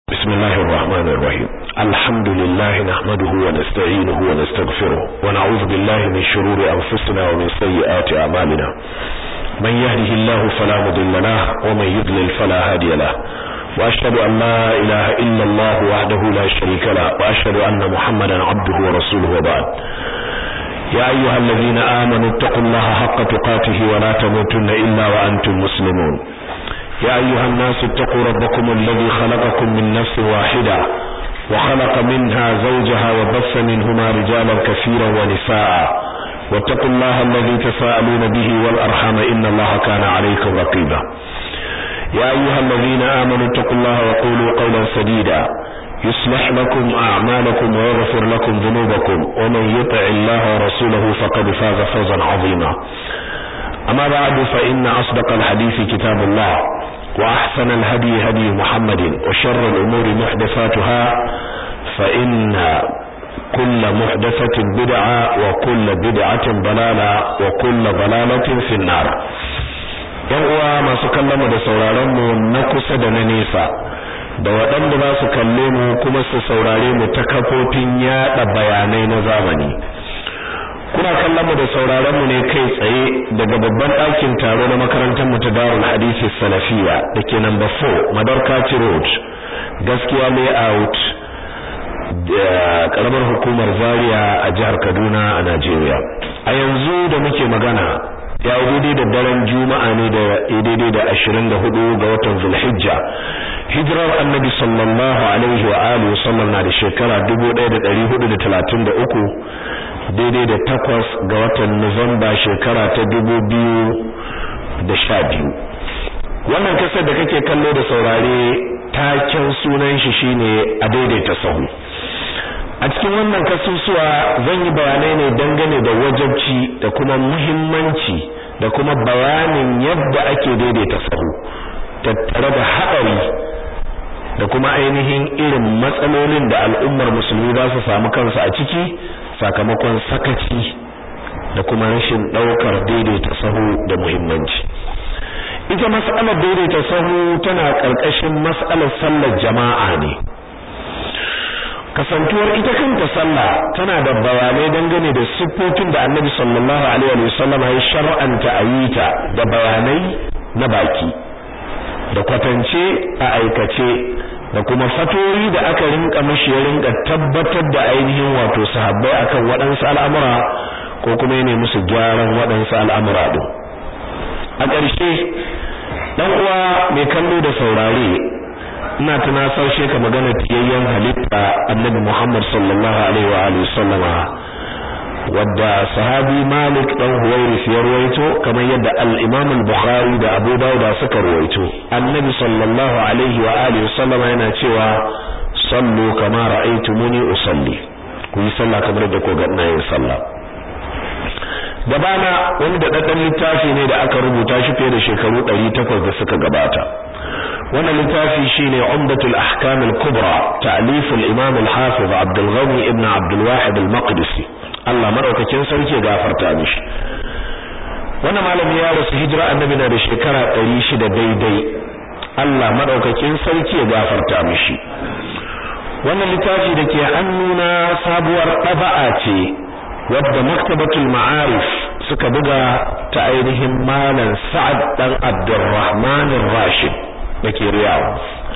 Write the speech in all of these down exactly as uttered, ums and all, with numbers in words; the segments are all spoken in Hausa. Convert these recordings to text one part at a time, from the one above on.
بسم الله الرحمن الرحيم الحمد لله نحمده ونستعينه ونستغفره ونعوذ بالله من شرور أنفسنا ومن سيئات أعمالنا من يهده الله فلا مضل له ومن يضلل فلا هادي له وأشهد أن لا إله إلا الله وحده لا شريك له وأشهد أن محمدا عبده ورسوله وبعد يا أيها الذين آمنوا اتقوا الله حق تقاته ولا تموتن إلا وأنتم مسلمون يا أيها الناس اتقوا ربكم الذي خلقكم من نفس واحدة وخلق منها زوجها وبث منهما رجالا كثيرا ونساء واتقوا الله الذي تساءلون به والأرحام إن الله كان عليكم رقيبا يا أيها الذين آمنوا اتقوا الله وقولوا قولا سديدا يصلح لكم أعمالكم ويغفر لكم ذنوبكم ومن يطع الله ورسوله فقد فاز فوزا عظيما أما بعد فإن أصدق الحديث كتاب الله وأحسن الهدي هدي محمد وشر الأمور محدثاتها فإن كل محدثة بدعة وكل بدعة ضلالة وكل ضلالة في النار يقوى ما سكلم da sauraronmu na kusa da na nesa da waɗanda za su kalle mu kuma su saurare mu ta kafofin yaɗa bayanai na zamani kuna kallon mu da sauraron mu ne kai tsaye daga babban ɗakin taro na makarantar mu ta Darul Hadith Salafiya dake number four Madarkati Road Gaskiya Layout da karamar hukumar Zaria a jihar Kaduna a Najeriya a yanzu da muke magana ya daidai da daren Juma'a ne da daidai da ashirin da hudu ga watan Zulhijja hijirar Annabi sallallahu alaihi wa alihi wasallam na da shekara dubu ɗaya da ɗari hudu da talatin da uku daidai da takwas ga watan Nuwamba shekara ta dubu biyu da sha biyu wannan kasar da kake kallo da saurare taken sunan shi shine a daidaita sahu a cikin wannan kasusuwa zan yi bayanai ne dangane da wajibci da kuma muhimmanci da kuma bayanin yadda ake daidaita sahu tattare da haɗari da kuma ainihin irin matsalolin da al'ummar musulmi za su samu kansu a ciki sakamakon sakaci da kuma rashin daukar daidaita sahu da muhimmanci ita mas'alar daidaita sahu tana karkashin mas'alar sallar jama'a ne kasantuwar ita kanta sallah tana da bayanai dangane da siffofin da Annabi sallallahu alaihi wa sallam ya shar'anta ayita da bayanai na baki da kwatance a aikace da kuma fatori da aka rinka mishi ya rinka tabbatar da ainihin wato sahabbai akan waɗansu al'amura ko kuma yana musu gyaran waɗansu al'amura din a ƙarshe dan uwa mai kallo da saurare ina tunasar shi ka magana tiyayyen halitta Annabi Muhammad sallallahu alaihi wa alihi sallama wadda sahabi Malik dan Huwairis ya ruwaito kamar yadda al-Imam al-Bukhari da Abu Dawud suka ruwaito Annabi sallallahu alaihi wa alihi sallama yana cewa sallu kama ra'aytumuni usalli ku yi sallah kamar da ku ga ina yin sallah gabana wani da daddan littafi ne da aka rubuta shi fiye da shekaru ɗari takwas da suka gabata wannan littafi shine Umdatul Ahkam al-Kubra ta'lif al-Imam al-Hafiz Abdul Ghani ibn Abdul Wahid al-Maqdisi Allah madaukakin sarki ya gafarta mishi wannan malami ya rasu hijira annabi na da shekara ɗari shida daidai Allah madaukakin sarki ya gafarta mishi wannan littafi dake hannuna sabuwar taba'a ce wadda Maktabatul Ma'arif suka buga ta ainihin malam Sa'ad dan Abdurrahman ar-Rashid dake Riyadh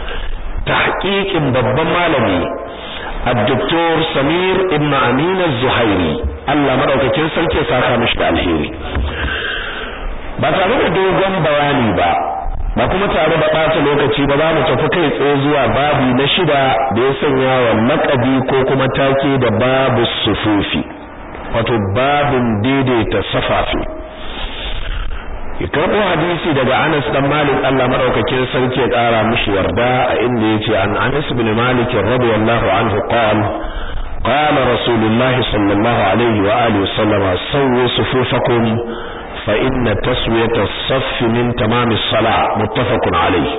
tahqiqin babban malami الدكتور سمير ابن أمين الزهيري Allah madaukakin sarki ya saka mishi da alheri ba tare da dogon bayani ba ba kuma tare da ɓata lokaci ba za mu tafi kai tsaye zuwa babu na shida da ya sanya wa laqabi ko kuma take da babu sufufi wato babun daidaita safafi ya karɓo hadisi daga Anas dan Malik Allah madaukakin sarki ya ƙara mishi yarda a inda yace an Anas ibn Malik radiyallahu anhu qala qala Rasulullah sallallahu alaihi wa alihi wasallam sawwu sufufakum fa inna taswiyata as-saff min tamam as-salah muttafaqun alayhi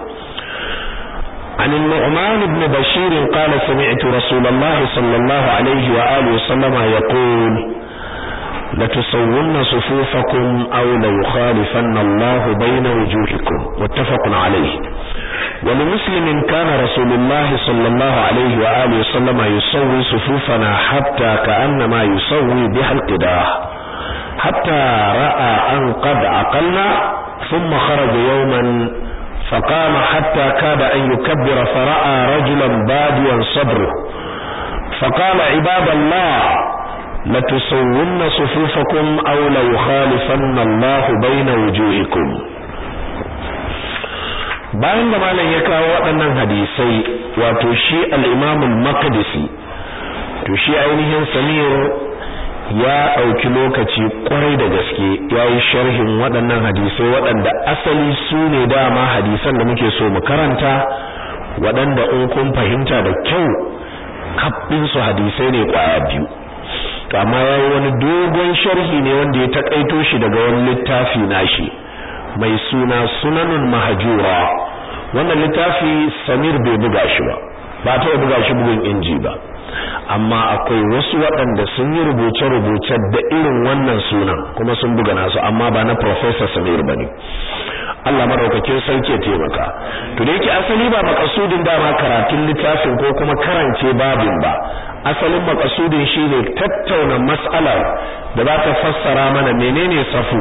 عن النعمان بن بشير قال سمعت رسول الله صلى الله عليه وآله وسلم يقول la tusawwunna sufufakum aw la yukhalifanna Allahu bayna wujuhikum muttafaqun alayhi wa li muslimin kana rasulullah sallallahu alayhi wa alihi wa sallam yusawwi sufufana hatta ka'annama yusawwi biha al-qidah hatta ra'a an qad aqalna thumma kharaja yawman فقام حتى كاد أن يكبر فرأى رجلا باديا صدره فقال عباد الله لتسون صفوفكم أو ليخالفن الله بين وجوهكم. bayan da malam ya kawo waɗannan hadisai wato shi al-Imam al-Maqdisi to shi ainihin Samir ya ɗauki lokaci kwarai da gaske yayi sharhin waɗannan hadisai waɗanda asali su ne dama hadisan da muke so mu karanta waɗanda in kun fahimta da kyau kabbin su hadisai ne kwaya biyu to amma yayi wani dogon sharhi ne wanda ya takaito shi daga wani littafi nashi mai suna Sunanul Mahjura. wannan littafi Samir bai buga shi ba ba ta buga shi bugun inji ba amma akwai wasu waɗanda sun yi rubuce-rubuce da irin wannan sunan kuma sun buga nasu amma ba na Professor Samir bane. Allah madaukakin sarki ya taimaka. To da yake asali ba makasudin dama karatun littafin ko kuma karance babin ba. Asalin makasudin shine tattauna mas'alar da za ta fassara mana menene safu,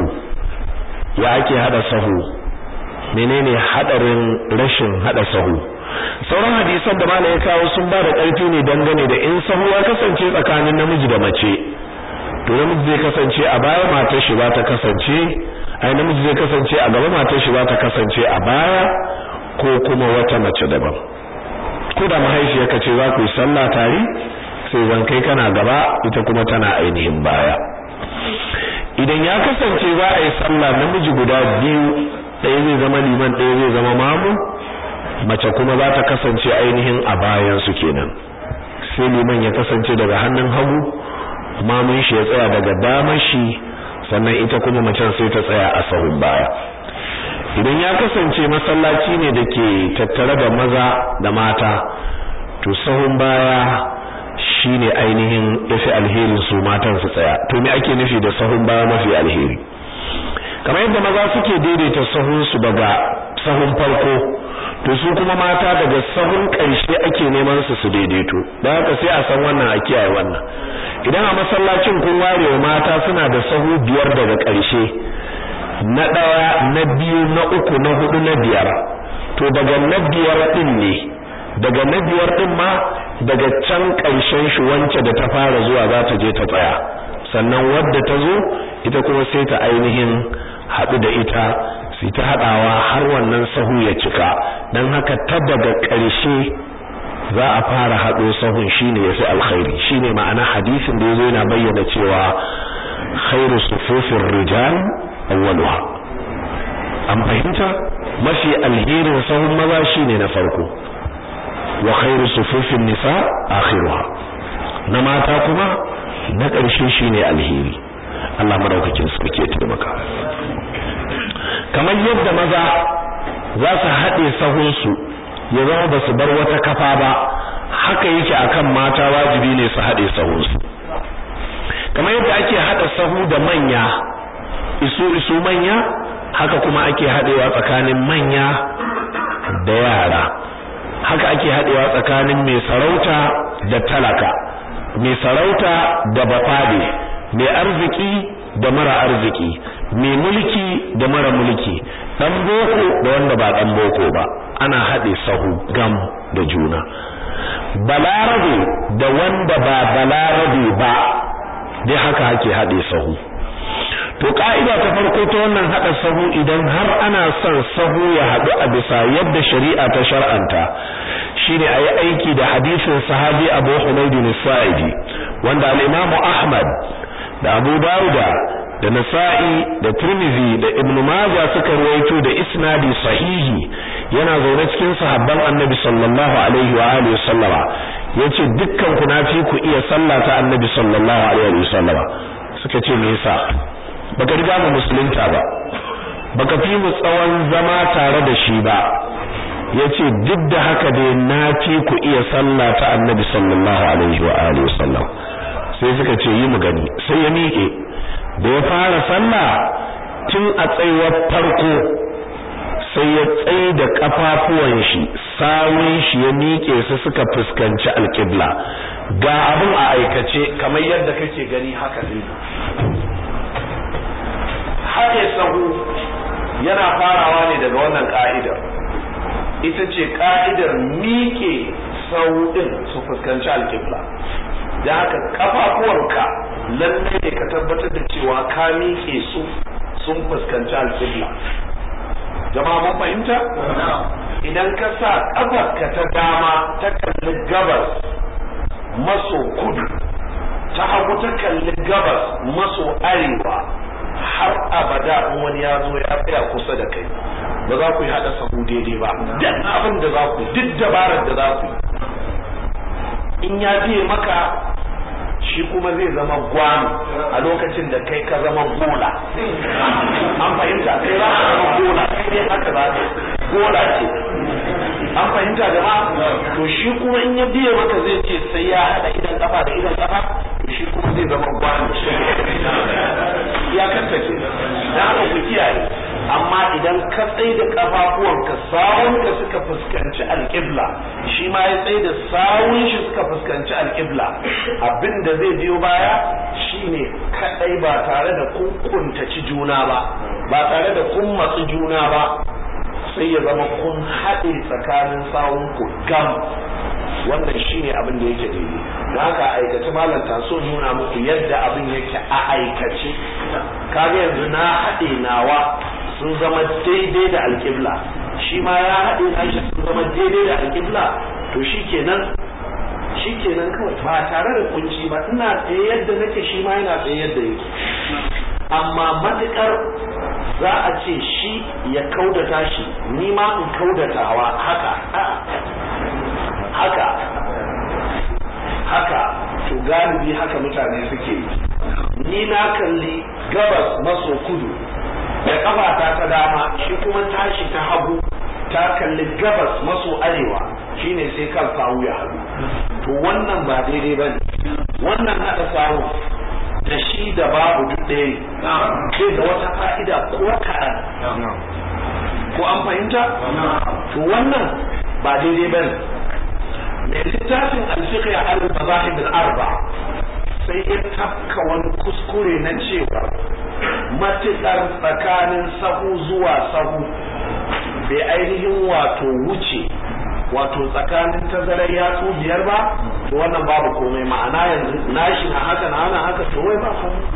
ya ake hada sahu, menene hadarin rashin hada sahu. Sauran hadisan da malai ya kawo sun ba da ƙarfi ne dangane da in sahu ya kasance tsakanin namiji da mace to namiji zai kasance a baya matar shi ba ta kasance ai namiji zai kasance a gaba matar shi ba ta kasance a baya ko kuma wata mace daban. ko da mahaifiyarka ce za ku yi sallah tare sai zan kai kana gaba ita kuma tana ainihin baya. Idan ya kasance za a yi sallah namiji guda biyu ɗaya zai zama liman ɗaya zai zama mamu mace kuma za ta kasance ainihin a bayan su kenan sai liman ya kasance daga hannun hagu mamun shi ya tsaya daga damar shi sannan ita kuma macen sai ta tsaya a sahun baya. Idan ya kasance masallaci ne da ke tattare da maza da mata to sahun baya shine ainihin yafi alherin su matan su tsaya. To me ake nufi da sahun baya mafi alheri? Kamar yadda maza suke daidaita sahun su daga sahun farko to su kuma mata daga sahun ƙarshe ake neman su su daidaito. Da haka sai a san wannan a kiyaye wannan. Idan a masallacin kun ware wa mata suna da sahu biyar daga ƙarshe, na ɗaya, na biyu, na uku, na hudu, na biyar, to daga na biyar din ne, daga na biyar din ma daga can ƙarshen shi wance da ta fara zuwa za ta je ta tsaya. Sannan wadda ta zo ita kuma sai ta ainihin haɗu da ita sai ta haɗawa har wannan sahu ya cika. Dan haka ta daga ƙarshe za a fara haɗo sahun shine yafi alkhairi. Shine ma'ana hadisin da yazo yana bayyana cewa khairu sufufir rijal awwaluha. An fahimta mafi alherin sahun maza shine na farko wa khairu sufufin nisa akhiruha. Na mata kuma na ƙarshe shine alheri. Allah madaukakin sarki ya taimaka. Kamar yadda maza za su haɗe sahunsu ya zama ba su bar wata kafa ba, haka yake akan mata wajibi ne su haɗe sahunsu. Kamar yadda ake haɗa sahu da manya isu isu manya, haka kuma ake haɗewa tsakanin manya da yara. Haka ake haɗewa tsakanin mai sarauta da talaka, mai sarauta da bafade, mai arziki da mara arziki, mai mulki da mara mulki, dan boko da wanda ba dan boko ba, ana haɗe sahu gam da juna. Balarabe da wanda ba balarabe ba, dai haka ake haɗe sahu. To ka'ida ta farko ta wannan haɗa sahu idan har ana son sahu ya haɗu a bisa yadda shari'a ta shar'anta shine ayi aiki da hadisin sahabi Abu Humayd al-Sa'idi wanda al-Imam Ahmad da Abu Dawuda da Nasa'i da Tirmidhi da Ibn Majah suka rawaito da isnadi sahihi yana zaune cikin sahabban Annabi sallallahu alaihi wa alihi wasallama yace dukkan ku nafi ku iya sallah ta Annabi sallallahu alaihi wa sallama. Suka ce me yasa baka riga mu musulunta ba, baka fi mu tsawon zama tare da shi ba. Yace duk da haka dai nafi ku iya sallah ta Annabi sallallahu alaihi wa alihi wasallam. Sai suka ce yi mu gani. Sai ya miƙe da ya fara sallah tun a tsayuwar farko sai ya tsaye da kafafuwan shi sawun shi ya miƙe su suka fuskanci alƙibla ga abin a aikace kamar yadda kake gani haka din haɗe sahu yana farawa ne daga wannan ka'idar ita ce ka'idar miƙe sahu din su fuskanci alƙibla da haka kafafuwanka lalle ne ka tabbatar da cewa ka miƙe su sun fuskanci alƙibla jama'a mun fahimta idan ka sa ƙafarka ta dama ta kalli gabas maso kudu ta hagu ta kalli gabas maso arewa har abada wani ya zo ya tsaya kusa da kai ba za ku yi haɗa sahu daidai ba duk abin da za ku duk dabarar da za ku in ya biye maka shi kuma zai zama gwano a lokacin da kai ka zama gola an fahimta kai za ka zama gola kai ne haka za ka gola ce an fahimta jama'a to shi kuma in ya biye maka zai ce sai ya haɗa idan kafa da idan kafa to shi kuma zai zama gwano ya kanta ke da haka ku kiyaye amma idan ka tsaye da kafafuwanka sawunka suka fuskanci alƙibla shi ma ya tsaye da sawun shi suka fuskanci alƙibla abinda zai biyo baya shine kadai ba tare da kun kuntaci juna ba ba tare da kun matsi juna ba sai ya zama kun haɗe tsakanin sawunku gam wannan shine abin da yake daidai da haka aikace malam taso nuna muku yadda abin yake a aikace kaga yanzu na haɗe nawa sun zama daidai da alƙibla shi ma ya haɗe na shi sun zama daidai da alƙibla to shikenan shikenan kawai ba tare da kunci ba ina tsaye yadda nake shi ma yana tsaye yadda yake amma matukar za a ce shi ya kaudata shi ni ma in kaudatawa haka haka haka to galibi haka mutane suke yi ni na kalli gabas maso kudu da kafata ta dama shi kuma tashi ta hagu ta kalli gabas maso arewa shine sai kan sawu ya hagu to wannan ba daidai bane wannan hada sawu da shi da babu duk ɗaya sai da wata fa'ida ko kaɗan ko an fahimta to wannan ba daidai bane mai littafin al-fiqh al-mazahib al-arba sai ya tafka wani kuskure na cewa matuƙar tsakanin sahu zuwa sahu bai ainihin wato wuce wato tsakanin tazarar yatsu biyar ba to wannan babu komai ma'ana yanzu nashi na haka na ana haka to wai ba komai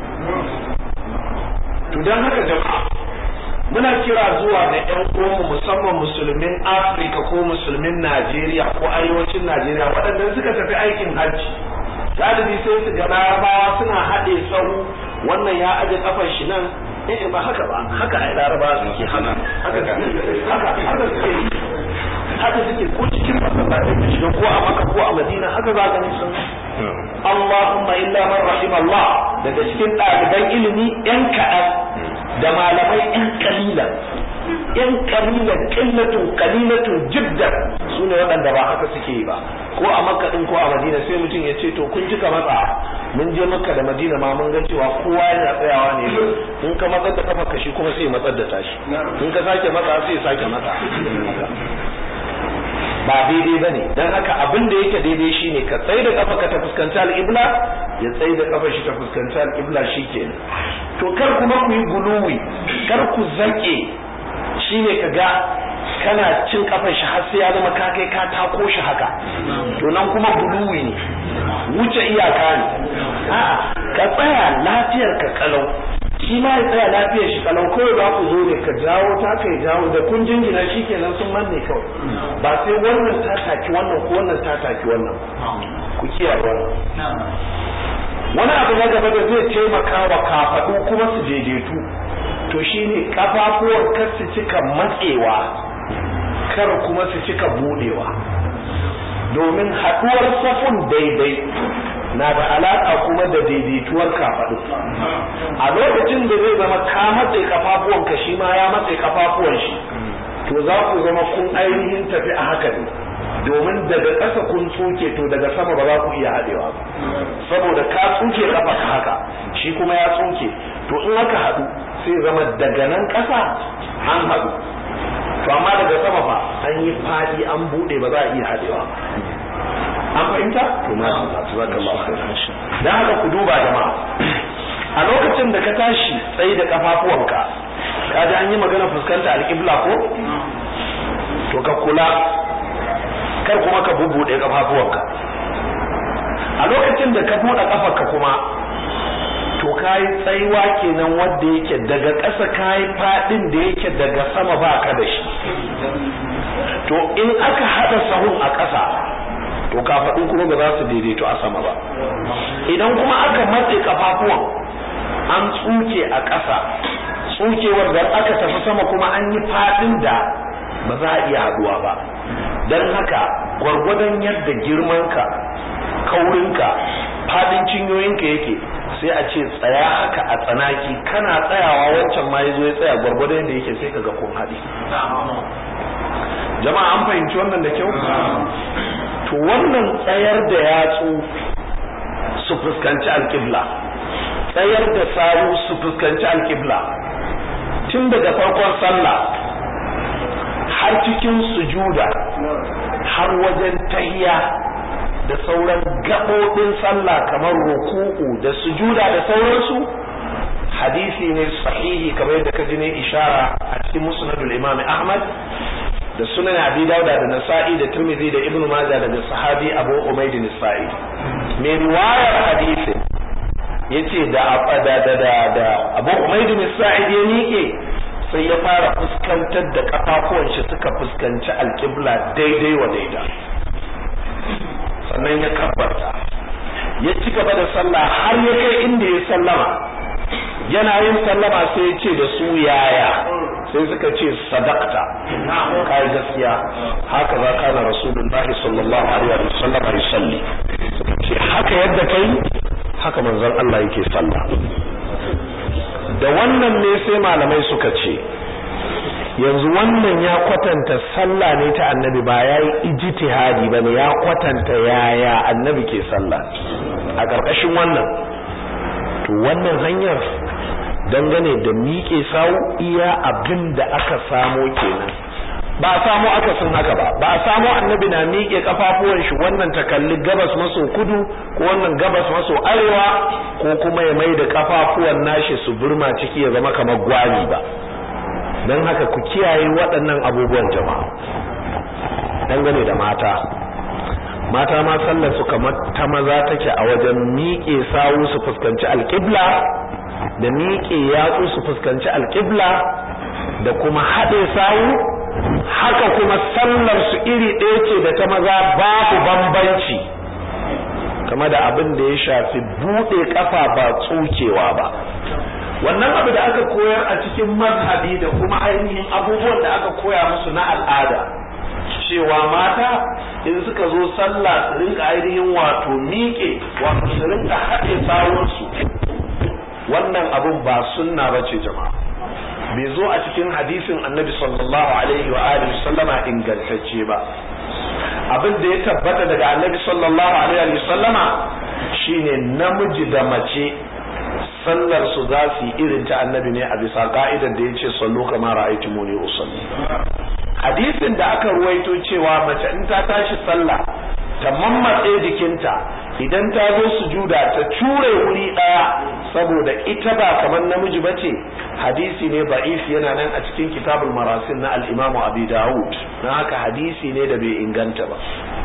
to dan haka jama'a muna kira zuwa ga ƴan uwanmu musamman musulmin Afirka ko musulmin Najeriya ko arewacin Najeriya waɗanda suka tafi aikin hajji galibi sai su ga larabawa suna haɗe sahu wannan ya aje kafar shi nan eh ba haka ba haka ai larabawa suke haka haka haka haka suke haka suke ko cikin masallatai da shiga ko a Makka ko a Madina haka za ka gani sun Allahumma illa man rahim Allah daga cikin ɗaliban ilimi ƴan kaɗan da malamai ƴan kalilan ƴan kalilan qillatun qalilatun jiddan sune waɗanda ba haka suke yi ba ko a Makka din ko a Madina sai mutum ya ce to kun jika matsa mun je Makka da Madina ma mun ga cewa kowa yana tsayawa ne in ka matsar da kafa shi kuma sai ya matsar da tashi in ka sake matsa sai ya sake matsa ba daidai bane dan haka abin da yake daidai shine ka tsaye da kafa ka ta fuskanci al-qibla ya tsaye da kafa shi ta fuskanci al-qibla shikenan to kar kuma ku yi guluwi kar ku zake shine kaga kana cin kafar shi har sai ya zama ka kai ka tako shi haka to nan kuma guluwi ne wuce iyaka ne a'a ka tsaya lafiyar ka kalau shi ma ya tsaya lafiyar shi kalau kawai za ku zo ne ka jawo ta kai jawo da kun jingina shi kenan sun manne kawai ba sai wannan ta taki wannan ko wannan ta taki wannan ku kiyaye wannan wani abu na gaba da zai taimaka wa kafaɗu kuma su daidaitu to shine kafafuwar kar su cika matsewa kar kuma su cika budewa domin haɗuwar safun daidai na da alaƙa kuma da daidaituwar kafaɗu a lokacin da zai zama ka matse kafafuwanka shi ma ya matse kafafuwan shi to za ku zama kun ainihin tafi a haka ne domin daga ƙasa kun tsuke to daga sama ba za ku iya haɗewa ba saboda ka tsuke kafa ka haka shi kuma ya tsuke to in aka haɗu sai zama daga nan ƙasa an haɗu to amma daga sama fa an yi faɗi an buɗe ba za a iya haɗewa ba an fahimta to ma jazakallahu khairan dan haka ku duba jama'a a lokacin da ka tashi tsaye da kafafuwanka kaji an yi magana fuskanta alƙibla ko to ka kula kar kuma ka bubuɗe kafafuwanka a lokacin da ka buɗe kafarka kuma to kai tsaiwa kenan wanda yake daga ƙasa kai fadin da yake daga sama ba ka da shi to in aka hada sahun a ƙasa to kafadun kuma ba za su daidaito a sama ba idan kuma aka matse kafafuwan an tsuke a ƙasa tsukewar da aka tafi sama kuma an yi fadin da ba za a iya haduwa ba dan haka gwargwadon yadda girmanka kaurinka fadin cinyoyinka yake sai a ce tsaya haka a tsanaki kana tsayawa wancan ma yazo ya tsaya gwargwadon yadda yake sai kaga kun haɗi jama'a an fahimci wannan da kyau to wannan tsayar da yatsu su fuskanci alƙibla tsayar da sawu su fuskanci alƙibla tun daga farkon sallah har cikin sujuda har wajen tahiyya da sauran gaɓoɓin sallah kamar ruku'u da sujuda da sauransu hadisi ne sahihi kamar yadda ka ji ne ishara a cikin musnadul imam Ahmad da sunan Abi Dawud da Nasa'i da Tirmidhi da Ibn Majah daga sahabi Abu Umayd al-Sa'id mai riwayar hadisi yace da da da da Abu Umayd al-Sa'id ya miƙe sai ya fara fuskantar da kafafuwan shi suka fuskanci alƙibla daidai wa daida sannan ya kabbarta ya ci gaba da sallah har ya kai inda ya sallama yana yin sallama sai ya ce da su yaya sai suka ce sadaqta kai gaskiya haka za kana rasulullahi sallallahu alaihi wa sallam ya salli ce haka yadda kai haka manzon Allah yake sallah da wannan ne sai malamai suka ce yanzu wannan ya kwatanta sallah ne ta annabi ba yayi ijtihadi bane ya kwatanta yaya annabi ke sallah a karkashin wannan to wannan hanyar dangane da miƙe sawu iya abin da aka samo kenan ba a samo akasin haka ba ba a samo annabi na miƙe kafafuwan shi wannan ta kalli gabas maso kudu ko wannan gabas maso arewa ko kuma ya mai da kafafuwan nashi su burma ciki ya zama kamar gwani ba dan haka ku kiyaye waɗannan abubuwan jama'a dangane da mata mata ma sallar su kamar ta maza take a wajen miƙe sawu su fuskanci alƙibla da miƙe yatsu su fuskanci alƙibla da kuma haɗe sawu haka kuma sallar su iri ɗaya ce da ta maza babu bambanci kama da abin da ya shafi buɗe ƙafa ba tsukewa ba wannan abu da aka koyar a cikin mazhabi da kuma ainihin abubuwan da aka koya musu na al'ada cewa mata in suka zo sallah su rinka ainihin wato miƙe wato su rinka haɗe sawunsu wannan abun ba sunna bace jama'a bai zo a cikin hadisin annabi sallallahu alaihi wa alihi sallama ingantacce ba abin da ya tabbata daga annabi sallallahu alaihi wa sallama shine namiji da mace sallar su za su yi irin ta annabi ne a bisa ka'idar da yace sallu kama ra'aytumuni usalli hadisin da aka ruwaito cewa mace in ta tashi sallah ta mammatse jikinta idan ta zo sujuda ta cure wuri daya saboda ita ba kamar namiji bace hadisi ne da'if yana nan a cikin kitabul marasil na al-Imam Abi Dawud na haka hadisi ne da bai inganta ba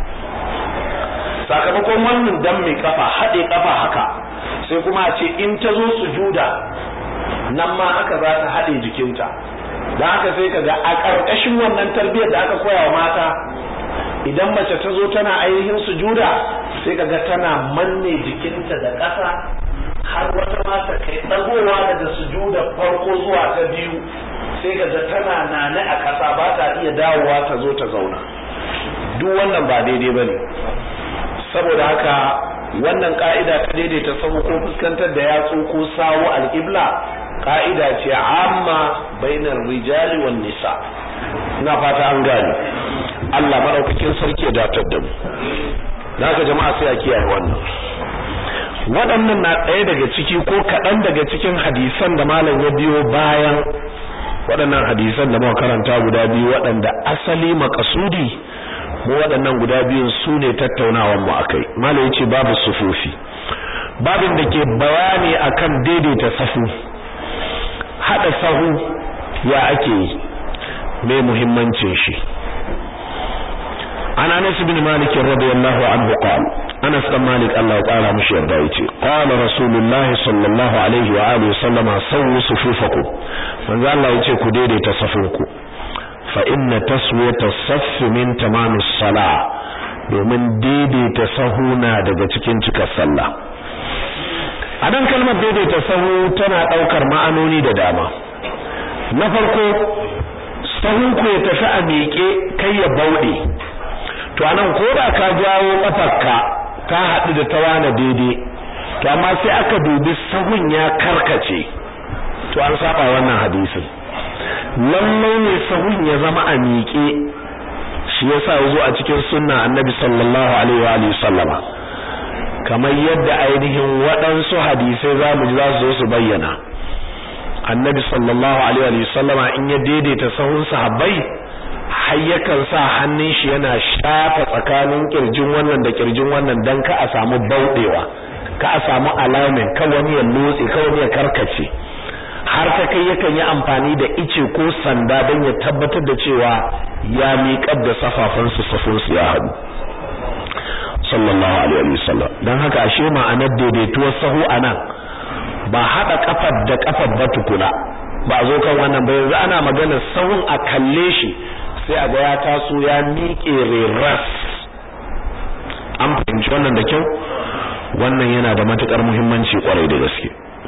sakamakon wannan dan mai kafa hade kafa haka sai kuma a ce in ta zo sujuda nan ma aka za ta hade jikinta dan haka sai kaga a karkashin wannan tarbiyyar da aka koya wa mata idan mace ta zo tana ainihin sujuda sai kaga tana manne jikinta da ƙasa har wata mata kai dagowa daga sujuda farko zuwa ta biyu sai kaga tana nane a ƙasa ba ta iya dawowa ta zo ta zauna duk wannan ba daidai bane saboda haka wannan ka'ida ta daidaita sahu ko fuskantar da yatsu ko sawu al-qibla ka'ida ce amma bainar rijali wan nisa ina fata an gane Allah madaukakin sarki ya datar da mu daga jama'a sai a kiyaye wannan waɗannan na ɗaya daga ciki ko kaɗan daga cikin hadisan da malam ya biyo bayan waɗannan hadisan da muka karanta guda biyu waɗanda asali makasudi mu waɗannan guda biyun su ne tattaunawar mu akai malam yace babu sufufi babin da ke bayani akan daidaita safu hada sahu ya ake yi mai muhimmancin shi ana Anas bin Malik radiyallahu anhu qala Anas bin Malik Allah ya kara mishi yarda yace qala Rasulullah sallallahu alaihi wa alihi wasallama sawu sufufakum manzo Allah yace ku daidaita safinku fa inna taswiyata as-saff min tamam as-salah domin daidaita sahu na daga cikin cikar sallah adan kalmar daidaita sahu tana daukar ma'anoni da dama na farko sahun ku ya tafi a miƙe kai ya bauɗe to anan ko da ka jawo kafarka ka haɗu da tawana daidai to amma sai aka dubi sahun ya karkace to an saba wannan hadisin lallai ne sahun ya zama a miƙe shi yasa yazo a cikin sunna annabi sallallahu alaihi wa alihi sallama kamar yadda ainihin waɗansu hadisai zamu ji za su zo su bayyana annabi sallallahu alaihi wa sallama in ya daidaita sahun sahabbai har yakan sa hannun shi yana shafa tsakanin kirjin wannan da kirjin wannan dan ka a samu baudewa ka a samu alignment ka wani ya lotse ka wani ya karkace har ta kai yakan yi amfani da ice ko sanda dan ya tabbatar da cewa ya miƙar da safafan su safun su ya haɗu sallallahu alaihi wa sallam dan haka ashe ma'anar daidaituwar sahu anan ba hada kafar da kafar ba tukuna ba zo kan wannan ba yanzu ana magana sahun a kalle shi sai a ga ya taso ya miƙe reras an fahimci wannan da kyau wannan yana da matukar muhimmanci kwarai da gaske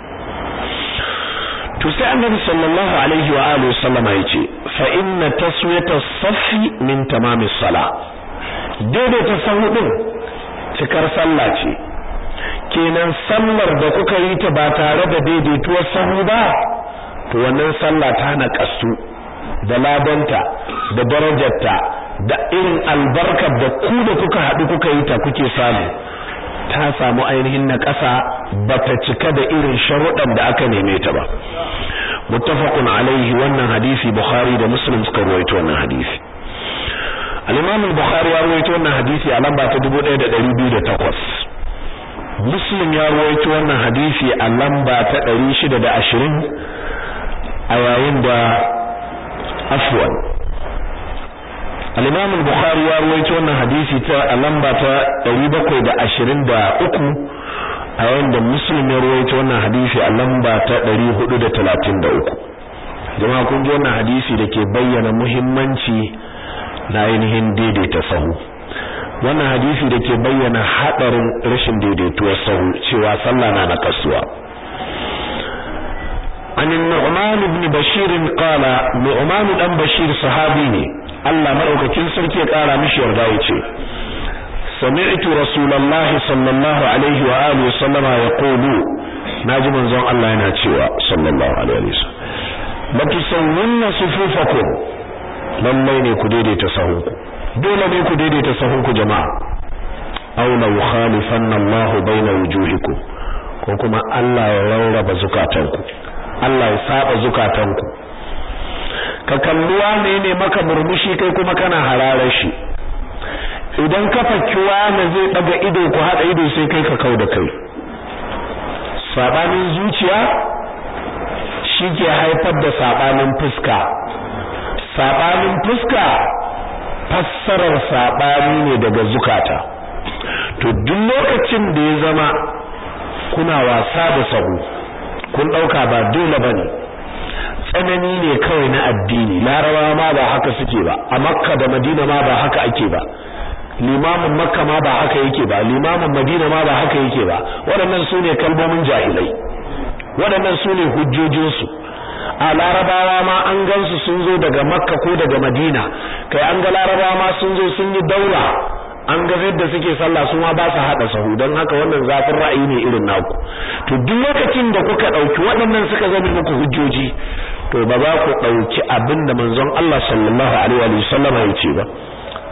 to sai annabi sallallahu alaihi wa alihi wasallama yace fa inna taswiyata as-saffi min tamamis salah daidaita sahu din cikar sallah ce kenan sallar da kuka yi ta ba tare da daidaituwar sahu ba to wannan sallah ta na kasu da ladanta da darajarta da irin albarkar da ku da kuka haɗu kuka yi ta kuke samu ta samu ainihin na ƙasa bata cika da irin sharuɗan da aka neme ta ba muttafaqun alaihi wannan hadisi Bukhari da Muslim suka rawaito wannan hadisi al-Imam al-Bukhari ya rawaito wannan hadisi a lamba ta dubu ɗaya da ɗari biyu da takwas Muslim ya rawaito wannan hadisi a lamba ta ɗari shida da ashirin a yayin da afwan al-Imam al-Bukhari ya rawaito wannan hadisi ta a lamba ta ɗari bakwai da ashirin da uku a yayin da Muslim ya rawaito wannan hadisi a lamba ta ɗari hudu da talatin da uku jama'a kun ji wannan hadisi da ke bayyana muhimmanci na ainihin daidaita sahu wannan hadisi da ke bayyana hadarin rashin daidaituwar sahu cewa sallah na nakasuwa an Nu'man ibn Bashir qala Nu'man dan Bashir sahabi ne Allah madaukakin sarki ya kara mishi yarda yace sami'tu rasulullahi sallallahu alaihi wa alihi wasallama yaqulu naji manzon Allah yana cewa sallallahu alaihi wasallam batusawwunna sufufakum lallai ne ku daidaita sahunku dole ne ku daidaita sahunku jama'a aw la yukhalifanna Allah baina wujuhikum ko kuma Allah ya rarraba zukatanku Allah ya saba zukatanku ka kalluwa ne ne maka murmushi kai kuma kana hararar shi idan ka fakiwa ne zai daga ido ku hada ido sai kai ka kauda kai sabanin zuciya shi ke haifar da sabanin fuska sabanin fuska fassarar sabani ne daga zukata to duk lokacin da ya zama kuna wasa da sahu kun dauka ba dole bane tsanani ne kawai na addini larabawa ma ba haka suke ba a makka da madina ma ba haka ake ba limamin makka ma ba haka yake ba limamin madina ma ba haka yake ba waɗannan sune kalmomin jahilai waɗannan sune hujjojinsu a larabawa ma an gansu sun zo daga makka ko daga madina kai an ga larabawa ma sun zo sun yi daura an ga yadda suke sallah su ma ba su hada sahu don haka wannan zafin ra'ayi ne irin naku to duk lokacin da kuka dauki waɗannan suka zama muku hujjoji to ba za ku dauki abinda manzon Allah sallallahu alaihi wa sallama yace ba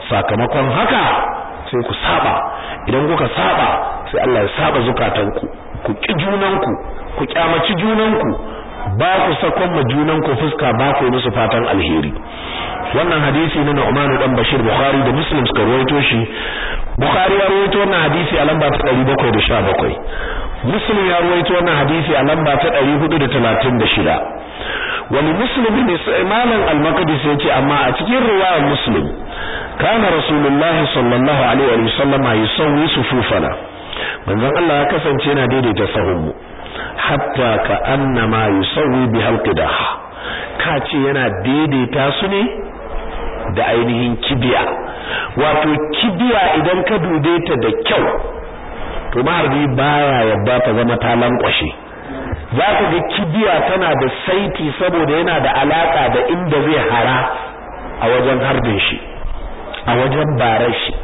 sakamakon haka sai ku saba idan kuka saba sai Allah ya saba zukatanku ku ki junanku ku kyamaci junanku ba ku sakon ma junanku fuska ba ku musu fatan alheri wannan hadisi na Nu'man dan Bashir Bukhari da Muslim suka rawaito shi Bukhari ya rawaito wannan hadisi a lamba ta ɗari bakwai da sha bakwai Muslim ya rawaito wannan hadisi a lamba ta ɗari hudu da talatin da shida wani Muslim ne Imam al-Maqdisi yace amma a cikin riwayar Muslim kana Rasulullahi sallallahu alaihi wa sallama yusawwi sufufana manzon Allah ya kasance yana daidaita sahunmu hatta ka annama yusawwi bi halqidah ka ce yana daidaita su ne da ainihin kibiya wato kibiya idan ka dube ta da kyau to maharbi baya yadda ta zama ta lankwashe zaka ga kibiya tana da saiti saboda yana da alaka da inda zai hara a wajen harbin shi a wajen barar shi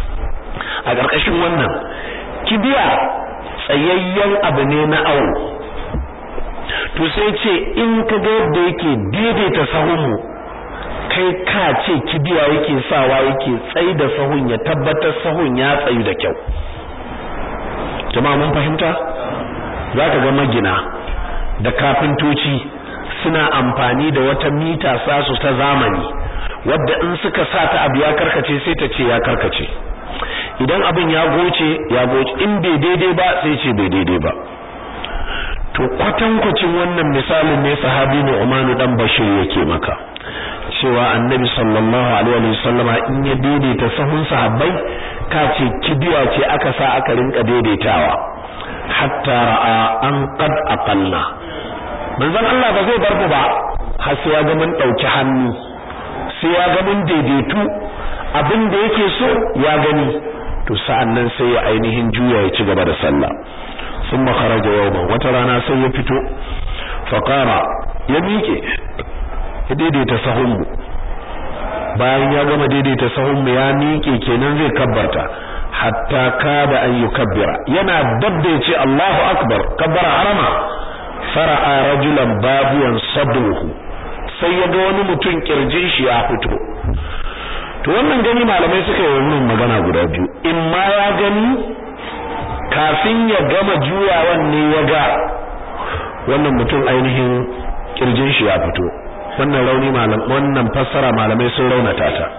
a ƙarƙashin wannan kibiya tsayayyen abu ne na awo to sai ce in ka ga yadda yake daidaita sahunmu kai ka ce kibiya yake sawa yake tsayi da sahun ya tabbatar sahun ya tsayu da kyau jama'a mun fahimta zaka ga magina da kafintoci suna amfani da wata mita sasu ta zamani wadda in suka sa ta abu ya karkace sai ta ce ya karkace idan abin ya goce ya goce in bai daidai ba sai ce bai daidai ba to kwatankwacin wannan misalin ne sahabi ne Umar dan Bashir yake maka cewa annabi sallallahu alaihi wasallama in ya daidaita sahun sahabbai ka ce kibiya ce aka sa aka rinka daidaitawa hatta ra'a an qad aqalla manzon Allah ba zai bar mu ba har sai ya ga mun dauki hannu sai ya ga mun daidaitu abin da yake so ya gani to sa'annan sai ya ainihin juya ya ci gaba da sallah thumma kharaja yawman wata rana sai ya fito faqara ya miƙe ya daidaita sahunmu bayan ya gama daidaita sahunmu ya miƙe kenan zai kabbarta hatta kada an yukabbira yana dabbe ce Allahu akbar kabbara harama fara'a rajulan babiyan sadruhu sai ya ga wani mutum kirjin shi ya fito to wannan gani malamai suka yi wannan magana guda biyu in ma ya gani kafin ya gama juyawan ne ya ga wannan mutum ainihin kirjin shi ya fito wannan rauni malam wannan fassara malamai sun raunata ta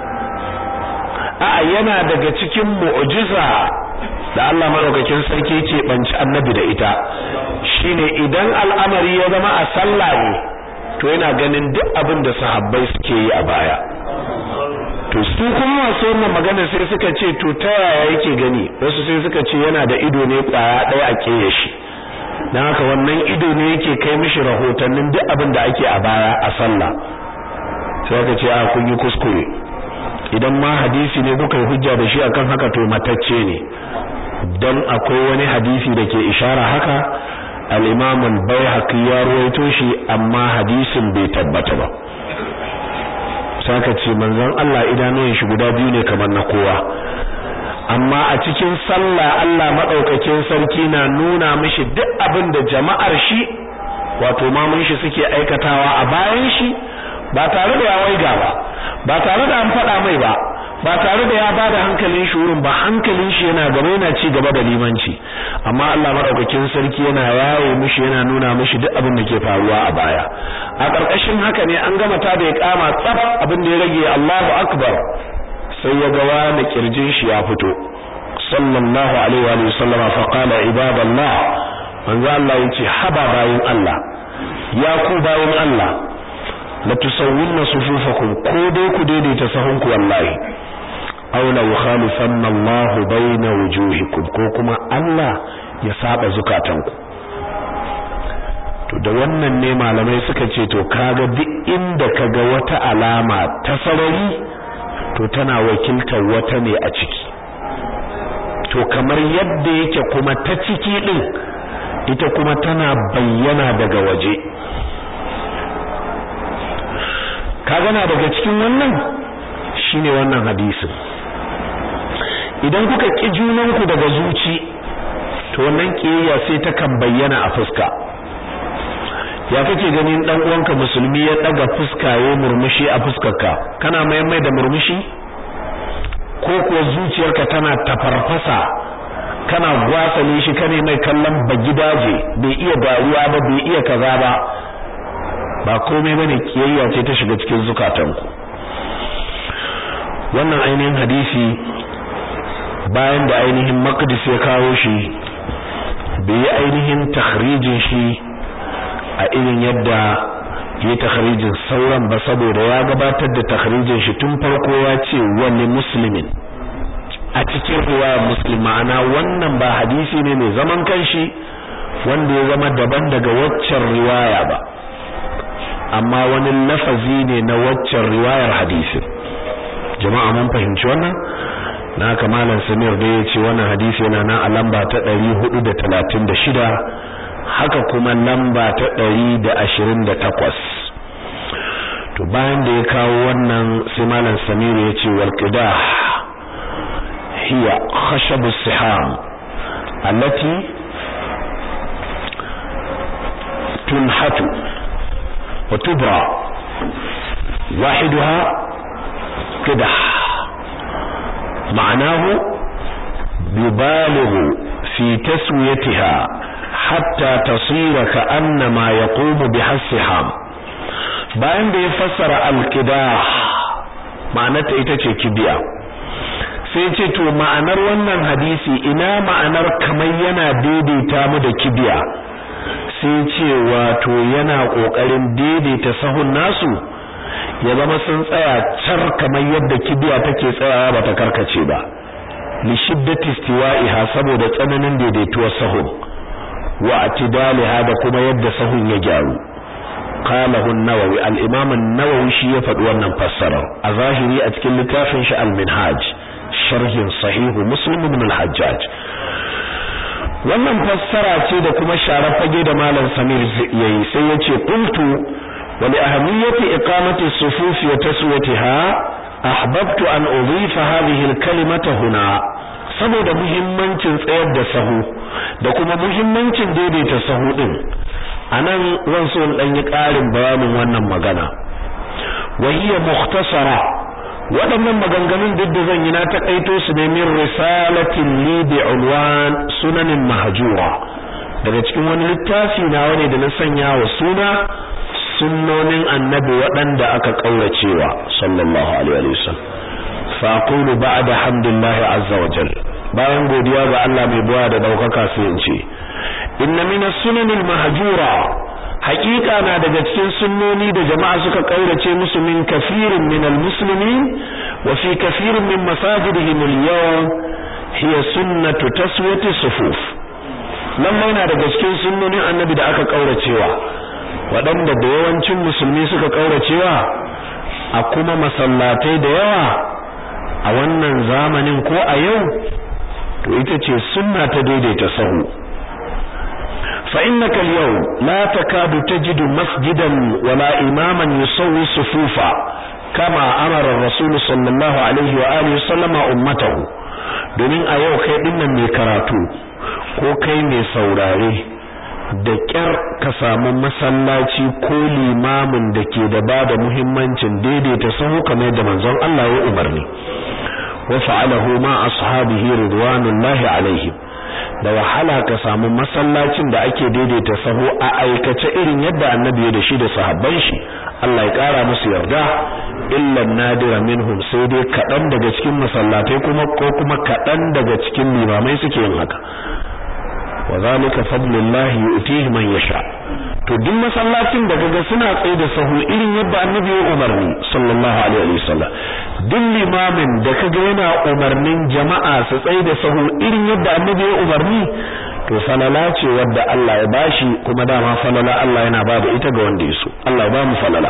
a yana daga cikin mu'jiza da Allah madaukakin sarki ce banci annabi da ita shine idan al'amari ya zama a sallah ne to yana ganin duk abin da sahabbai suke yi a baya to su kuma wasu wannan magana sai suka ce to ta yaya yake gani wasu sai suka ce yana da ido ne kwaya daya a keye shi dan haka wannan ido ne yake kai mishi rahotannin duk abin da ake a baya a sallah sai aka ce a kun yi kuskure idan ma hadisi ne kuka yi hujja da shi akan haka to matacce ne dan akwai wani hadisi da ke ishara haka al-Imam al-Baihaqi ya ruwaito shi amma hadisin bai tabbata ba saka ce manzon Allah idanun shi guda biyu ne kamar na kowa amma a cikin sallah Allah madaukakin sarki na nuna mishi duk abin da jama'ar shi wato mamun shi suke aikatawa a bayan shi ba tare da ya waiga ba ba tare da an faɗa mai ba ba tare da ya bada hankalin shi wurin ba hankalin shi yana gaba yana ci gaba da limanci amma Allah madaukakin sarki yana yawo mishi yana nuna mishi duk abin da ke faruwa a baya a ƙarƙashin haka ne an gama ta da iqama tsaf abin da ya rage Allahu akbar sai ya ga wani kirjin shi ya fito sallallahu alaihi wa sallam fa qala ibadallah manzo Allah yace haba bayin Allah ya ku bayin Allah la tusawwinna sufufakum ko dai ku daidaita sahunku wallahi aw la yukhalifanna Allah bayna wujuhikum ko kuma Allah ya saba zukatanku to da wannan ne malamai suka ce to kaga duk inda kaga wata alama ta sarari to tana wakiltar wata ne a ciki to kamar yadda yake kuma ta ciki din ita kuma tana bayyana daga waje kaga na daga cikin wannan shine wannan hadisin idan kuka ki junanku daga zuci to wannan kiyayya sai ta kan bayyana a fuska ya kake ganin dan uwanka musulmi ya daga fuska ya murmushi a fuskarka kana mai mai da murmushi ko kuwa zuciyarka tana tafarfasa kana gwasale shi kane mai kallon bagidaje bai iya dariya ba bai iya kaza ba ba komai bane kiyayya ce ta shiga cikin zukatanku wannan ainihin hadisi bayan da ainihin Maqdis ya kawo shi bai yi ainihin takhrijin shi a irin yadda ya takhrijin sauran ba saboda ya gabatar da takhrijin shi tun farko ya ce wani muslimin a cikin riwayar Muslim ma'ana wannan ba hadisi ne mai zaman kanshi wanda ya zama daban daga waccan riwaya ba amma wani lafazi ne na waccan riwayar hadisi jama'a mun fahimci wannan na kamalan Samir da yace wannan hadisi yana nan a lamba ta ɗari hudu da talatin da shida haka kuma lamba ta ɗari da ashirin da takwas to bayan da ya kawo wannan sai malam Samir yace wal qidah hiya khashab as-siham allati tunhatu wa tubra wahidaha qidah معناه يبالغ في تسويتها حتى تصير كأنما يقوم بها السحام bayan da ya fassara al-qidah ma'anarta ita ce kibiya sai ce to ma'anar wannan hadisi ina ma'anar kamar yana daidaita mu da kibiya sai ce wato yana kokarin daidaita sahun nasu ya zama sun tsaya car kamar yadda kibiya take tsayawa bata karkace ba li shiddati istiwa'iha saboda tsananin daidaituwar sahun wa atidaliha da kuma yadda sahun ya gyaru qalahu an-nawawi al-imam an-nawawi shi ya faɗi wannan fassara a zahiri a cikin littafin shi al-minhaj sharhin sahih muslim ibn al-hajjaj wannan fassara ce da kuma sharafage da malam Samir yayi sai yace qultu ولأهمية إقامة الصفوف وتسويتها أحببت أن أضيف هذه الكلمة هنا saboda muhimmancin tsayar da sahu da kuma muhimmancin daidaita sahu din anan zan so dan yi ƙarin bayanin wannan magana wa hiya mukhtasara waɗannan maganganun duk da zan yi na takaito su ne min risalatin li bi unwan sunanin mahjura daga cikin wani littafi na wani da na sanya wa suna sunnonin annabi waɗanda aka kauracewa sallallahu alaihi wasallam fa aqulu ba'da hamdillahi azza wa jalla bayan godiya ga Allah mai buwa da daukaka sai in ce inna min as-sunanil mahjura haqiqa na daga cikin sunnoni da jama'a suka kaurace musu min kafirin min al-muslimin wa fi kafirin min masajidihim al-yawm hiya sunnatu taswiyati sufuf lamma na daga cikin sunnonin annabi da aka kauracewa waɗanda da yawancin musulmi suka kauracewa a kuma masallatai da yawa a wannan zamanin ko a yau to ita ce sunna ta daidaita sahu fa innaka al-yawm la takadu tajidu masjidan wala imaman yusawwi sufufa kama amara ar-rasul sallallahu alaihi wa alihi sallama ummatahu domin a yau kai dinnan mai karatu ko kai mai saurare da kyar ka samu masallaci ko limamin da ke da bada muhimmancin daidaita sahu kamar da manzon Allah ya umarni wa fa'alahu ma ashabihi ridwanullahi alaihim da wahala ka samu masallacin da ake daidaita sahu a aikace irin yadda annabi ya da shi da sahabban shi Allah ya kara musu yarda illa nadira minhum sai dai kadan daga cikin masallatai kuma ko kuma kadan daga cikin limamai suke yin haka وذلك فضل الله يؤتيه من يشاء to duk masallacin da kaga suna tsaye da sahu irin yadda annabi ya umarni sallallahu alaihi wasallam duk limamin da kaga yana umarnin jama'a su tsaye da sahu irin yadda annabi ya umarni to falala ce wadda Allah ya bashi kuma dama falala Allah yana bada ita ga wanda yaso Allah ya ba mu falala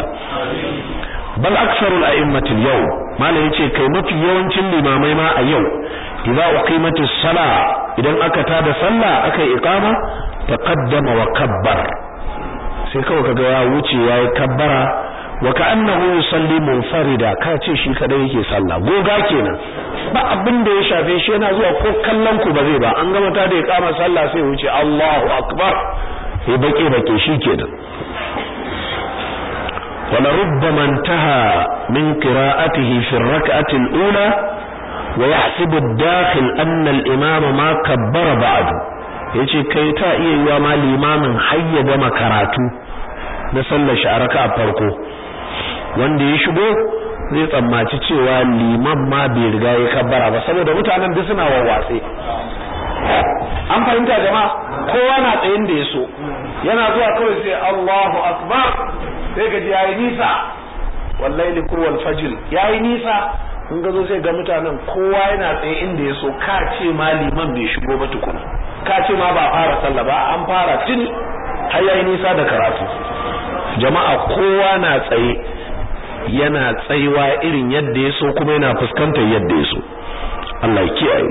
bal aktharul a'immati al-yawm mala yace kai mafi yawancin limamai ma a yau idza uqimatis sala idan aka tada sallah aka yi iqama taqaddama wa kabbar sai kawai kaga ya wuce yayi kabbara wa ka'annahu yusalli munfarida ka ce shi kadai yake sallah goga kenan ba abin da ya shafe shi yana zuwa ko kallon ku ba zai ba an gama ta da iqama sallah sai wuce Allahu akbar sai bake bake shi kenan wala rubbama intaha min qira'atihi fi ar-rak'ati al-ula wa yahsibu ad-dakhil anna al-imam ma kabbara ba'du yace kai ta iya yiwa ma limamin hayya gama karatu na sallar shi a raka'a farko wanda ya shigo zai tsammaci cewa liman ma bai riga ya kabbara ba saboda mutanen duk suna wawwatse an fahimta jama'a kowa na tsayin da yaso yana zuwa kawai sai Allahu akbar sai ga yayi nisa wallahi wal fajr yayi nisa in ga zo sai ga mutanen kowa yana tsaye inda yaso ka ce ma liman bai shigo ba tukuna ka ce ma ba fara sallah ba an fara tun har yayi nisa da karatu jama'a kowa na tsaye yana tsayuwa irin yadda yaso kuma yana fuskantar yadda yaso Allah ya kiyaye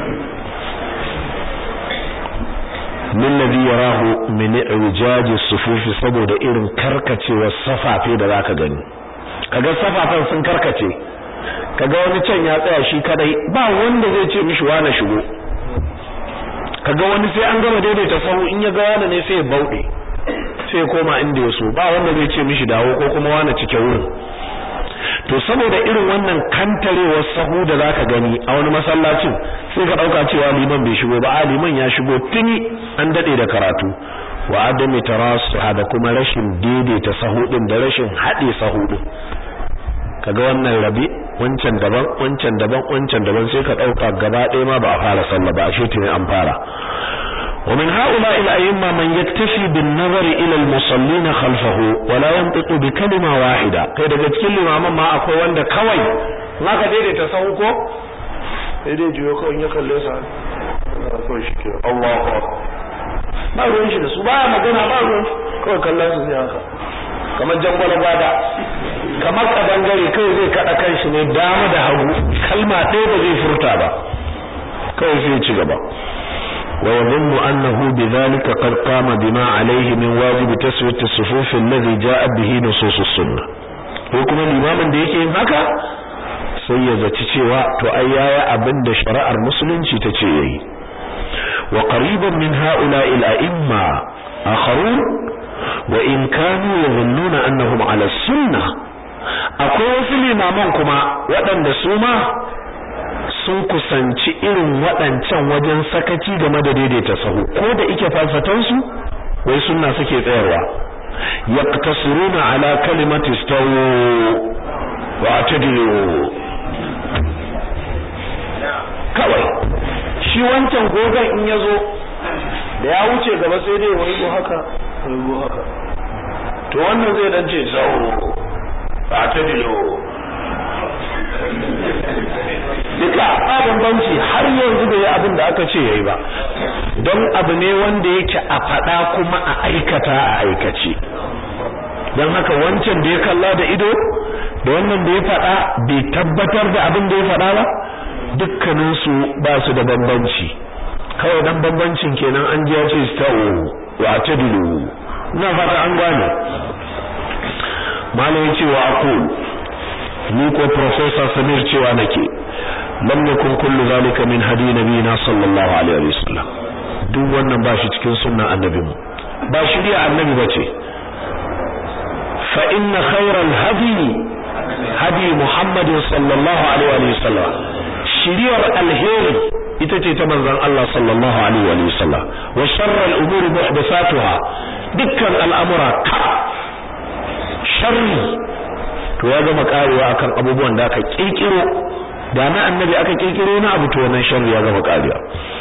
min ladhi yarahu min i'jaj as-sufuf saboda irin karkacewar safafe da zaka gani kaga safafan sun karkace kaga wani can ya tsaya shi kadai ba wanda zai ce mishi wani shigo kaga wani sai an gama daidaita sahu in ya ga wani ne sai ya bauɗe sai ya koma inda ya so ba wanda zai ce mishi dawo ko kuma wani cike wurin to saboda irin wannan kantarewar sahu da zaka gani a wani masallacin sai ka dauka cewa liman bai shigo ba a liman ya shigo tuni an dade da karatu wa adami tarasu da kuma rashin daidaita sahu din da rashin hade sahu din kaga wannan rabi wancan daban wancan daban wancan daban sai ka dauka gaba ɗaya ma ba a fara sallah ba ashe tuni an fara ومن هؤلاء الأئمة من يكتفي بالنظر إلى المصلين خلفه ولا ينطق بكلمة واحدة كي daga cikin limaman ma akwai wanda kawai naka daidaita sahu ko sai dai jiyo kawai ya kalle sa ko shi ke Allahu akbar ba ruwan shi da su ba magana ba ruwan kawai kallon su sai haka kamar jangwala gwada kamar kadangare kai zai kada kanshi ne dama da hagu kalma ɗaya ba zai furta ba kawai sai ci gaba ويظن أنه بذلك قد قام بما عليه من واجب تسوية الصفوف الذي جاء به نصوص السنة وكما الإمام da yake yin haka sai ya zaci cewa to ai yaya abinda shari'ar musulunci tace yayi wa qariban min ha'ula'i al-a'imma akharun wa in kanu yadhunnuna annahum 'ala as-sunnah akwai wasu limaman kuma waɗanda su ma sun kusanci irin waɗancan wajen sakaci game da daidaita sahu ko da ike falsatansu wai sunna suke tsayarwa yaqtasuruna ala kalimati istawu wa atadilu kawai shi wancan gogon in yazo da ya wuce gaba sai dai wai go haka wai go haka to wannan zai dan ce sawu wa atadilu duka ba bambanci har yanzu bai abin da aka ce yayi ba don abu ne wanda yake a fada kuma a aikata a aikace don haka wancan da ya kalla da ido da wannan da ya fada bai tabbatar da abin da ya fada ba dukkanin su ba su da bambanci kawai dan bambancin kenan an ji ya ce sta'u wa tadilu ina fata an gane malai cewa aqul ni ko professor Samir cewa nake lam yakun kullu zalika min hadi nabiyina sallallahu alaihi wasallam duk wannan ba shi cikin sunnan annabinmu ba shari'a annabi bace fa inna khayral hadi hadi Muhammad sallallahu alaihi wasallam shari'ar alheri ita ce ta manzon Allah sallallahu alaihi wasallam wa sharral umuri muhdathatuha dukkan al'amura ka sharri to ya gama karewa akan abubuwan da aka kirkiro da na annabi aka kirkiro na abu to wannan sharri ya gama karewa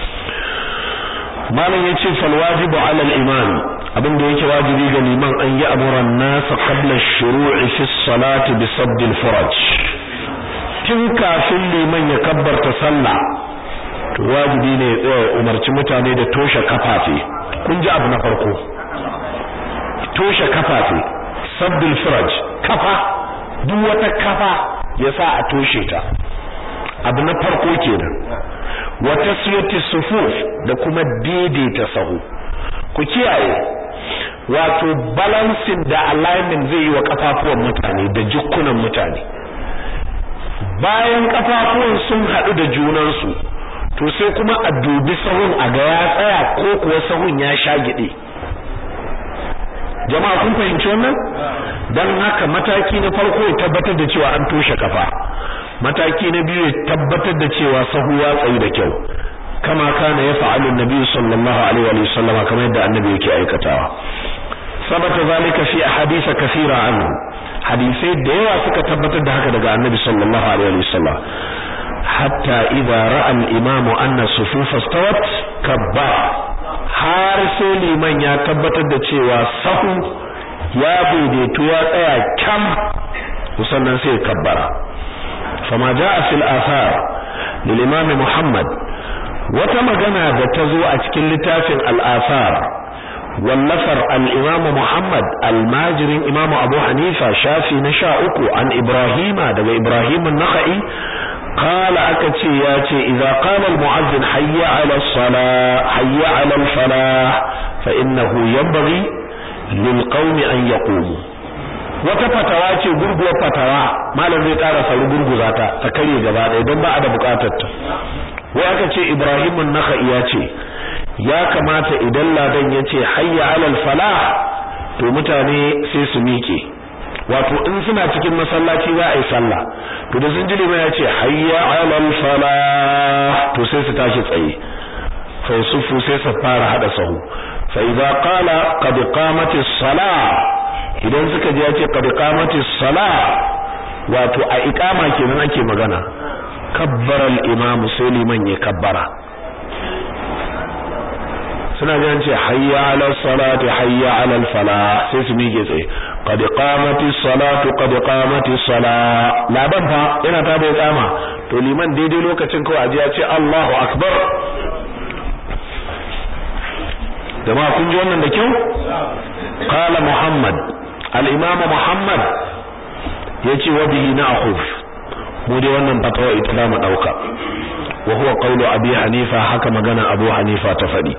malam yace fal wajibu ala al imam abinda yake wajibi ga liman an yi amuran nas qabla ash-shuru'i fi as-salati bi sadd al-faraj tun kafin liman ya kabbarta sallah to wajibi ne ya tsaya umarci mutane da toshe kafafe kun ji abu na farko toshe kafafe sadd al-faraj kafa duk wata kafa yasa a toshe ta abu na farko kenan wa taswiyati sufuf da kuma daidaita sahu ku kiyaye wato balancing da alignment zai yi wa kafafuwan mutane da jukkunan mutane bayan kafafuwan sun hadu da junan su to sai kuma a dubi sahun a ga ya tsaya ko kuwa sahun ya shagide jama'a kun fahimci wannan dan haka mataki na farko ya tabbatar da cewa an toshe kafa mataki na biyu tabbatar da cewa sahu ya tsayu da kyau kama kana ya fa'alu annabi sallallahu alaihi wa sallam kamar yadda annabi yake aikatawa sabata zalika fi ahadith kathira anhu hadisi da yawa suka tabbatar da haka daga annabi sallallahu alaihi wa sallam hatta idza ra'a al-imam anna sufufa istawat kabbara har sai liman ya tabbatar da cewa sahu ya daidaitu ya tsaya kam sannan sai kabbara fama jaa fil athar lil imam Muhammad wata magana da ta zo a cikin littafin al-athar wallafar al-imam Muhammad al-majirin imam Abu Hanifa shafi na sha uku an Ibrahima daga Ibrahim an-Nakhai قال أكتي ياتي إذا قال المؤذن حي على الصلاة حي على الفلاح فإنه ينبغي للقوم أن يقوموا وتفتوى ce gurguwar fatawa malam zai ƙara sauri gurguzata ta kare gaba ɗaya don ba a da buƙatar ta wai aka ce Ibrahim an-Nakhai ya ce ya kamata idan ladan ya ce hayya alal falah to mutane sai su miƙe wato in suna cikin masallaci za a yi sallah to da sun ji liman ya ce hayya alal falah to sai su tashi tsaye fa yusufu sai su fara hada sahu fa idza qala qad qamatis salah idan suka ji ya ce qad qamatis salah wato a iqama kenan ake magana kabbara al imam sai liman ya kabbara suna ga ce hayya alal salati hayya alal falah sai su miƙe tsaye qad qamatis salatu qad qamatis salah laban fa yana ta bai kama to liman daidai lokacin kawai aje ya ce Allahu akbar jama'a kun ji wannan da kyau qala Muhammad al-imam Muhammad yace wa bihi na'khuf mu dai wannan fatawa ita da mu dauka wa huwa qawlu Abi Hanifa haka magana Abu Hanifa ta fadi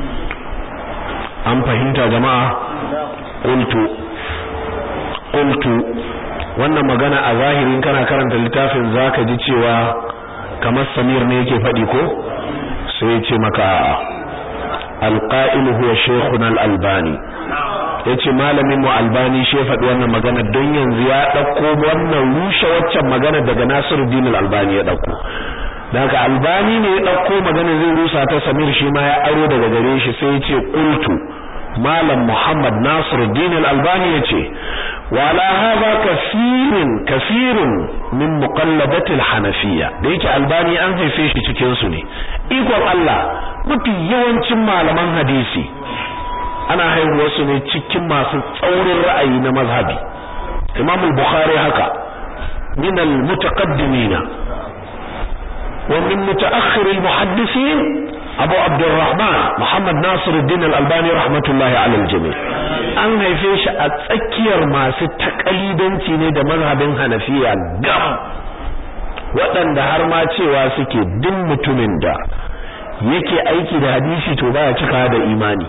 an fahimta jama'a qultu qultu wannan magana a zahirin kana karanta littafin zaka ji cewa kamar Samir ne yake fadi ko sai ya ce maka alqa'il huwa shaykhuna al-albani yace malamin mu albani shi fadi wannan magana don yanzu ya dauko wannan rushe waccan magana daga Nasiruddin al-Albani ya dauko daga albani ne ya dauko magana zai rusa ta Samir shi ma ya aro daga gare shi sai ya ce qultu malam Muhammad Nasiruddin al-Albani yace wala hadha kaseerun kaseerun min muqallabati al-hanafiyya da yake albani an haife shi cikin su ne ikon Allah mafi yawancin malaman hadisi ana haihuwar su ne cikin masu tsaurin ra'ayi na mazhabi Imam al-Bukhari haka min al-mutaqaddimin wa min mutaakhir al-muhaddisin Abu Abdurrahman Muhammad Nasiruddin al-Albani rahmatullahi ala al-jami' an haife shi a tsakiyar masu takalidanci ne da mazhabin Hanafiya gam waɗanda har ma cewa suke duk mutumin da yake aiki da hadisi to baya cika da imani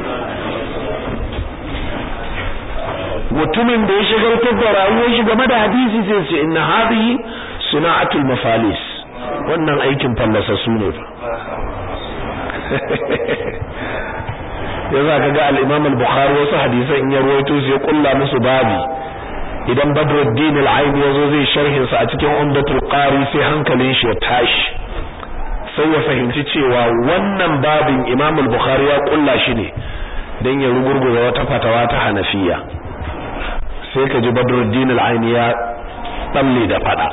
mutumin da ya shagaltar da rayuwar shi game da hadisi sai ce inna hadhihi suna'atul mafalis wannan aikin fallasa su ne fa yanzu kaga al-Imam al-Bukhari wasu hadisan in ya ruwaito sai kulla musu babi idan Badruddin al-Aini yazo zai sharhin sa a cikin Umdatul Qari sai hankalin shi ya tashi sai ya fahimci cewa wannan babin Imam al-Bukhari ya kulla shi ne dan ya rugurguza wata fatawa ta Hanafiya sai ka ji Badruddin al-Aini ya balle da fada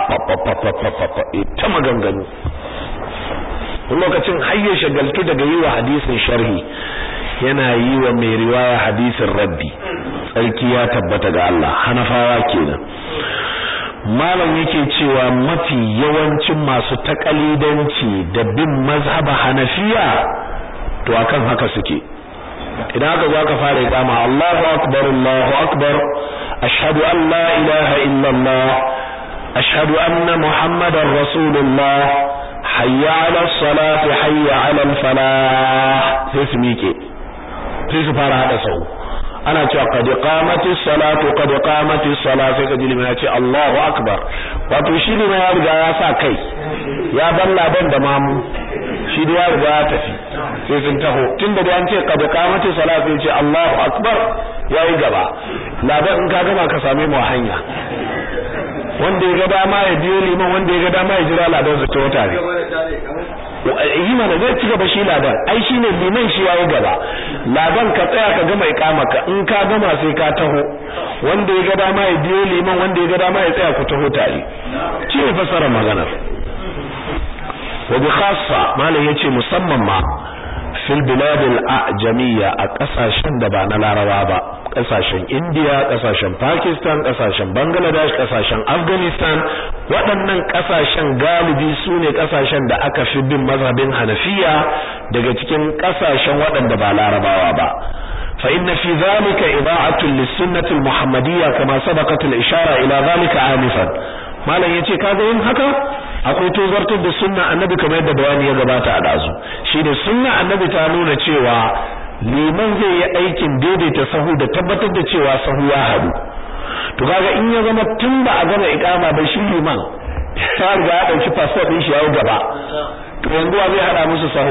ta maganganu lokacin hayye shagaltu daga yi wa hadisin sharhi yana yi wa mai riwaya hadisin rabbi tsarki ya tabbata ga Allah Hanafawa kenan malam yake cewa mafi yawancin masu takalidanci da bin mazhaba Hanafiya to akan haka suke idan aka zo ka fara ikama Allahu akbar Allahu akbar ashhadu an la ilaha illa Allah ashhadu anna muhammadar rasulullah hayya ala salati hayya ala falah sai su miƙe sai su fara hada sau ana cewa qad qamati salatu qad qamati salatu sai kaji limana ce Allahu akbar wato shi ne ya riga ya sa kai ya balla ban da mamu shi da ya riga ya tafi sai sun taho tunda da an ce qad qamati salatu sai ce Allahu akbar yayi gaba ladan in ka gama ka same mu hanya wanda ya ga dama ya biyo liman wanda ya ga dama ya jira ladan su ta wata ne yi mana zai ci gaba shi ladan ai shine liman shi yayi gaba ladan ka tsaya ka gama ikamaka in ka gama sai ka taho wanda ya ga dama ya biyo liman wanda ya ga dama ya tsaya ku taho tare shi ne fasara magana wa bi khassa malai yace musamman ma fil bilad al ajamiyya a kasashen da ba na larabawa ba kasashen India kasashen Pakistan kasashen Bangladesh kasashen Afghanistan waɗannan kasashen galibi sune kasashen da aka fi bin mazhabin Hanafiya daga cikin kasashen waɗanda ba larabawa ba fa inna fi dhalika ida'atun lis-sunnati al-muhammadiyya kama sabaqat al-ishara ila dhalika anifan malam yace kaga yin haka akwai tozartar da sunna annabi kamar yadda bayani ya gabata a dazu shine sunna annabi ta nuna cewa liman zai yi aikin daidaita sahu da tabbatar da cewa sahu ya hadu to kaga in ya zama tun ba a gama iqama ba shi liman ya riga ya dauki passport din shi ya gaba to yanzu zai hada musu sahu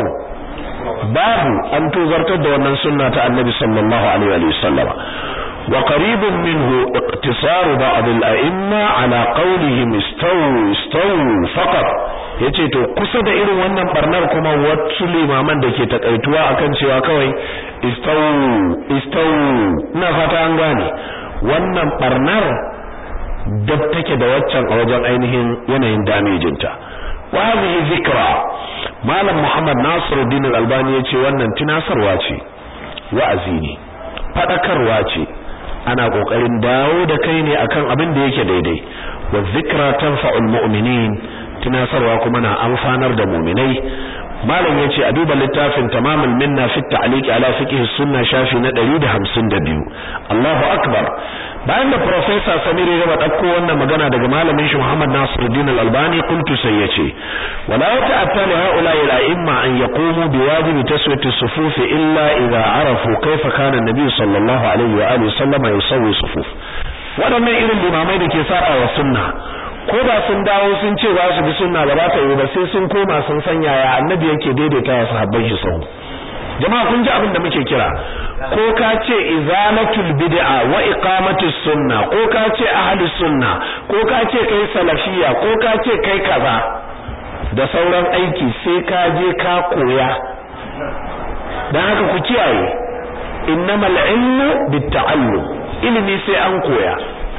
babu an tozartar da wannan sunna ta annabi sallallahu alaihi wa sallama wa qaribun minhu iqtisaru ba'd al-a'imma ala qawlihim istawu istawu faqat yace to kusa da irin wannan barnar kuma wasu limaman da ke takaituwa akan cewa kawai istawu istawu ina fata an gane wannan barnar da take da waccan a wajen ainihin yanayin damejinta wa hadhihi zikra malam Muhammad Nasiruddin Al-Albani yace wannan tunasarwa ce wa'azi ne fadakarwa ce ana kokarin dawo da kai ne akan abin da yake daidai wa zikra tanfa'ul mu'minin tunasarwa kuma na amfanar da mu'minai malam yace a duba littafin tamamul minna fi ta'liq ala fiqh sunna shafi na ɗari da hamsin da biyu Allahu akbar bayan da professor Samir ya dauko wannan magana daga malamin shi Muhammad Nasiruddin Al-Albani kuntu sai yace wala ta'atta li ha'ula'i al-a'imma an yaqumu biwajibi taswiyati as-sufuf illa idha arafu kayfa kana an-nabi sallallahu alaihi wa alihi sallama yusawwi sufuf wadannan irin limamai da ke sa'a wa sunna ko da sun dawo sun ce za su bi sunna ba za ta yi ba sai sun koma sun san yaya annabi yake daidaita wa sahabban shi sahu jama'a kun ji abin da muke kira ko ka ce izalatul bid'a wa iqamatus sunna ko ka ce ahlus sunna ko ka ce kai salafiyya ko ka ce kai kaza da sauran aiki sai ka je ka koya dan haka ku kiyaye innamal ilmu bitta'allum ilimi sai an koya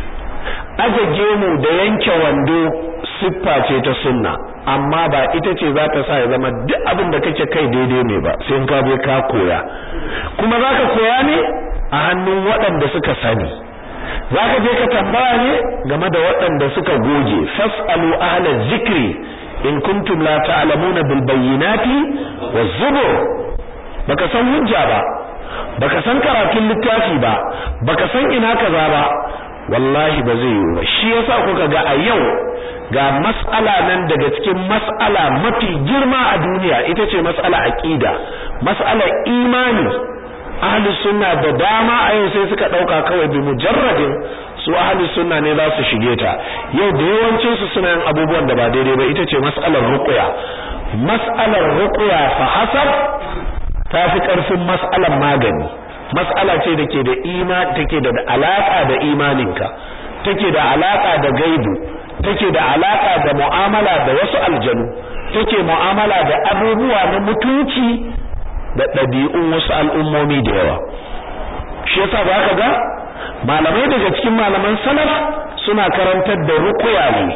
ajaje mu da yanke wando siffa ce ta sunna amma ba ita ce za ta sa ya zama duk abin da kake kai daidai ne ba sai ka je ka koya kuma zaka koya ne a hannun waɗanda suka sani zaka je ka tambaya ne game da waɗanda suka goge fasalu ahla zikri in kuntum la ta'lamuna bil bayyinati waz zubur baka san hujja ba baka san karatun littafi ba baka san ina kaza ba wallahi ba zai yi ba shi yasa kuka ga a yau ga mas'ala nan daga cikin mas'ala mafi girma a duniya ita ce mas'ala aqida mas'ala imani ahli sunna da dama a yau sai suka dauka kawai bi mujarradin su ahli sunna ne za su shige ta yau da yawancin su suna yin abubuwan da ba daidai ba ita ce mas'alar ruqya mas'alar ruqya fa hasab ta fi karfin mas'alar magani mas'ala ce dake da imani take da alaka da imaninka take da alaka da gaibu take da alaka da mu'amala da wasu aljanu take mu'amala da abubuwa na mutunci da dabi'un wasu al'ummomi da yawa shi yasa zaka ga malamai daga cikin malaman salaf suna karantar da ruqya ne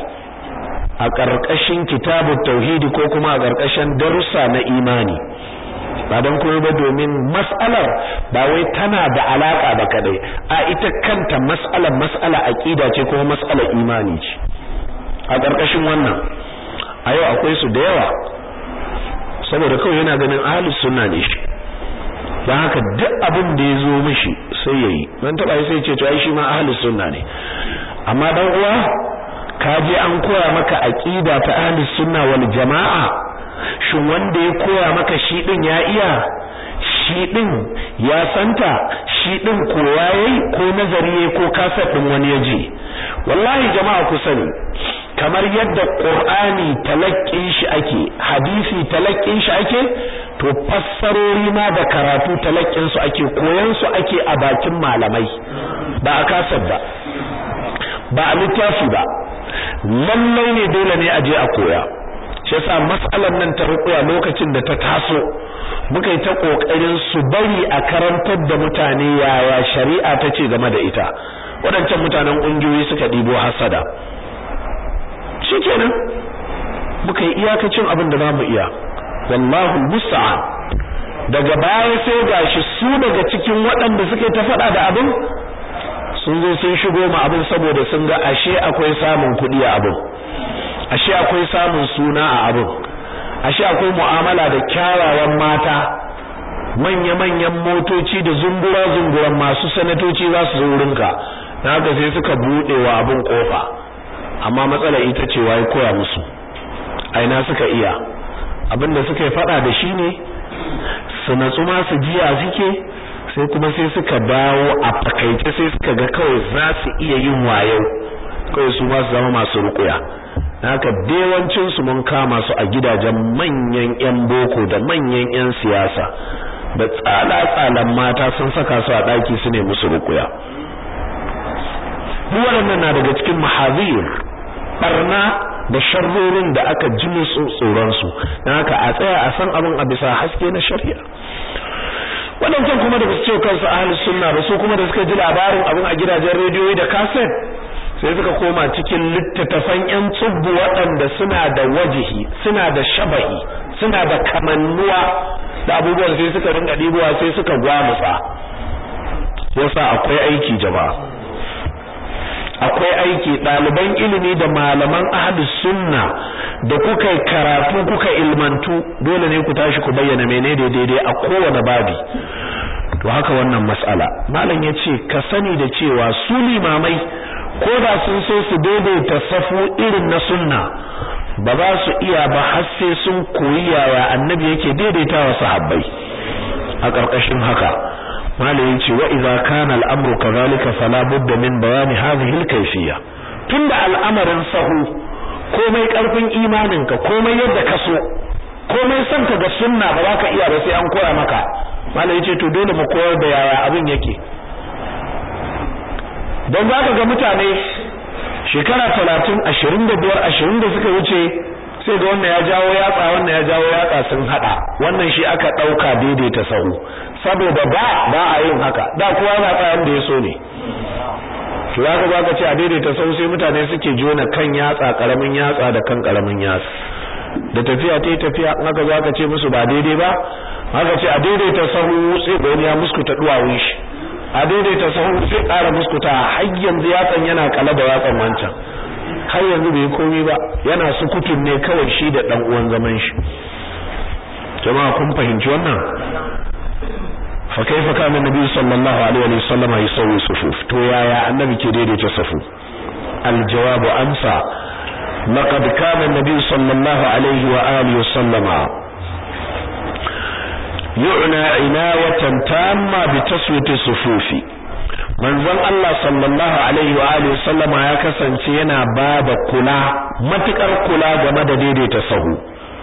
a karkashin kitabut tauhidi ko kuma a karkashin darussa na imani ba dan koyo ba domin mas'alar ba wai tana da alaka da kadai a ita kanta mas'alar mas'ala aqida ce kuma mas'alar imani ce a karkashin wannan a yau akwai su da yawa saboda kawai yana ganin ahlus sunna ne shi dan haka duk abin da yazo mishi sai yayi dan taba sai ce to ai shi ma ahlus sunna ne amma dan uwa ka je an koya maka aqida ta ahlus sunna wal jamaa shin wanda ya koya maka shi din ya iya shi din ya santa shi din koya yayi ko nazari yayi ko kasar din wani yaji wallahi jama'a ku sani kamar yadda qur'ani talaqqin shi ake hadisi talaqqin shi ake to fassarori ma da karatu talaqqin su ake koyan su ake a bakin malamai ba a kasar ba ba a littafi ba lallai ne dole ne a je a koya shi yasa mas'alan nan ta ruqya lokacin da ta taso muka yi ta kokarin su bari a karantar da mutane yaya shari'a ta ce game da ita wadancan mutanen kungiyoyi suka dibo hasada shikenan muka yi iyakacin abin da zamu iya wallahu musta'an daga baya sai gashi su daga cikin waɗanda suke ta faɗa da abin sun zo sun shigo ma abin saboda sun ga ashe akwai samun kuɗi a abin ashe akwai samun suna a abin ashe akwai mu'amala da kyawawan mata manya-manyan motoci da zungura-zunguran masu sanatoci za su zo wurinka na haka sai suka buɗe wa abin kofa amma matsala ita ce wai koya musu aina suka iya abinda suka faɗa da shi ne su natsu ma su jiya suke sai kuma sai suka dawo a fakaice sai suka ga kawai za su iya yin wayo kawai su ma su zama masu rukuya haka dewancin su mun kama su a gidajen manyan yan boko da manyan yan siyasa da tsala-tsalan mata sun saka su a daki su ne musu rukuya wannan na daga cikin mahazir barna da sharrorin da aka ji musu tsoron su dan haka a tsaya a san abin a bisa haske na shari'a wadannan kuma da su ce kansu ahlus sunna ba su kuma da suka ji labarin abin a gidajen rediyoyi da cassette sai suka koma cikin littattafan yan tsubbu waɗanda suna da wajihi suna da shabahi suna da kamannuwa da abubuwan sai suka rinka dibowa sai suka gwamutsa yasa akwai aiki jama'a akwai aiki ɗaliban ilimi da malaman ahlus sunna da kuka karatu kuka ilmantu dole ne ku tashi ku bayyana menene daidai a kowane babi to haka wannan mas'ala malam yace ka sani da cewa su limamai ko da sun so su daidaita safu irin na sunna ba za su iya ba har sai sun koyi yaya annabi yake daidaitawa sahabbai a ƙarƙashin haka malamin ce wa idza kana al-amru kadhalika fala budda min bayani hadhihi al-kayfiyya tunda al'amarin sahu komai karfin imaninka komai yadda ka so komai son ka ga sunna ba za ka iya ba sai an koya maka malamin ce to dole mu koyar da yaya abin yake dan zaka ga mutane shekara talatin ashirin da biyar ashirin da suka wuce sai ga wannan ya jawo yatsa wannan ya jawo yatsa sun hada wannan shi aka dauka daidaita sahu saboda ba ba a yin haka da kowa na tsayan da yaso ne to zaka ga ka ce a daidaita sahu sai mutane suke jona kan yatsa karamin yatsa da kan karamin yatsa da tafiya tai tafiya in aka zaka ce musu ba daidai ba haka ce a daidaita sahu sai ga wani ya muskuta duwawun shi a daidaita sahu sai ƙara muskuta har yanzu yatsan yana kala da yatsan wancan har yanzu bai komai ba yana sukutun ne kawai shi da dan uwan zaman shi jama'a kun fahimci wannan fa kaifa kana nabi sallallahu alaihi wa sallam yusawi sufuf to yaya annabi ke daidaita safu aljawabu amsa laqad kana nabi sallallahu alaihi wa alihi wa sallama yu'na inayatan tamma bi taswiti sufufi manzon Allah sallallahu alaihi wa alihi sallama ya kasance yana bada kula matukar kula game da daidaita sahu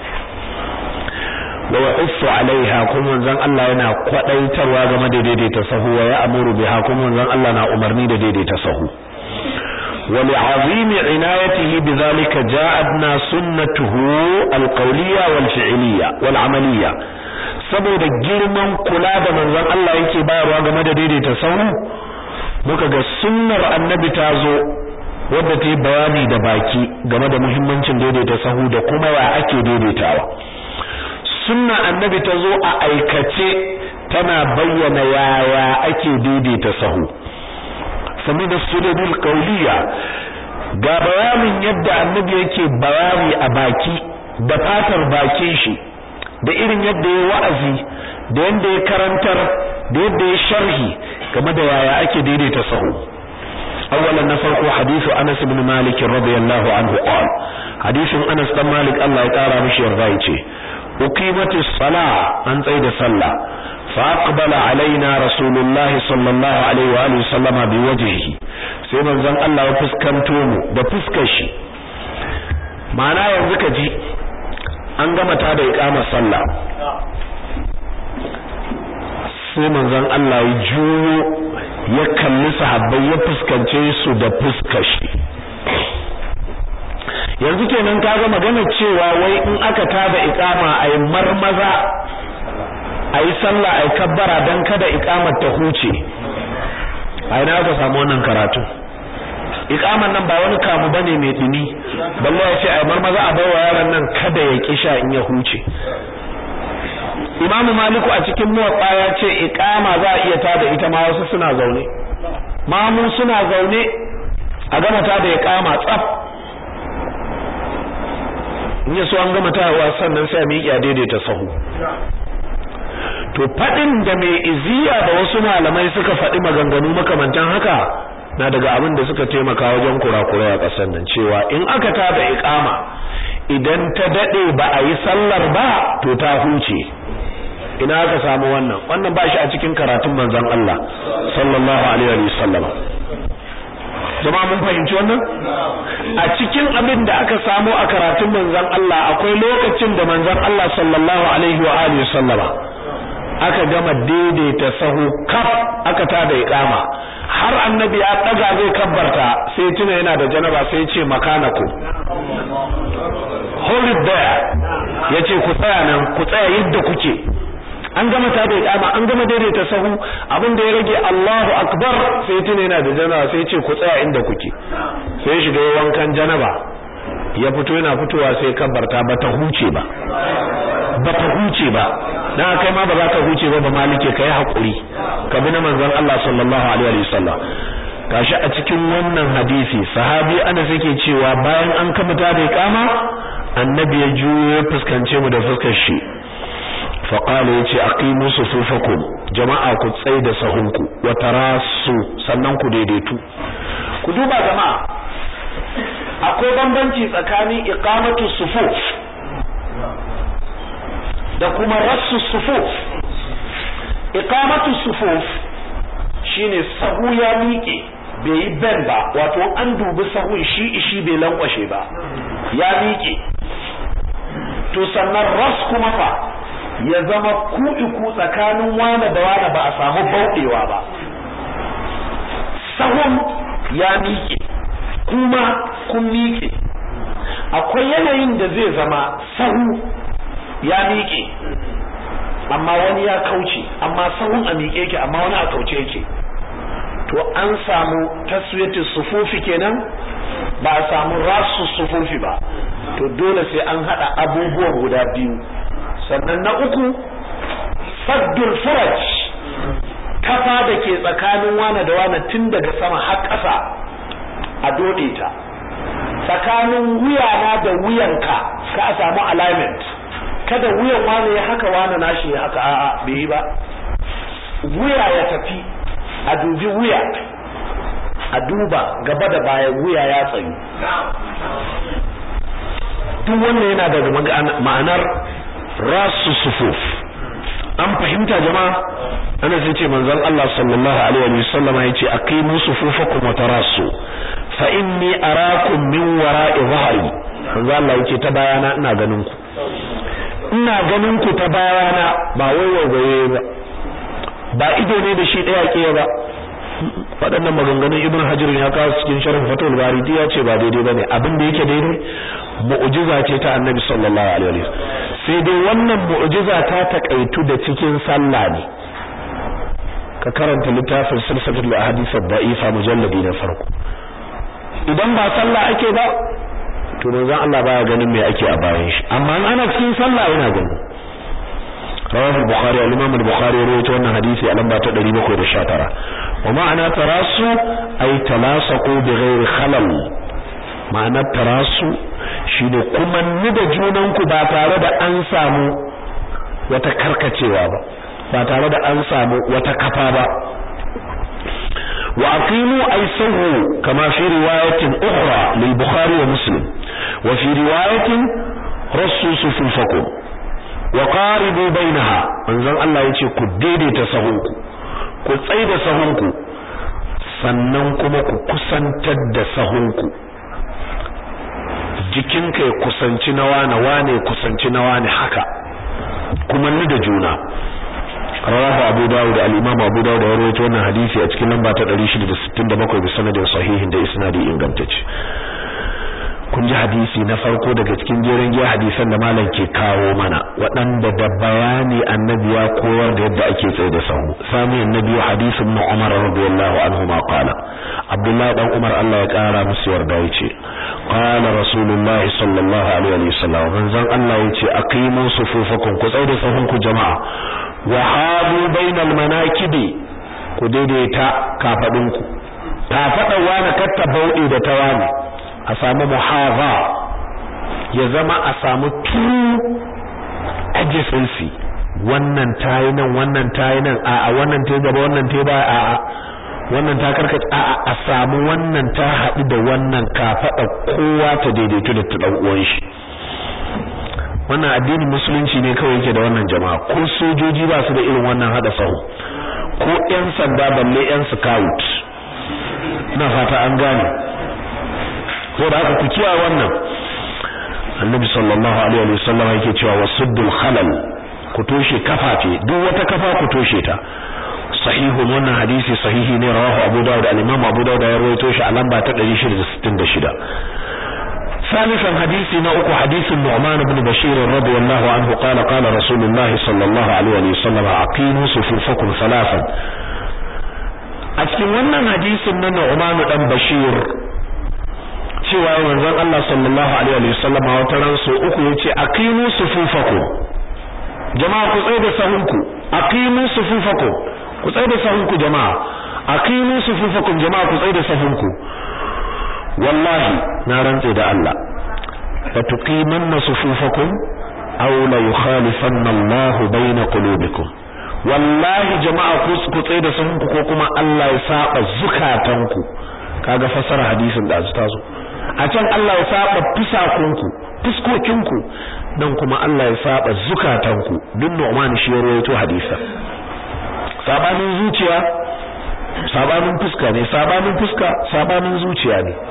wa yahussu alaiha kuma manzon Allah yana kwadaitarwa game da daidaita sahu wa ya'muru biha kuma manzon Allah na umarni da daidaita sahu wa li'azimi inayatihi bidhalika ja'adna sunnatuhu alqawliyya wal fi'liyya wal 'amaliyya saboda girman kula da manzon Allah yake bayarwa game da daidaita sahu muka ga sunnar annabi ta zo wadda ta yi bayani da baki game da muhimmancin daidaita sahu da kuma ya ake daidaitawa sunna annabi ta zo a aikace tana bayyana yaya ake daidaita sahu sami da sudadul qawliya ga bayanin yadda annabi yake bayani a baki da fatar bakin shi da irin yadda ya wa'azi da yadda ya karantar da yadda ya sharhi game da yaya ake daidaita sahu awwalan na farko hadithu Anas ibn Malik radiyallahu anhu qala hadithin Anas dan Malik Allah ya kara mishi yarda yace uqimatis salah an tsaida sallah fa aqbala alaina rasulullahi sallallahu alaihi wa alihi sallama biwajhihi sai manzon Allah ya fuskanto mu da fuskar shi ma'ana yanzu ka ji an gama ta da iqamar sallah sai manzon Allah ya juyo ya kalli sahabbai ya fuskance su da fuskar shi yanzu kenan kaga magana cewa wai in aka tada iqama ai marmaza ai sallah ai kabbara dan kada iqamar ta huce ai na ka samu wannan karatu iqaman nan ba wani kamu bane mai dumi balle ya ce ai marmaza a bawa yaron nan kada ya kisha in ya huce Imam Maliku a cikin muwatta ya ce iqama za a iya tada ita ma wasu suna zaune mamu suna zaune a gama tada iqama tsaf in yaso an gama tawa sannan sai a miƙa daidaita sahu to fadin da mai iziya da wasu malamai suka fadi maganganu makamantan haka na daga abin da suka taimaka wajen kurakura a ƙasar nan cewa in aka tada iqama idan ta dade ba a yi sallar ba to ta huce ina aka samu wannan wannan ba shi a cikin karatun manzon Allah sallallahu alaihi wa sallam jama'a mun fahimci wannan a cikin abin da aka samu a karatun manzon Allah akwai lokacin da manzon Allah sallallahu alaihi wa alihi sallama aka gama daidaita sahu kaf aka tada iqama har annabi ya daga zai kabbarta sai tuna yana da janaba sai ya ce makanako hold it there yace ku tsaya nan ku tsaya yadda kuke an gama tada iqama an gama daidaita sahu abin da ya rage Allahu akbar sai tuna yana da janaba sai ya ce ku tsaya inda kuke sai ya shiga wankan janaba ya fito yana fitowa sai kabbarta ba ta huce ba ba ta huce ba dan kai ma ba za ka huce ba ba malike kai hakuri ka bi na manzon Allah sallallahu alaihi wasallam gashi a cikin wannan hadisi sahabi Anas yake cewa bayan an kamata da iqama annabi ya juyo fuskance mu da fuskar shi fa qala yace aqimu sufufakum jama'a ku tsai da sahunku wa tarasu sannan ku daidaitu ku duba jama'a akwai bambanci tsakanin iqamatu sufuf da kuma rassu sufuf iqamatu sufuf shine sahu ya miƙe bai yi ben ba wato an dubi sahun shi ishi bai lankwashe ba ya miƙe to sannan ras kuma fa ya zama ku tsakanin wani da wani ba a samu bauɗewa ba sahun ya miƙe kuma kun miƙe akwai yanayin da zai zama sahu ya miƙe amma wani ya kauce amma sahun a miƙe yake amma wani a kauce yake to an samu taswiyatu sufufi kenan ba a samu rasu sufufi ba to dole sai an hada abubuwan guda biyu sannan na uku saddul furaj kafa da ke tsakanin wani da wani tun daga sama har ƙasa a dode ta tsakanin wuyana da wuyanka ka a samu alignment kada wuyan wani ya haka wani nashi ya haka a'a bai ba wuya ya tafi a dubi wuya a duba gaba da baya wuya ya tsayu duk wannan yana daga ma'anar rasu sufuf an fahimta jama'a ana sai ce manzon Allah sallallahu alaihi wa sallam yace aqimu sufufakum wa tarasu fa inni arakum min wara'i dhahri manzon Allah yake ta bayana ina ganin ku ina ganin ku ta bayana ba waiwaye ba ba ido ne da shi daya ke ba waɗannan maganganun Ibn Hajar ya kawo cikin sharh Fathul Bari ya ce ba daidai bane abin da yake daidai mu'jiza ce ta Annabi sallallahu alaihi wasallam sai dai wannan mu'jiza ta takaitu da cikin sallah ne ka karanta littafin silsilatul ahadith ad-da'ifa mujalladi na farko idan ba sallah ake ba to manzon Allah baya ganin me ake a bayan shi amma ana cikin sallah yana gani rawahu al-bukhari al-imam al-bukhari rawaito wannan hadisi a lamba ta ɗari bakwai da sha tara wa ma'ana tarasu ay talasaqu bighairi khalal ma'ana tarasu shine kuma ni da junan ku ba tare da an samu wata karkacewa ba ba tare da an samu wata kafa ba wa aqimu ay sahu kama fi riwayatin ukhra lil bukhari wa muslim wa fi riwayatin rasu sufufakum wa qaribu bainaha manzon Allah yace ku daidaita sahunku ku tsaida sahunku sannan kuma ku kusantar da sahunku jikinka ya kusanci na wane wane kusanci na wane haka kuma ni da juna rawahu Abu Dawud al-Imam Abu Dawud ya rawaito wannan hadisi a cikin lamba ta ɗari shida da sittin da bakwai bi sanadin sahihin da isnadi ingantacce ku kun ji hadisi na farko daga cikin jerin giya hadisan da malam ke kawo mana waɗanda da bayani annabi ya koyar da yadda ake tsaye da sahu sami annabi hadisin na Umar radiyallahu anhu ma qala Abdullah dan Umar Allah ya kara musu yarda yace qala Rasulullah sallallahu alaihi wasallam manzon Allah yace aqimu sufufakum ku tsaye da sahun ku jama'a wa hadu bainal manakibi ku daidaita kafadunku kafadan wani katta bauɗe da tawani a samu muhaza ya zama a samu true adjacency wannan tayi nan wannan tayi nan a a wannan tayi gaba wannan tayi ba a a wannan ta karkace a a a samu wannan ta haɗu da wannan kafada kowa ta daidaito da dan uwan shi wannan addinin musulunci ne kawai yake da wannan jama'a ko sojoji ba su da irin wannan hada sahu ko ƴan sanda balle ƴan scout ina fata an gane saboda haka ku kiyaye wannan annabi sallallahu alaihi wa sallam yake cewa wasuddul khalal ku toshe kafafe duk wata kafa ku toshe ta sahihu wannan hadisi sahihi ne rawahu abu dawud al-imam abu dawud ya rawaito shi a lamba ta ɗari shida da sittin da shida ثالثا حديث نأكو حديث النعمان بن بشير رضي الله عنه قال قال رسول الله صلى الله عليه وسلم أقيموا صفوفكم ثلاثا أتكلم wannan hadisin na Nu'man dan Bashir cewa manzon Allah sallallahu alaihi wasallam wata ran so uku yace aqimu sufufakum jama'a ku tsaya da sahunku aqimu sufufakum ku tsaya da sahunku jama'a aqimu sufufakum jama'a ku tsaya da sahunku wallahi na rantsa da Allah fa tuqimanna sufufakum aw la yukhalifanna Allah bayna qulubikum wallahi jama'a ku ku tsaya da sahunku ko kuma Allah ya saba zukatanku kaga fasara hadisin da ta zo a can Allah ya saba fisakunku fuskokinku dan kuma Allah ya saba zukatanku duk Nu'man shi ya rawaito hadisa sabanin zuciya sabanin fuska ne sabanin fuska sabanin zuciya ne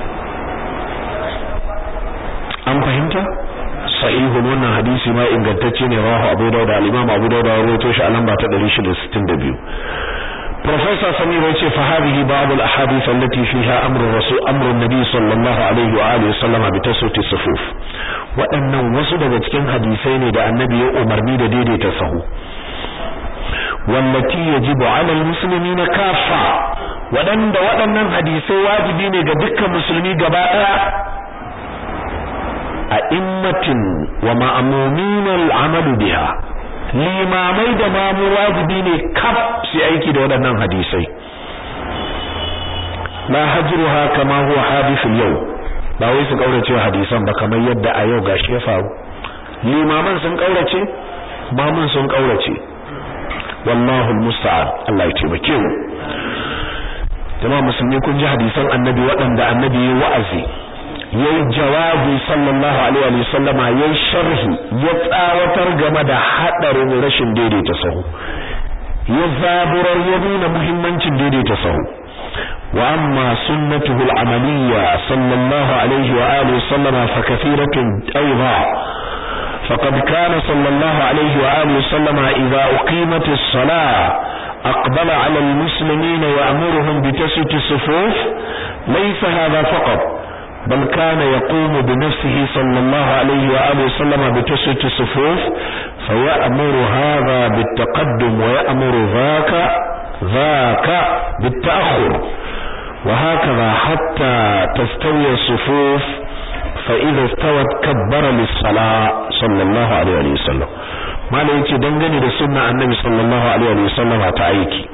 an fahimta sahihu wannan hadisi ma ingantacce ne rawahu Abu Dawud da al-Imam Abu Dawud ya rawaito shi a lamba ta ɗari shida da sittin da biyu Professor Samir yace fa hadhihi ba'd al-ahadith allati fiha amru rasul amru an-nabi sallallahu alaihi wa alihi wasallam bi tasawwut as-sufuf waɗannan wasu daga cikin hadisai ne da annabi ya umarni da daidaita sahu wallati yajibu 'ala al-muslimina kaffa waɗanda waɗannan hadisai wajibi ne ga dukkan musulmi gaba ɗaya a immatin wa ma'mumin al-amal biha limamai da mamu wajibi ne kaf su aiki da waɗannan hadisai la hajruha kama huwa hadith al-yawm ba wai su kaurace hadisan ba kamar yadda a yau gashi ya faru limaman sun kaurace mamun sun kaurace wallahu al-musta'an Allah ya taimake mu jama'a musulmi kun ji hadisan annabi waɗanda annabi ya wa'azi yayi jawabi sallallahu alaihi wa sallama yayi sharhi ya tsawatar game da hadarin rashin daidaita sahu ya zaburar ya nuna muhimmancin daidaita sahu wa amma sunnatuhu al-amaliyya sallallahu alaihi wa alihi sallama fa kathiratun ayda faqad kana sallallahu alaihi wa alihi sallama idha uqimat as-salah aqbala 'ala al-muslimina ya'muruhum bi taswiyati as-sufuf laysa hadha faqat بل كان يقوم بنفسه صلى الله عليه وآله وسلم بتسوية الصفوف فيأمر هذا بالتقدم ويأمر ذاك ذاك بالتأخر وهكذا حتى تستوي الصفوف فإذا استوت كبر للصلاة صلى الله عليه وسلم ما ليتي دنجني لسنة النبي صلى الله عليه وسلم تعيكي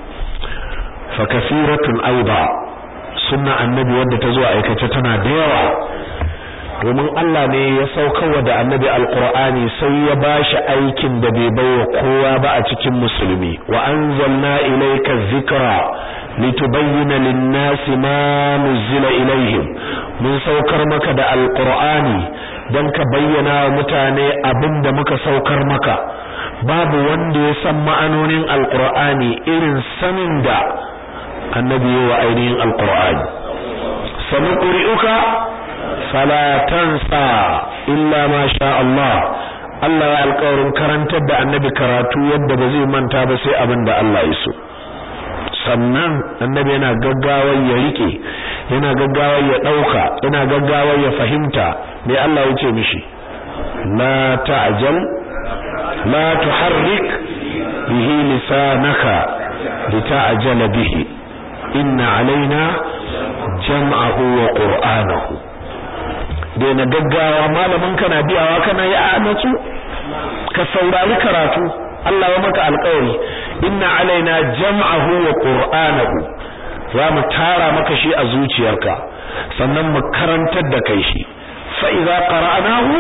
فكثيرة أيضا sunna annabi wadda ta zo aikace tana da yawa domin Allah ne ya saukarwa da annabi alqur'ani sai ya bashi aikin da bai baiwa kowa ba a cikin musulmi wa anzalna ilayka dhikra litubayyana lin-nasi ma nuzila ilayhim mun saukar maka da alqur'ani dan ka bayyana wa mutane abinda muka saukar maka babu wanda ya san ma'anonin alqur'ani irin sanin da annabi wa ainihin alqur'ani sanuqri'uka fala tansa illa ma sha Allah Allah ya alƙawarin karantar da annabi karatu yadda ba zai manta ba sai abin da Allah ya so sannan annabi yana gaggawa ya rike yana gaggawa ya dauka yana gaggawa ya fahimta me Allah ya ce mishi la ta'jal la tuharrik bihi lisanaka lita'jala bihi inna alaina jam'ahu wa qur'anahu daina gaggawa malamin kana biyawa kana yi a natsu ka saurari karatu Allah ya maka alƙawari inna alaina jam'ahu wa qur'anahu za mu tara maka shi a zuciyarka sannan mu karantar da kai shi fa idza qara'nahu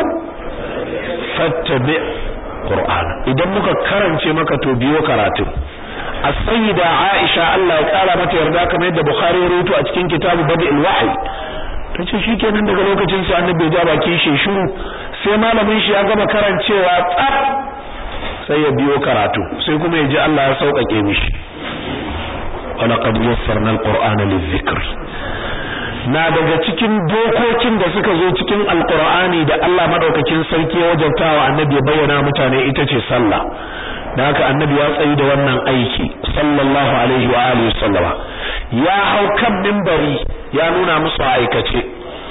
fattabi qur'ana idan muka karance maka to biyo karatu as-sayyida Aisha Allah ya kara mata yarda kamar yadda Bukhari ya rawaito a cikin kitabu Badil Wahyi tace shikenan daga lokacin sai annabi ya ja baki shi shiru sai malamin shi ya gama karancewa tsaf sai ya biyo karatu sai kuma ya ji Allah ya sauƙaƙe mishi walaqad yassarna al-qur'ana lidh-dhikr na daga cikin dokokin da suka zo cikin alqur'ani da Allah madaukakin sarki ya wajabtawa annabi ya bayyana mutane ita ce sallah da haka annabi ya tsayi da wannan aiki sallallahu alaihi wa alihi sallama ya hau kan minbari ya nuna musu aikace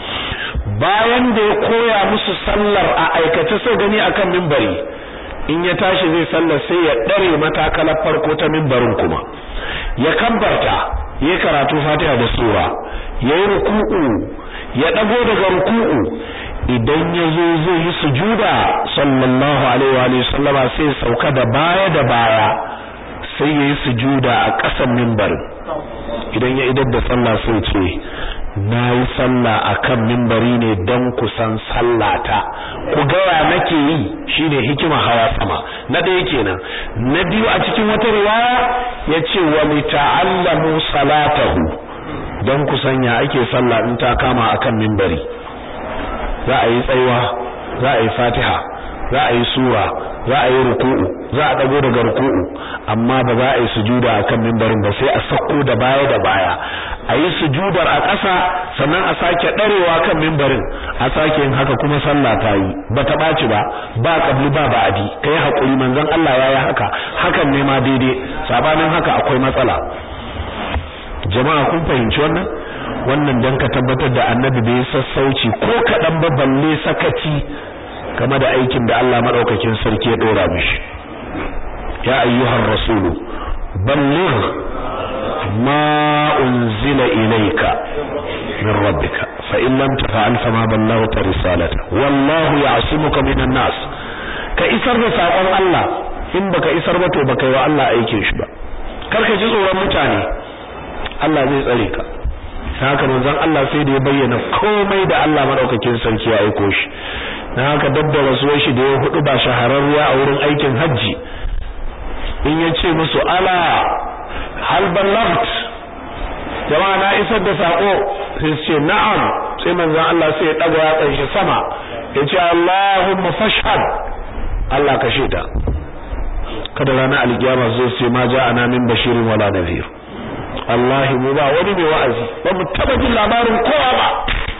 bayan da ya koya musu sallar a aikace sai gani akan minbari in ya tashi zai sallar sai ya dare matakalar farko ta minbarin kuma ya kambarta ya karatu Fatiha da sura yayi ruku'u ya dago daga ruku'u idan yazo zai yi sujuda sallallahu alaihi wa sallama sai sauka da baya da baya sai yayi sujuda a ƙasan minbarin idan ya idar da sallah sai ce nayi sallah akan minbari ne dan kusan sallata ku ga ya nake yi shine hikima hawa sama na daya kenan na biyu a cikin wata riwaya yace wa lita'allamu salatahu dan kusan ya ake sallah in ta kama akan minbari za a yi tsayuwa za a yi Fatiha za a yi sura za a yi ruku'u za a dago daga ruku'u amma ba za a yi sujuda akan minbarin ba sai a sako da baya da baya a yi sujudar a ƙasa sannan a sake darewa kan minbarin a sake yin haka kuma sallah ta yi ba ta baci ba ba kabli ba ba'adi kai hakuri manzon Allah ya yi haka hakan ne ma daidai sabanin haka akwai matsala jama'a kun fahimci wannan wannan dan ka tabbatar da annabi bai sassauci ko kadan ba balle sakaci game da aikin da Allah madaukakin sarki ya dora mishi ya ayyuhar rasul balligh ma unzila ilayka min rabbika fa in lam taf'al fama ballaghta risalata wallahu ya'simuka minan nas ka isar da sakon Allah in baka isar ba to baka yi wa Allah aikin shi ba karka ji tsoron mutane Allah zai tsare ka haka manzon Allah sai da ya bayyana komai da Allah madaukakin sarki ya aiko shi dan haka dabba rasuwar shi da ya hudu ba shahararriya a wurin aikin haji in yace musu ala hal ballagt jama'a na isar da sako sai ce na'am sai manzon Allah sai ya daga yatsan shi sama yace Allahumma fashhad Allah ka shaida kada ranar alkiyama zai ce ma ja'ana min bashirin wala nadhir wallahi mu ba wani mai wa'azi ba mu taba jin labarin kowa ba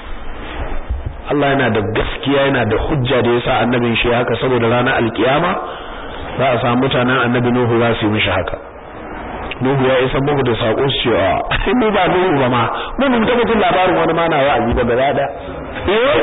Allah yana da gaskiya yana da hujja da yasa annabin shi haka saboda ranar alkiyama za a samu mutanen annabi Nuhu za su yi mishi haka Nuhu ya isa muku da sako su cewa ai mu ba Nuhu ba ma mu mun taba jin labarin wani ma na wa'azi ba gaba da eh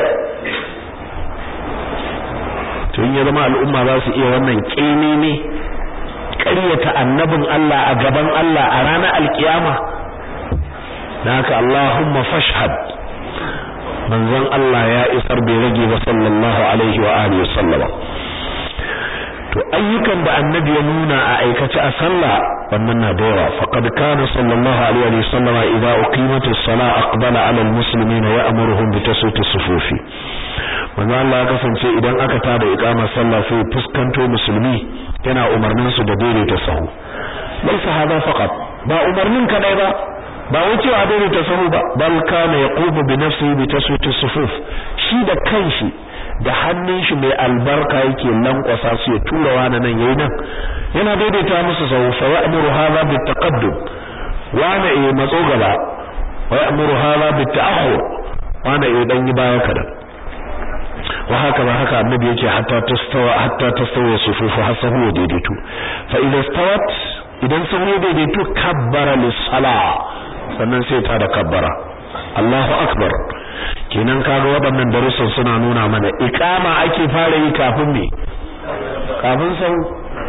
to in ya zama al'umma za su iya wannan kene ne ƙaryata annabin Allah a gaban Allah a ranar alkiyama naka Allahumma fashhad manzon Allah ya isar bai rage ba sallallahu alaihi wa alihi wasallama to ayyukan da annabi ya nuna a aikace a sallah wannan na da yawa faqad kana sallallahu alaihi wa sallama idza uqimatis salah aqbala ala almuslimina ya'muruhum bi taswiti sufufi manzon Allah ya kasance idan aka tada iqamar sallah sai fuskanto musulmi yana umarnin su da daidaita sahu bai sahaba faqat ba umarnin kadai ba ba wuce a daidaita sahu ba bal kana yaqumu bi nafsihi bi taswiti sufuf shi da kanshi da hannun shi mai albarka yake lankwasa su ya tura wani nan yayin nan yana daidaita musu sahu fa ya'muru hadha bit taqaddum wani eh matso gaba wa ya'muru hadha bit ta'akhur wani eh dan yi baya kada wa haka ba haka annabi yake hatta tastawa hatta tastawa sufufu hasahu wa daidaitu fa idza stawat idan sahu daidaitu kabbara lis-salah sannan sai ta da kabbara Allahu akbar. Kenan kaga waɗannan darussan suna nuna mana iqama ake fara yi kafin me kafin sau.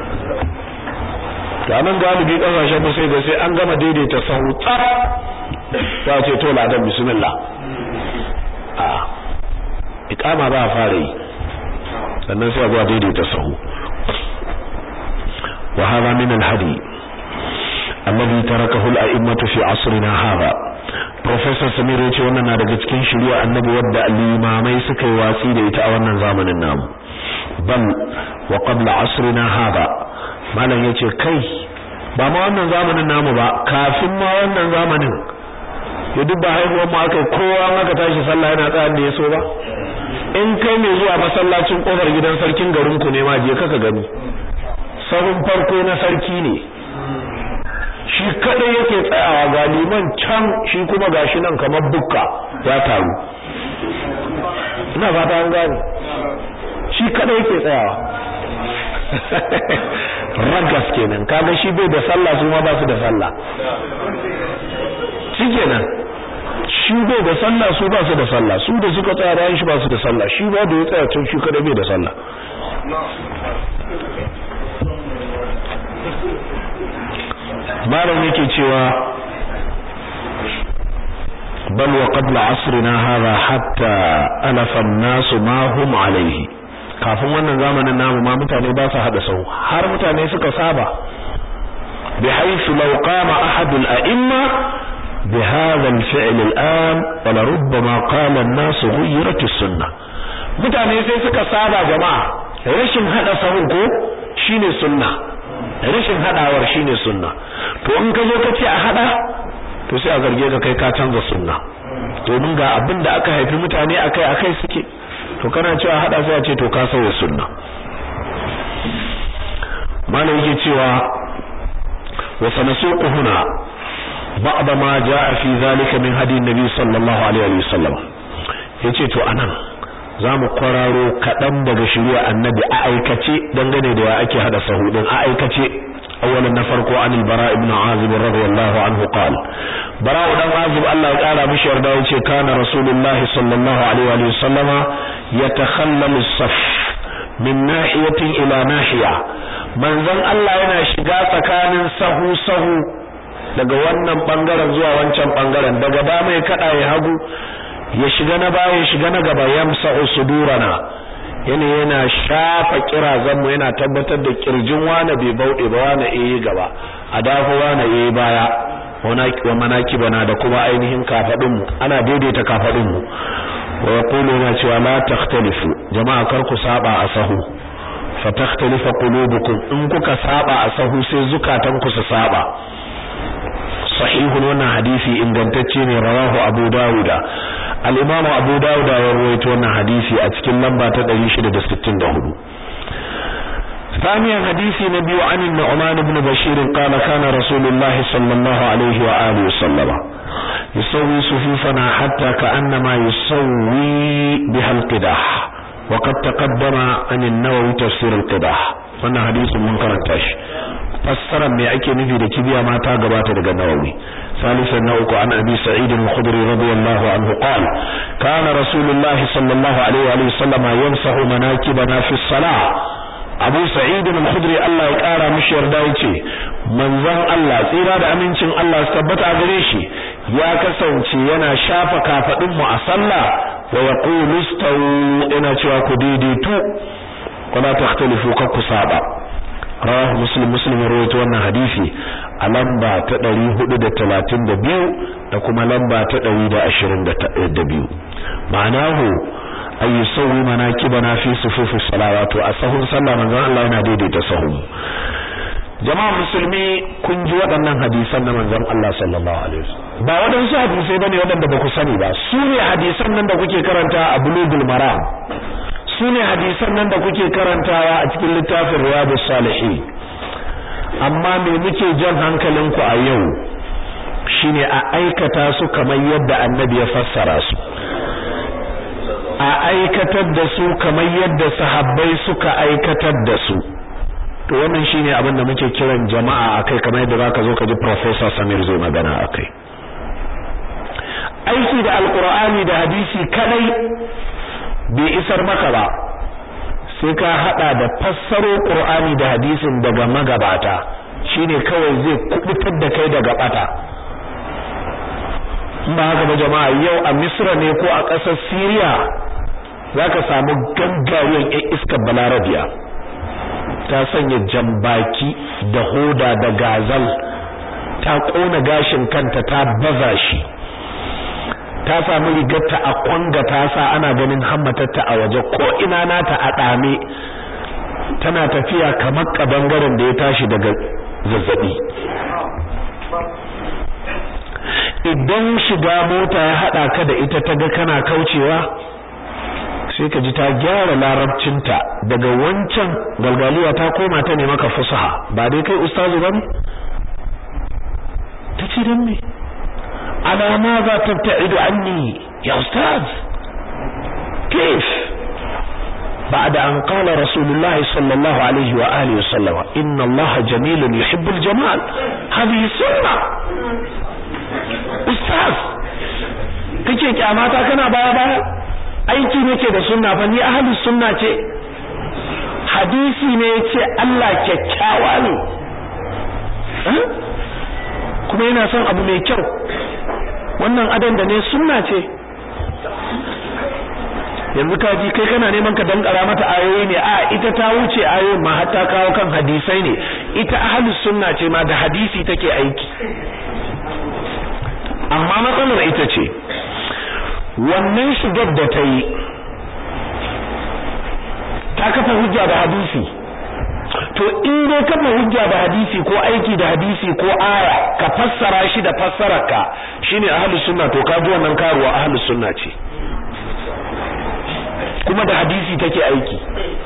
to anan galibi kasashen mu sai ga sai an gama daidaita sahu tsaf ta ce to ladan bismillah a iqama ba fara yi sannan sai ga daidaita sahu. wa hada min al-hadi alladhi tarakahu al-a'immatu fi asrina hada. Professor Samir yace wannan na daga cikin shari'a annabi wadda al-imamai suka yi wasi da ita a wannan zamanin namu. bal wa qabla asrina hada, malam yace kai ba ma wannan zamanin namu ba, kafin ma wannan zamanin ya dubba haihuwar mu akai kowa maka tashi sallah yana tsayan da yaso ba. in kai ne zuwa masallacin kofar gidan sarkin garin ku ne ma je kaka gani sahun farko na sarki ne, shi kadai yake tsayawa ga liman can shi kuma gashi nan kamar bukka ya taru. ina fata an gane shi kadai yake tsayawa ragas kenan, kaga shi bai da sallah su ma ba su da sallah. shikenan shi bai da sallah su ba su da sallah, su da suka tsaya bayan shi ba su da sallah, shi ba da ya tsaya can shi kadai bai da sallah. malam yake cewa bal wa qabla asrina hadha hatta alafa an-nas ma hum alayhi. kafin wannan zamanin namu ma mutane ba su hada sau, har mutane suka saba bi haythu law qama ahad al-a'imma bi hadha al-fi'l al-an wa la rubbama qala an-nas ghayyirat as-sunnah. mutane sai suka saba jama'a, rashin hada sau ko shine sunna, rashin hadawar shine sunna. to in ka zo ka ce a hada to sai a zarge ka kai ka canza sunna, domin ga abin da aka haifi mutane akai akai suke, to kana cewa hada sai a ce to ka sauya sunna. malai yake cewa wa sanasuqu huna ba'da ma jaa fi zalika min hadi nabi sallallahu alaihi wasallam. yace to anan zamu kwararo kadan daga shari'a annabi a aikace dangane da ya ake hada sahu din a aikace. اولا نفرق عن البراء بن عازب رضي الله عنه قال براء بن عازب الله تعالى mishi yarda yace kana rasulullahi sallallahu alaihi wa sallama yatakhallalu as-saff min nahiyatin ila nahiya. manzon Allah yana shiga tsakanin sahu sahu daga wannan bangaren zuwa wancan bangaren, daga dama ya kada ya hagu, ya shiga na baya ya shiga na gaba, yamsa'u sudurana yana yana shafa kirazan mu, yana tabbatar da kirjin wani bai bauɗe ba, wani eh gaba a dafa wani eh baya, wa manakibana da kuma ainihin kafadin mu ana daidaita kafadin mu. wa yaqulu ma cewa la takhtalifu, jama'a kar ku saba a sahu, fa takhtalifa qulubukum, in kuka saba a sahu sai zukatan ku su saba. sahihun, wannan hadisi ingantacce ne, rawahu abu dauda. al-imam abu dauda ya rawaito wannan hadisi a cikin lamba ta ɗari shida da sittin da hudu. ثانيا حديث نبي عن النعمان بن بشير قال كان رسول الله صلى الله عليه وآله وسلم يسوي صفوفنا حتى كأنما يسوي بها القدح، وقد تقدم عن النووي تفسير القدح. wannan hadisin mun karanta shi, fassarar me ake nufi da kibiya ma ta gabata daga Nawawi. ثالثا نوك عن أبي سعيد الخدري رضي الله عنه قال كان رسول الله صلى الله عليه وآله وسلم يمسح مناكبنا في الصلاة. Abu Sa'id al-Khudri Allah ya kara mishi yarda yace manzon Allah tsira da amincin Allah su tabbata a gare shi ya kasance yana shafa kafadin mu a sallah, wa yaqulu istawu, ina cewa ku daidaitu wala takhtalifu ka ku saba. rawahu Muslim, Muslim ya rawaito wannan hadisi a lamba ta ɗari hudu da talatin da biyu da kuma lamba ta ɗari da ashirin da biyu. ma'anahu ay yusawwi manakibana fi sufufis salawatu, a sahun sallah manzon Allah yana daidaita sahun. jama'a musulmi, kun ji waɗannan hadisan na manzon Allah sallallahu alaihi wasallam, ba waɗansu hadisai bane waɗanda ba ku sani ba, su ne hadisan nan da kuke karanta a Bulughul Maram, su ne hadisan nan da kuke karantawa a cikin littafin Riyadus Salihin. amma me muke jan hankalinku a yau shine a aikata su kamar yadda annabi ya fassara su, a aikatar da su kamar yadda sahabbai suka aikatar da su. to wannan shine abin da muke kiran jama'a akai, kamar yadda zaka zo ka ji Professor Samir zai magana akai. aiki da alqur'ani da hadisi kadai bai isar maka ba sai ka hada da fassaro qur'ani da hadisin daga magabata shine kawai zai kubutar da kai daga bata ba haka ba jama'a yau a Misra ne ko a ƙasar Syria zaka samu gangayen ƴan iskar Balarabiya ta sanya jambaki da hoda da gazal ta kona gashin kanta ta baza shi ta samu rigarta a kwanga ta sa ana ganin hammatarta a waje ko ina nata a dame tana tafiya kamar kabangaren da ya tashi daga zazzabi idan shiga mota ya hada ka da ita taga kana kaucewa sai ka ji ta gyara larabcinta daga wancan galgaliya ta koma ta ne maka fusaha ba dai kai ustazu bane tace dan me ala ma za tabta'idu anni ya ustaz كيف بعد أن قال رسول الله صلى الله عليه وآله وسلم إن الله جميل يحب الجمال هذه سنة ustaz kake kyamata kana baya baya aiki nake da sunna fa ni ahlus sunna ce hadisi ne yace Allah kyakkyawa ne kuma yana son abu mai kyau wannan adan da ne sunna ce yanzu ka ji kai kana neman ka dankara mata ayoyi ne a ita ta wuce ayoyin ma har ta kawo kan hadisai ne ita ahlus sunna ce ma da hadisi take aiki amma matsalar ita ce wannan shigar da ta yi ta kafa hujja da hadisi to in dai kafa hujja da hadisi ko aiki da hadisi ko aya ka fassara shi da fassararka shine ahlus sunna to ka ji wannan karuwa ahlus sunna ce kuma da hadisi take aiki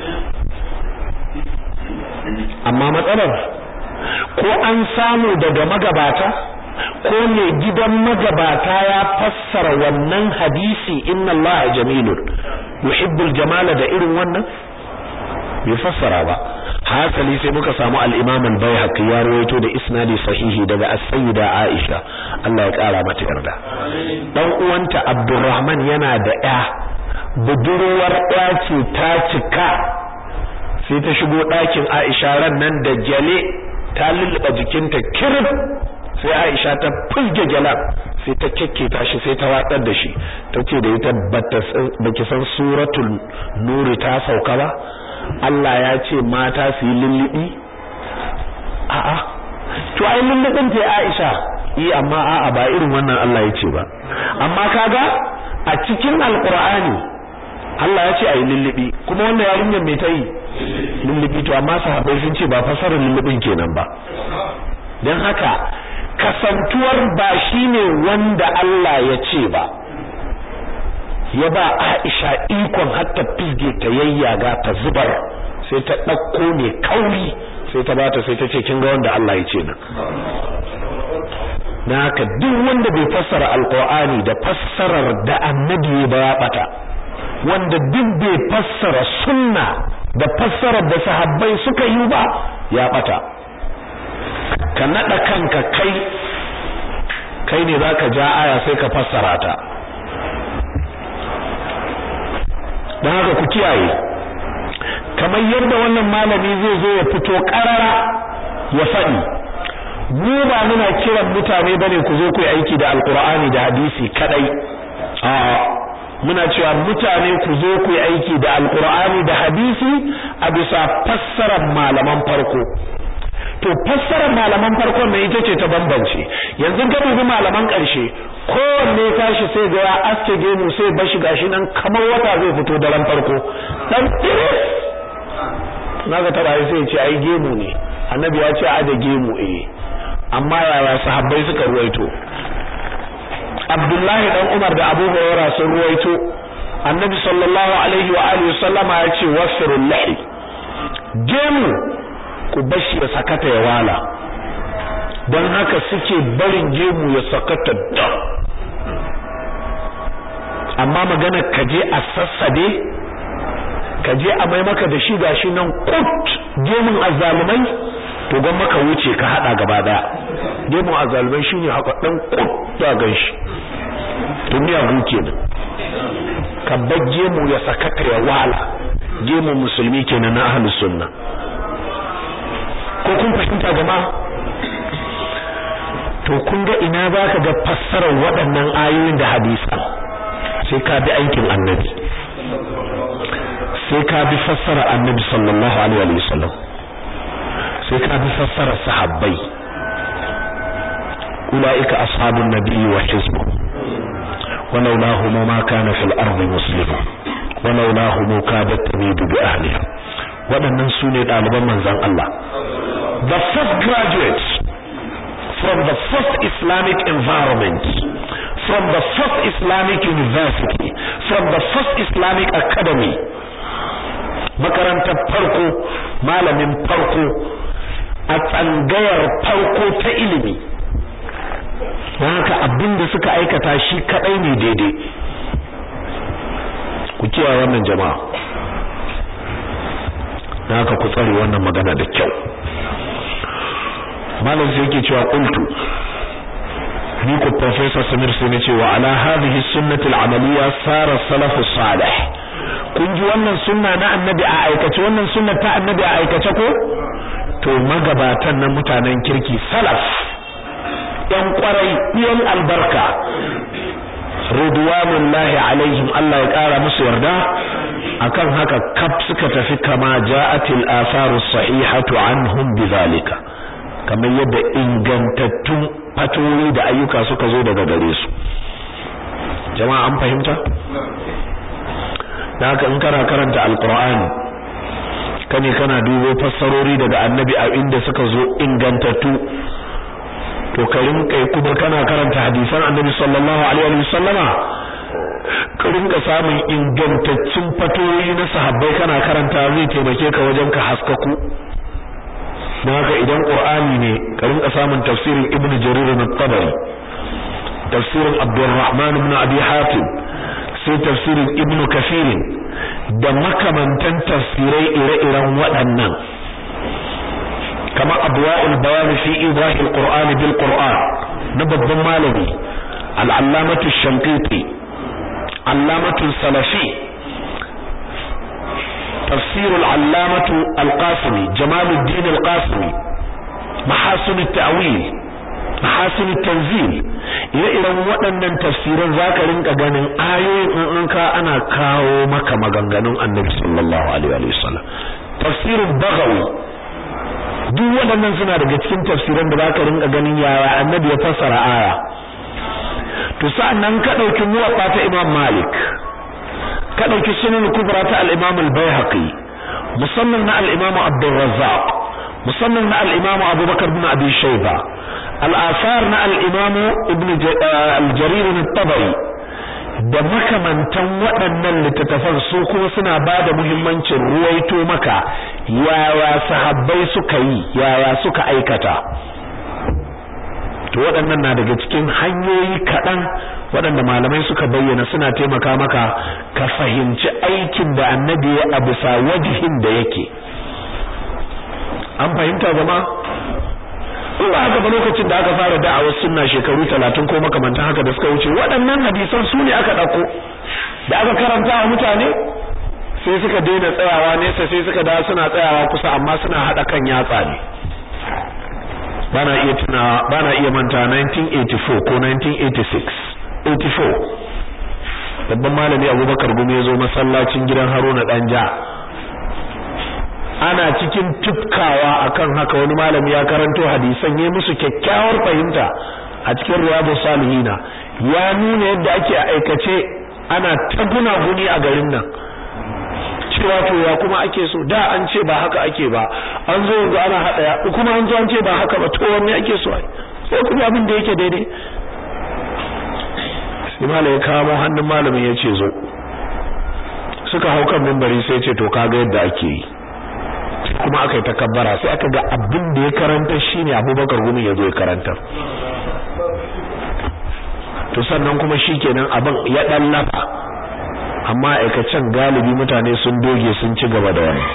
amma matsalar ko an samu daga magabata ko ne gidan magabata ya fassara wannan hadisi inna allaha jamilun yuhibbul jamala da irin wannan bai fassara ba hasali sai muka samu al-imam al-baihaqi ya rawaito da isnadi sahihi daga as-sayyida aisha Allah ya kara mata yarda dan uwanta abdurrahman yana da ya budurwar ya ce ta cika sai ta shigo ɗakin aisha ran nan da jale ta lulluɓa jikinta kirif sai aisha ta fulge jalan sai ta kekketa shi sai ta watsar da shi tace da ita baki san suratul nur ta sauka ba Allah ya ce mata su yi lullubi a'a to ai lullubin ta Aisha yi amma a'a ba irin wannan Allah ya ce ba amma kaga a cikin alqur'ani Allah ya ce ai lullubi kuma wannan yarinyar me ta yi lullubi to amma sahabbai sun ce ba fasarar lullubin kenan ba dan haka kasantuwar ba shine wanda Allah ya ce ba ya ba Aisha ikon hatta fizge ta yayyaga ta zubar sai ta dauko ne kauri sai ta bata sai ta ce kin ga wanda Allah ya ce na naka duk wanda bai fassara alqur'ani da fassarar da annabi ba ya bata wanda duk bai fassara sunna da fassarar da sahabbai suka yi ba ya bata ka nada kanka kai kai ne zaka ja aya sai ka fassara ta dan haka ku kiyaye kamar yadda wannan malami zai zo ya fito karara ya fadi mu ba muna kiran mutane bane ku zo ku yi aiki da alqur'ani da hadisi kadai a muna cewa mutane ku zo ku yi aiki da alqur'ani da hadisi a bisa fassarar malaman farko to fassarar malaman farkon ne ita ce ta bambance yanzu ga dubi malaman ƙarshe kowanne tashi sai ga ya aske gemu sai bashi gashi nan kamar wata zai fito daren farko dan naga tabai sai ya ce ai gemu ne annabi ya ce a da gemu eh amma yaya sahabbai suka ruwaito Abdullahi dan Umar da Abu Hurairah sun ruwaito annabi sallallahu alaihi wa alihi wasallama ya ce wasirul lahi gemu ku bashi ya sakata ya wala don haka suke barin gemu ya sakata da amma magana kaje a sassade kaje a mai maka da shi gashi nan kut gemun azzalumai to gon maka wuce ka hada gaba daya gemun azzalumai shine haka dan kut da ganshi duniya guke ne ka bajje mu ya sakata ya wala gemu musulmi kenan na ahlus sunna ko kun fahimta jama'a to kun ga ina zaka ga fassarar waɗannan ayoyin da hadisan sai ka bi aikin annabi sai ka bi fassarar annabi sallallahu alaihi wasallam sai ka bi fassarar sahabbai ulaika ashabun nabiyyi wa hizbu ولولاهم ما كان في الأرض مسلم ولولاهم كادت تميد بأهلها waɗannan su ne ɗaliban manzan Allah the first graduates from the first Islamic environment from the first Islamic university from the first Islamic academy makarantar farko malamin farko a tsangayar farko ta ilimi haka abinda suka aikata shi kadai ne daidai ku kiyaye wannan jama'a haka ku tsare wannan magana da kyau malam sai yake cewa qultu ni ko professor Samir sai ne cewa ala hadhihi sunnati al-amaliyya sara salafus salih kun ji wannan sunna na annabi a aikace wannan sunna ta annabi a aikace ko to magabatan nan mutanen kirki salaf yan kwarai yan albarka ridwanullahi alaihim Allah ya kara musu yarda akan haka kaf suka tafi kama ja'atil atharu sahihatu anhum bidhalika kamar yadda ingantattun fatoyi da ayyuka suka zo daga gare su jama'a an fahimta dan haka in kana karanta alqur'ani kane kana dubo fassarori daga annabi a inda suka zo ingantattu to karin kai kuma kana karanta hadisan annabi sallallahu alaihi wasallama ka rinka samun ingantaccen fatoyi na sahabbai kana karanta zai taimake ka wajen ka haskaku dan haka idan qur'ani ne ka rinka samun tafsirin ibnu jarir at-tabari tafsirin abdurrahman ibn abi hatim sai tafsirin ibnu kathir da makamantan tafsirai ire-iren waɗannan kama abwaul bayan fi idahil qur'an bil qur'an na babban malami al-allamatu ash-shanqiti allamatu salafi tafsir al-allamatu al-qasimi jamaluddin al-qasimi mahasin at-ta'wil mahasin at-tanzil ire-iren waɗannan tafsiran zaka rinka ganin ayoyin in ka ana kawo maka maganganun annabi sallallahu alaihi wasallam tafsirul baghawi duk waɗannan suna daga cikin tafsiran da zaka rinka ganin yaya annabi ya fassara aya to sa'annan ka dauki muwatta ta Imam Malik ka dauki sunan kubra ta al-Imam al-Baihaqi musamman na al-Imam Abdul Razzaq musamman na al-Imam Abu Bakar ibn Abi Shayba al-Athar na al-Imam Ibn al-Jarir al-Tabari da makamantan waɗannan littattafan su kuma suna bada muhimmancin ruwaito maka yaya sahabbai suka yi yaya suka aikata to waɗannan na daga cikin hanyoyi kaɗan waɗanda malamai suka bayyana suna taimaka maka ka fahimci aikin da annabi ya a bisa wajihin da yake an fahimta jama'a ko ba haka ba lokacin da aka fara da'awar sunna shekaru talatin ko makamantan haka da suka wuce waɗannan hadisan su ne aka dauko da aka karanta wa mutane sai suka daina tsayawa nesa sai suka dawo suna tsayawa kusa amma suna hada kan yatsa ne bana iya tuna bana iya manta nineteen eighty-four ko nineteen eighty-six eighty-four babban malami Abubakar Gumi yazo masallacin gidan Haruna Danja ana cikin tufkawa akan haka wani malami ya karanto hadisan yayin musu kyakkyawar fahimta a cikin riyadus salihina ya nuna yadda ake aikace ana taguna guni a garin nan cewa to ya kuma ake so da an ce ba haka ake ba an zo yanzu ana hada ya kuma an zo an ce ba haka ba to wanne ake so ai sai kuma abin da yake daidai sai malami ya kawo hannun malamin ya ce zo suka hau kan minbari sai ya ce to kaga yadda ake yi kuma aka yi takabbara sai aka ga abin da ya karanta shine Abubakar Gumi ya zo ya karanta to sannan kuma shikenan abin ya dan lafa amma aikacen galibi mutane sun doge sun ci gaba da wannan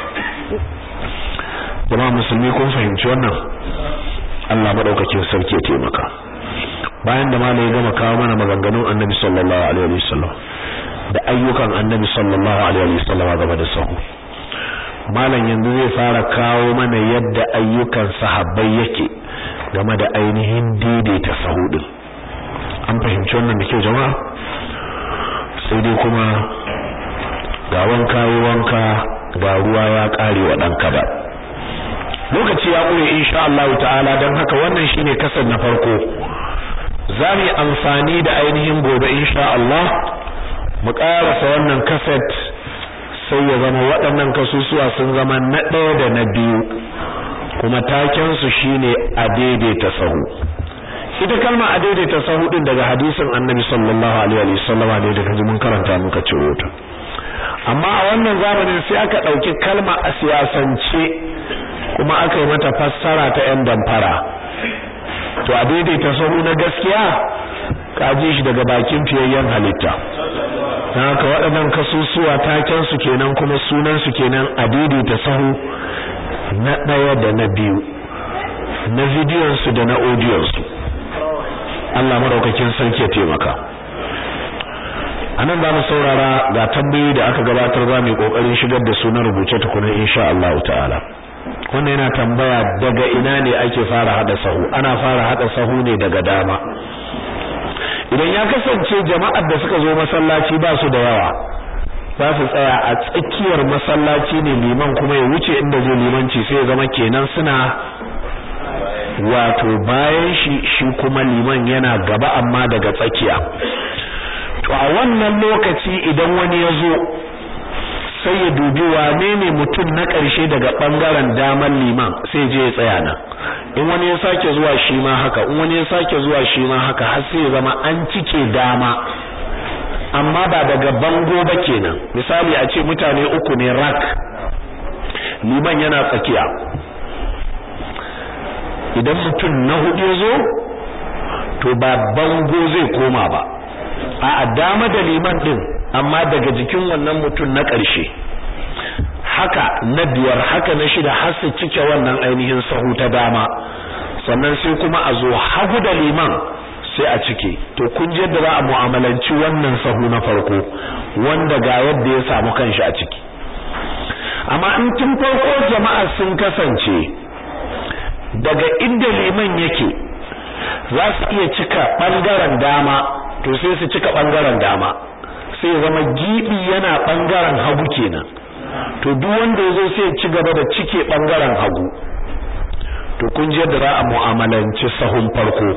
jama'a musulmi kun fahimci wannan Allah madaukakin sarki ya taimaka bayan da malai ya gama kawo mana maganganun annabi sallallahu alaihi wasallam da ayyukan annabi sallallahu alaihi wasallam game da sahu, malam yanzu zai fara kawo mana yadda ayyukan sahabbai yake game da ainihin daidaita sahu din. An fahimci wannan da kyau jama'a? Sai dai kuma ga wanka wanka ga ruwa ya kare wa dan kada. Lokaci ya kure insha Allah ta'ala, dan haka wannan shine kasar na farko. Zamu amfani da ainihin gobe insha Allah mu karasa wannan kaset sai ya zama waɗannan kasusuwa sun zama na ɗaya da na biyu, kuma taken su shine a daidaita sahu. Ita kalma a daidaita sahu din daga hadisin Annabi sallallahu alaihi wasallam ne da kaji mun karanta muka ciro ta. Amma a wannan zamanin sai aka dauki kalma a siyasance kuma aka yi mata fassara ta ƴan damfara. To a daidaita sahu na gaskiya ka ji shi daga bakin fiyayyen halitta. Dan haka waɗannan kasusuwa taken su kenan kuma sunan su kenan a daidaita sahu na ɗaya da na biyu, na bidiyon su da na audio su. Allah madaukakin sarki ya taimaka. Anan za mu saurara ga tambayoyi da aka gabatar, za mu yi kokarin shigar da su na rubuce tukuna insha Allah ta'ala. Wannan yana tambaya daga ina ne ake fara hada sahu? Ana fara hada sahu ne daga dama. Idan ya kasance jama'ar da suka zo masallaci ba su da yawa, za su tsaya a tsakiyar masallaci ne, liman kuma ya wuce inda zai limanci, sai ya zama kenan suna wato bayan shi, shi kuma liman yana gaba amma daga tsakiya. To a wannan lokaci idan wani ya zo sai ya dubi wane ne mutum na ƙarshe daga ɓangaren daman liman, sai je ya tsaya nan. In wani ya sake zuwa shi ma haka, in wani ya sake zuwa shi ma haka, har sai ya zama an cike dama, amma ba daga bango ba kenan. Misali a ce mutane uku ne rak, liman yana tsakiya. Idan mutum na hudu ya zo to ba bango zai koma ba, a dama da liman din amma daga jikin wannan mutum na ƙarshe. Haka na biyar, haka na shida, har su cike wannan ainihin sahu ta dama, sannan sai kuma a zo hagu da liman sai a cike. To kun ji yadda za a mu'amalanci wannan sahu na farko wanda ga yadda ya samu kanshi a ciki. Amma in tun farko jama'a sun kasance daga inda liman yake za su iya cika bangaren dama, to sai su cika bangaren dama, sai ya zama gibi yana bangaren hagu kenan. To duk wanda yazo sai ya ci gaba da cike bangaren hagu. To kun ji yadda za a mu'amalanci sahun farko.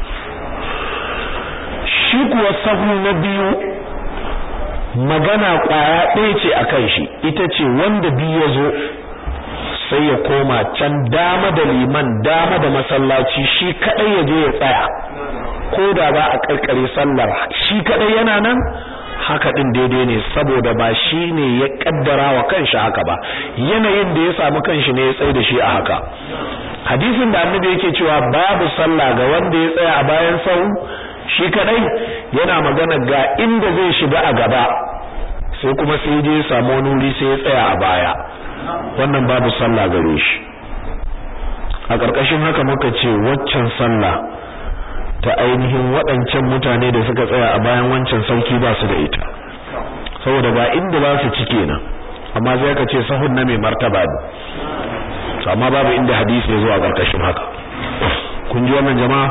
Shi kuwa sahu na biyu magana kwaya ɗaya ce akan shi, ita ce wanda biyu yazo sai ya koma can dama da liman, dama da masallaci, shi kadai ya je ya tsaya. Ko da ba a karkare sallar shi kadai yana nan, haka din daidai ne, saboda ba shi ne ya kaddara wa kanshi haka ba, yanayin da ya samu kanshi ne ya tsaye da shi a haka. Hadisin da annabi yake cewa babu sallah ga wanda ya tsaya a bayan sahu shi kadai, yana magana ga inda zai shiga a gaba, sai kuma sai je ya samu wani wuri sai ya tsaya a baya, wannan babu sallah gare shi. A ƙarƙashin haka muka ce waccan sallah ta ainihin waɗancan mutane da suka tsaya a bayan wancan sauki ba su da ita, saboda ga inda ba su cike nan, amma zai ka ce sahun na mai martaba ne, amma babu inda hadisi ya zo a ƙarƙashin haka. Kun ji wannan jama'a?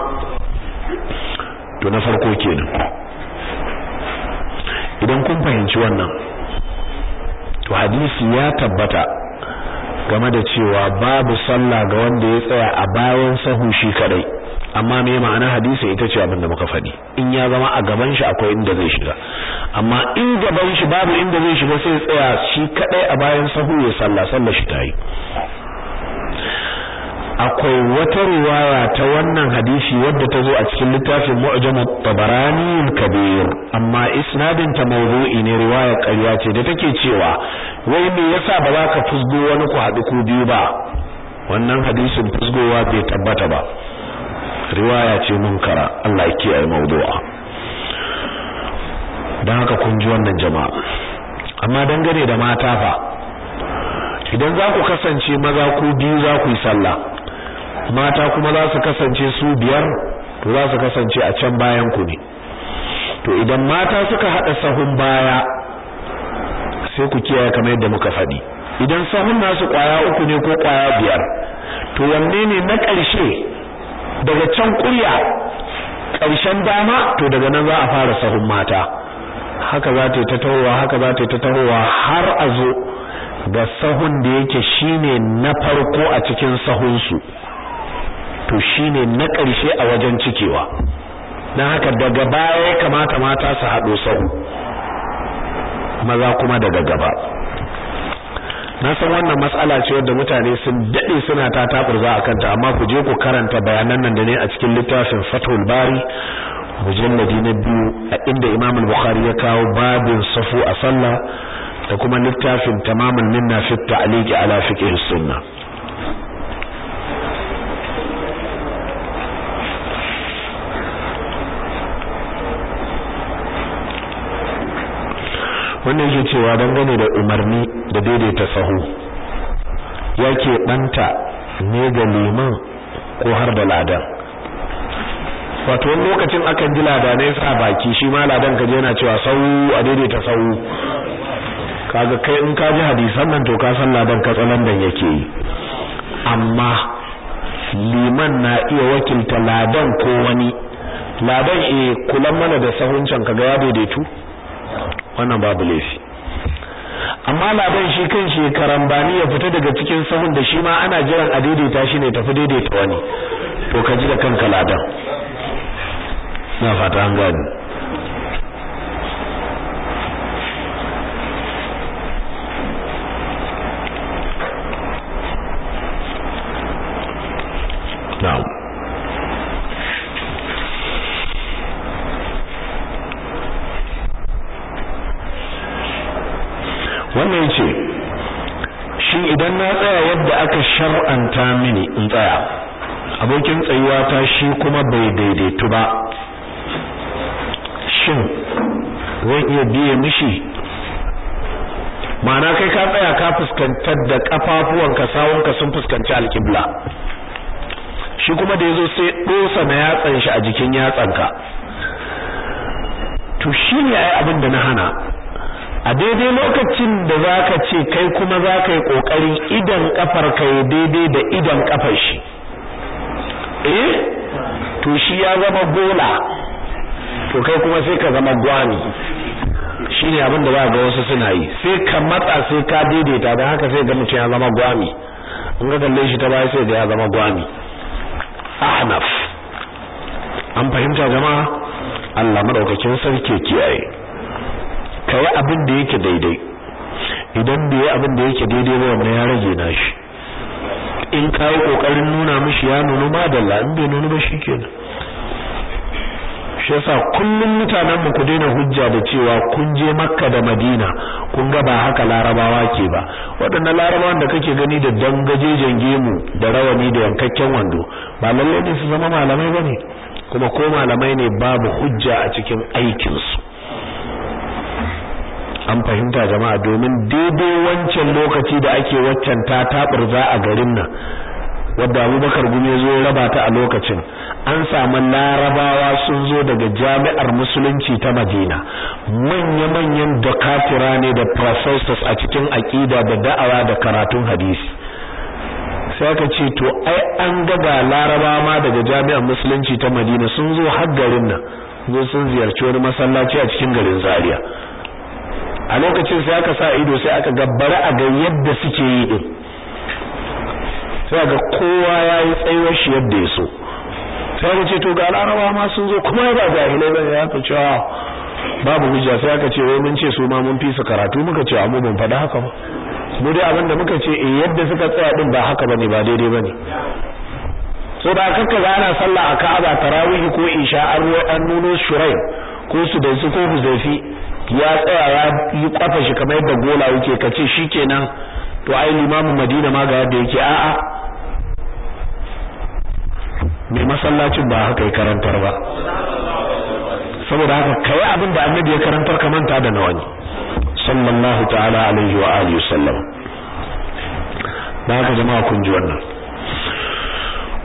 To na farko kenan. Idan kun fahimci wannan, to hadisi ya tabbata game da cewa babu sallah ga wanda ya tsaya a bayan sahu shi kadai. Amma me ma'ana hadisi ita ce abin da muka faɗi, in ya zama a gaban shi akwai inda zai shiga, amma in gaban shi babu inda zai shiga sai tsaya shi kadai a bayan sahu ya sallah, sallar shi tayi. Akwai wata riwaya ta wannan hadisi wadda ta zo a cikin littafin Mu'jam at-Tabarani al-Kabir, amma isnadin ta mawdu'i ne, riwaya ƙarya ce da take cewa wai me yasa ba za ka fusgo wani ku haɗu ku biyu ba. Wannan hadisin fusgowa bai tabbata ba, riwaya ce munkara, Allah ya kiyaye mawdu'a. Dan haka kun ji wannan jama'a. Amma dangane da mata fa, idan za ku kasance maza ku biyu za ku yi sallah, mata kuma za su kasance su biyar, to za su kasance a can bayan ku ne. To idan mata suka hada sahun baya sai ku kiyaye kamar yadda muka faɗi, idan sahun nasu kwaya uku ne ko kwaya biyar, to wanne ne na ƙarshe daga can ƙurya ƙarshen dama, to daga nan za a fara sahun mata. Haka za ta yi ta tahowa, haka za ta yi ta tahowa har a zo ga sahun da yake shine na farko a cikin sahunsu, to shine na ƙarshe a wajen cikewa. Dan haka daga baya ya kamata mata su haɗo sahu, maza kuma daga gaba. Na san wannan mas'ala ce wadda mutane sun dade suna ta taburza akan ta, amma ku je ku karanta bayanan nan da ne a cikin littafin Fathul Bari mujalladi na biyu, a inda Imam al-Bukhari ya kawo babin safu a sallah, da kuma littafin Tamamul Minna fi at-Ta'liq ala fiqh as-sunnah. wannan yake cewa dangane da umarni da daidaita sahu yake banta ne ga liman ko har da ladan. Wato wani lokacin akan ji ladanai sa baki, shi ma ladan kaje yana cewa sahu a daidaita sahu, kaga kai in ka ji hadisan nan to ka san ladan katsalan dan yake yi. Amma liman na iya wakilta ladan ko wani ladan eh kullum mana da sahun can kaga ya daidaitu, wannan babu laifi. Amma ladan shi kan shi karambani ya fita daga cikin sahun da shi ma ana jiran a daidaita shi ne tafi daidaita wani, to ka ji da kanka ladan. Na fata an gani. Na'am. wannan yace shin idan na tsaya yadda aka shar'anta mini in tsaya, abokin tsayuwa ta shi kuma bai daidaitu ba, shin zai iya biye mishi? ma'ana kai ka tsaya ka fuskantar da kafafuwanka sawunka sun fuskanci alƙibla, shi kuma da yazo sai dosa na yatsan shi a jikin yatsanka, to shine ai abin da na hana. A daidai lokacin da zaka ce kai kuma zaka yi kokarin idan kafar ka yi daidai da idan kafar shi, eh to shi ya zama gola, to kai kuma sai ka zama gwani. Shine abin da zaka ga wasu suna yi, sai ka matsa sai ka daidaita, dan haka sai ga mutum ya zama gwami, in ga kalle shi ta baya sai ga ya zama gwami. Ahnaf, an fahimta jama'a? Allah madaukakin sarki kiyaye. Kai abin da yake daidai, idan bai abin da yake daidai ba wannan ya rage nashi. In kai kokarin nuna mishi ya nuna madalla, in bai nuna ba shikenan. Shi yasa kullum mutanen mu ku daina hujja da cewa kun je Makka da Madina kun ga ba haka Larabawa ke ba. Waɗannan Larabawan da kake gani da dangajejen gemu da rawani da yankakken wando ba lalle ne su zama malamai bane, kuma ko malamai ne babu hujja a cikin aikin su. An fahimta jama'a, domin daidai wancan lokaci da ake waccan ta taburza a garin nan wadda Abubakar Gumi zo raba ta a lokacin, an samu Larabawa sun zo daga jami'ar musulunci ta Madina, manya-manyan dokatira ne da professors a cikin aqida da da'awa da karatun hadisi. Sai aka ce to ai an ga ga Larabawa ma daga jami'ar musulunci ta Madina sun zo har garin nan, zo sun ziyarci wani masallaci a cikin garin Zaria. A lokacin sai aka sa ido, sai aka gabbara a ga yadda suke yi din, sai ga kowa yayi tsayuwar shi yadda ya so. Sai aka ce to ga Larabawa ma sun zo, kuma ba jahilai bane, ya ce cewa babu hujja. Sai aka ce wai mun ce su ma mun fi su karatu, muka ce amma ban faɗa haka ba, mu dai abinda muka ce eh yadda suka tsaya din ba haka bane, ba daidai bane. So da kakka ga ana sallah a Ka'aba tarawih ko isha an ruwa an nuno Shuraim ko su da su ko Huzaifi ya tsaya ya yi kwafa shi kamar yadda gola yake, kace shikenan to ai limamin Madina ma ga yadda yake. A'a, mai masallacin ba haka ya karantar ba, saboda haka kai abin da Annabi ya karantar ka manta da nawani sallallahu ta'ala alaihi wa alihi wasallam. Da haka jama'a kun ji wannan.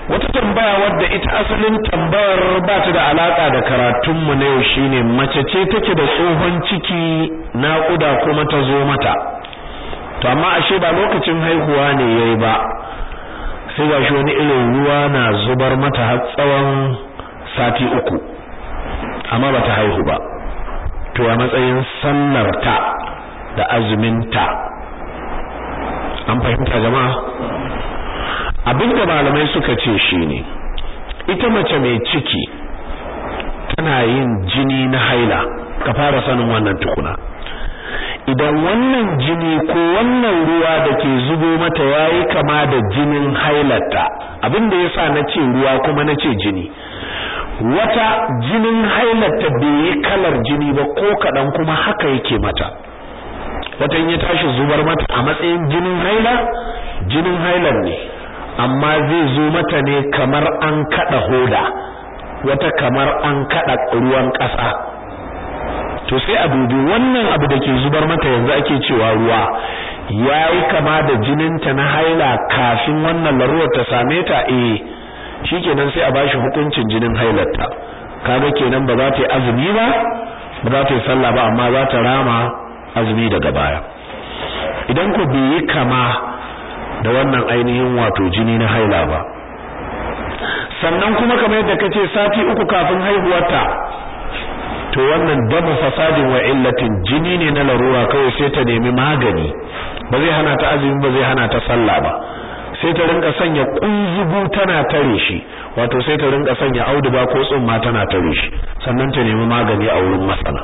wata tambaya wadda ita asalin tambayar ba ta da alaka da karatun mu na yau shine mace ce take da tsohon ciki naƙuda kuma ta zo mata to amma ashe ba lokacin haihuwa ne yayi ba sai ga shi wani irin ruwa na zubar mata har tsawon sati uku amma bata haihu ba to a matsayin sallar ta da azumin ta an fahimta jama'a abinda malamai suka ce shine ita mace mai ciki tana yin jini na haila ka fara sanin wannan tukuna idan wannan jini ko wannan ruwa da ke zubo mata yayi kama da jinin hailarta abinda yasa nace ruwa kuma nace jini wata jinin hailarta bai kalar jini ba ko kadan kuma haka yake mata wata in ya tashi zubar mata a matsayin jinin haila jinin hailar ne amma zai zo mata ne kamar an kada hoda wata kamar an kada ruwan kasa to sai a dubi wannan abu da ke zubar mata yanzu ake cewa ruwa yayi kama da jininta na haila kafin wannan larurar ta same ta eh shikenan sai a bashi hukuncin jinin hailarta kaga kenan ba za ta yi azumi ba ba za ta yi sallah ba amma za ta rama azumi daga baya idan ku bi kama da wannan ainihin wato jini na haila ba sannan kuma kamar yadda kace sati uku kafin haihuwarta to wannan damu fasadin wa illatin jini ne na larura kawai sai ta nemi magani ba zai hana ta azumi ba zai hana ta sallah ba sai ta rinka sanya kunzugu tana tare shi wato sai ta rinka sanya auduga ko tsumma tana tare shi sannan ta nemi magani a wurin masana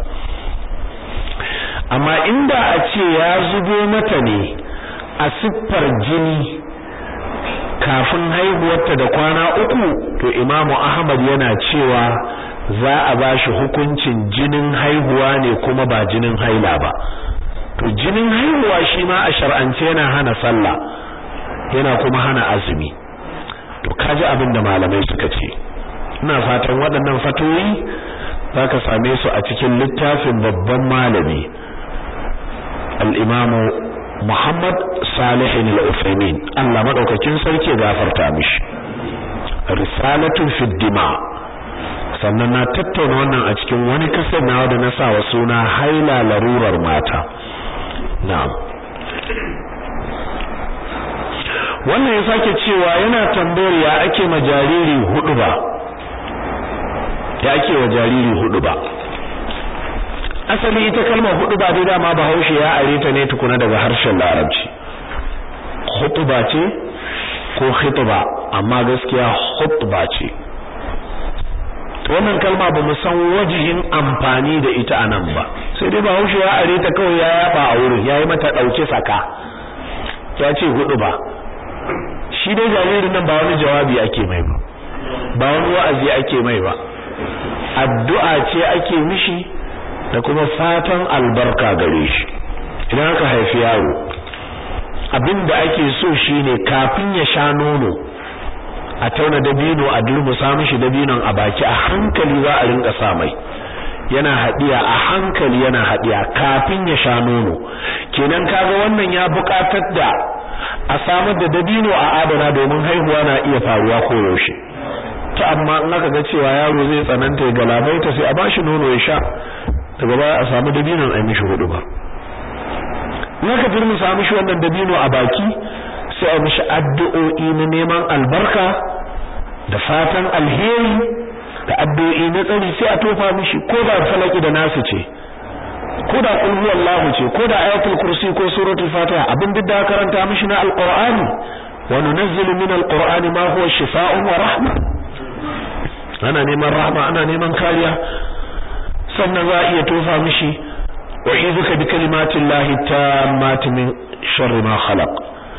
amma inda a ce ya zubo mata ne a siffar jini kafin haihuwarta da kwana uku to Imam Ahmad yana cewa za a bashi hukuncin jinin haihuwa ne kuma ba jinin haila ba to jinin haihuwa shi ma a shar'ance yana hana sallah yana kuma hana azumi to kaji abin da malamai suka ce ina fatan waɗannan fatoyi zaka same su a cikin littafin babban malami al-Imam Muhammad Salih al-Uthaymeen Allah madaukakin sarki gafarta mishi risalatu fi dima sannan na tattauna wannan a cikin wani kasar nawa da na sa wa suna haila larurar mata na'am wannan ya sake cewa yana tambayar ya ake ma jariri hudu ba ya ake wa jariri hudu ba asali ita kalmar hudu ba dai dama Bahaushe ya are ta ne tukuna daga harshen Larabci khutba ce ko khitba amma gaskiya khutba ce wannan kalma ba mu san wajihin amfani da ita anan ba sai dai Bahaushe ya are ta kawai ya yaba a wurin yayi mata dauke saka ya ce hudu ba shi dai jaririn nan ba wani jawabi ake mai ba ba wani wa'azi ake mai ba addu'a ce ake mishi da kuma fatan albarka gare shi idan aka haifi yaro abinda ake so shine kafin ya sha nono a tauna dabino a durmusa mishi dabinon a baki a hankali za a rinka sa mai yana hadiya a hankali yana hadiya kafin ya sha nono kenan kaga wannan ya buƙatar da a samar da dabino a adana domin haihuwa na iya faruwa ko yaushe to amma in aka ga cewa yaro zai tsananta ya galabaita sai a bashi nono ya sha daga baya a samu dabinon ai mishi hudu ba in aka firmi samu shi wannan dabino a baki sai a mishi addu'o'i na neman albarka da fatan alheri da addu'o'i na tsari sai a tofa mishi ko da falaki da nasu ce ko da qul huwallahu ce ko da ayatul kursi ko suratul fatiha abin da karanta mishi na alqur'ani wa nunazzilu min alqur'ani ma huwa shifaa'un wa rahma ana neman rahma ana neman kariya sannan za a iya tofa mishi wa izuka bi kalimatillahi tammati min sharri ma khalaq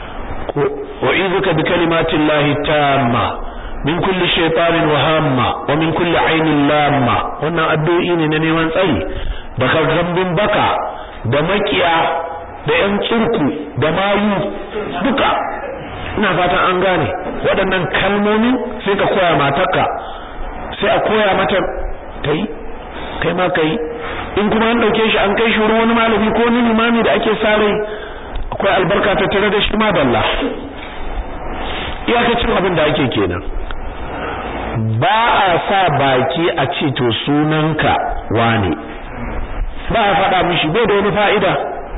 wa izuka bi kalimatillahi tamma min kulli shaytanin wa hamma wa min kulli ainin lamma wannan addu'o'i ne na neman tsari daga gambin baka da makiya da yan tsurku da mayu duka ina fatan an gane waɗannan kalmomi sai ka koya matarka sai a koya mata kai kai ma kai in kuma an dauke shi an kai shi wurin wani malami ko wani limami da ake sare akwai albarka ta tare da shi ma dalla iyakacin abin da ake kenan ba a sa baki a ce to sunanka wane, ba a faɗa mishi, bai da wani fa'ida.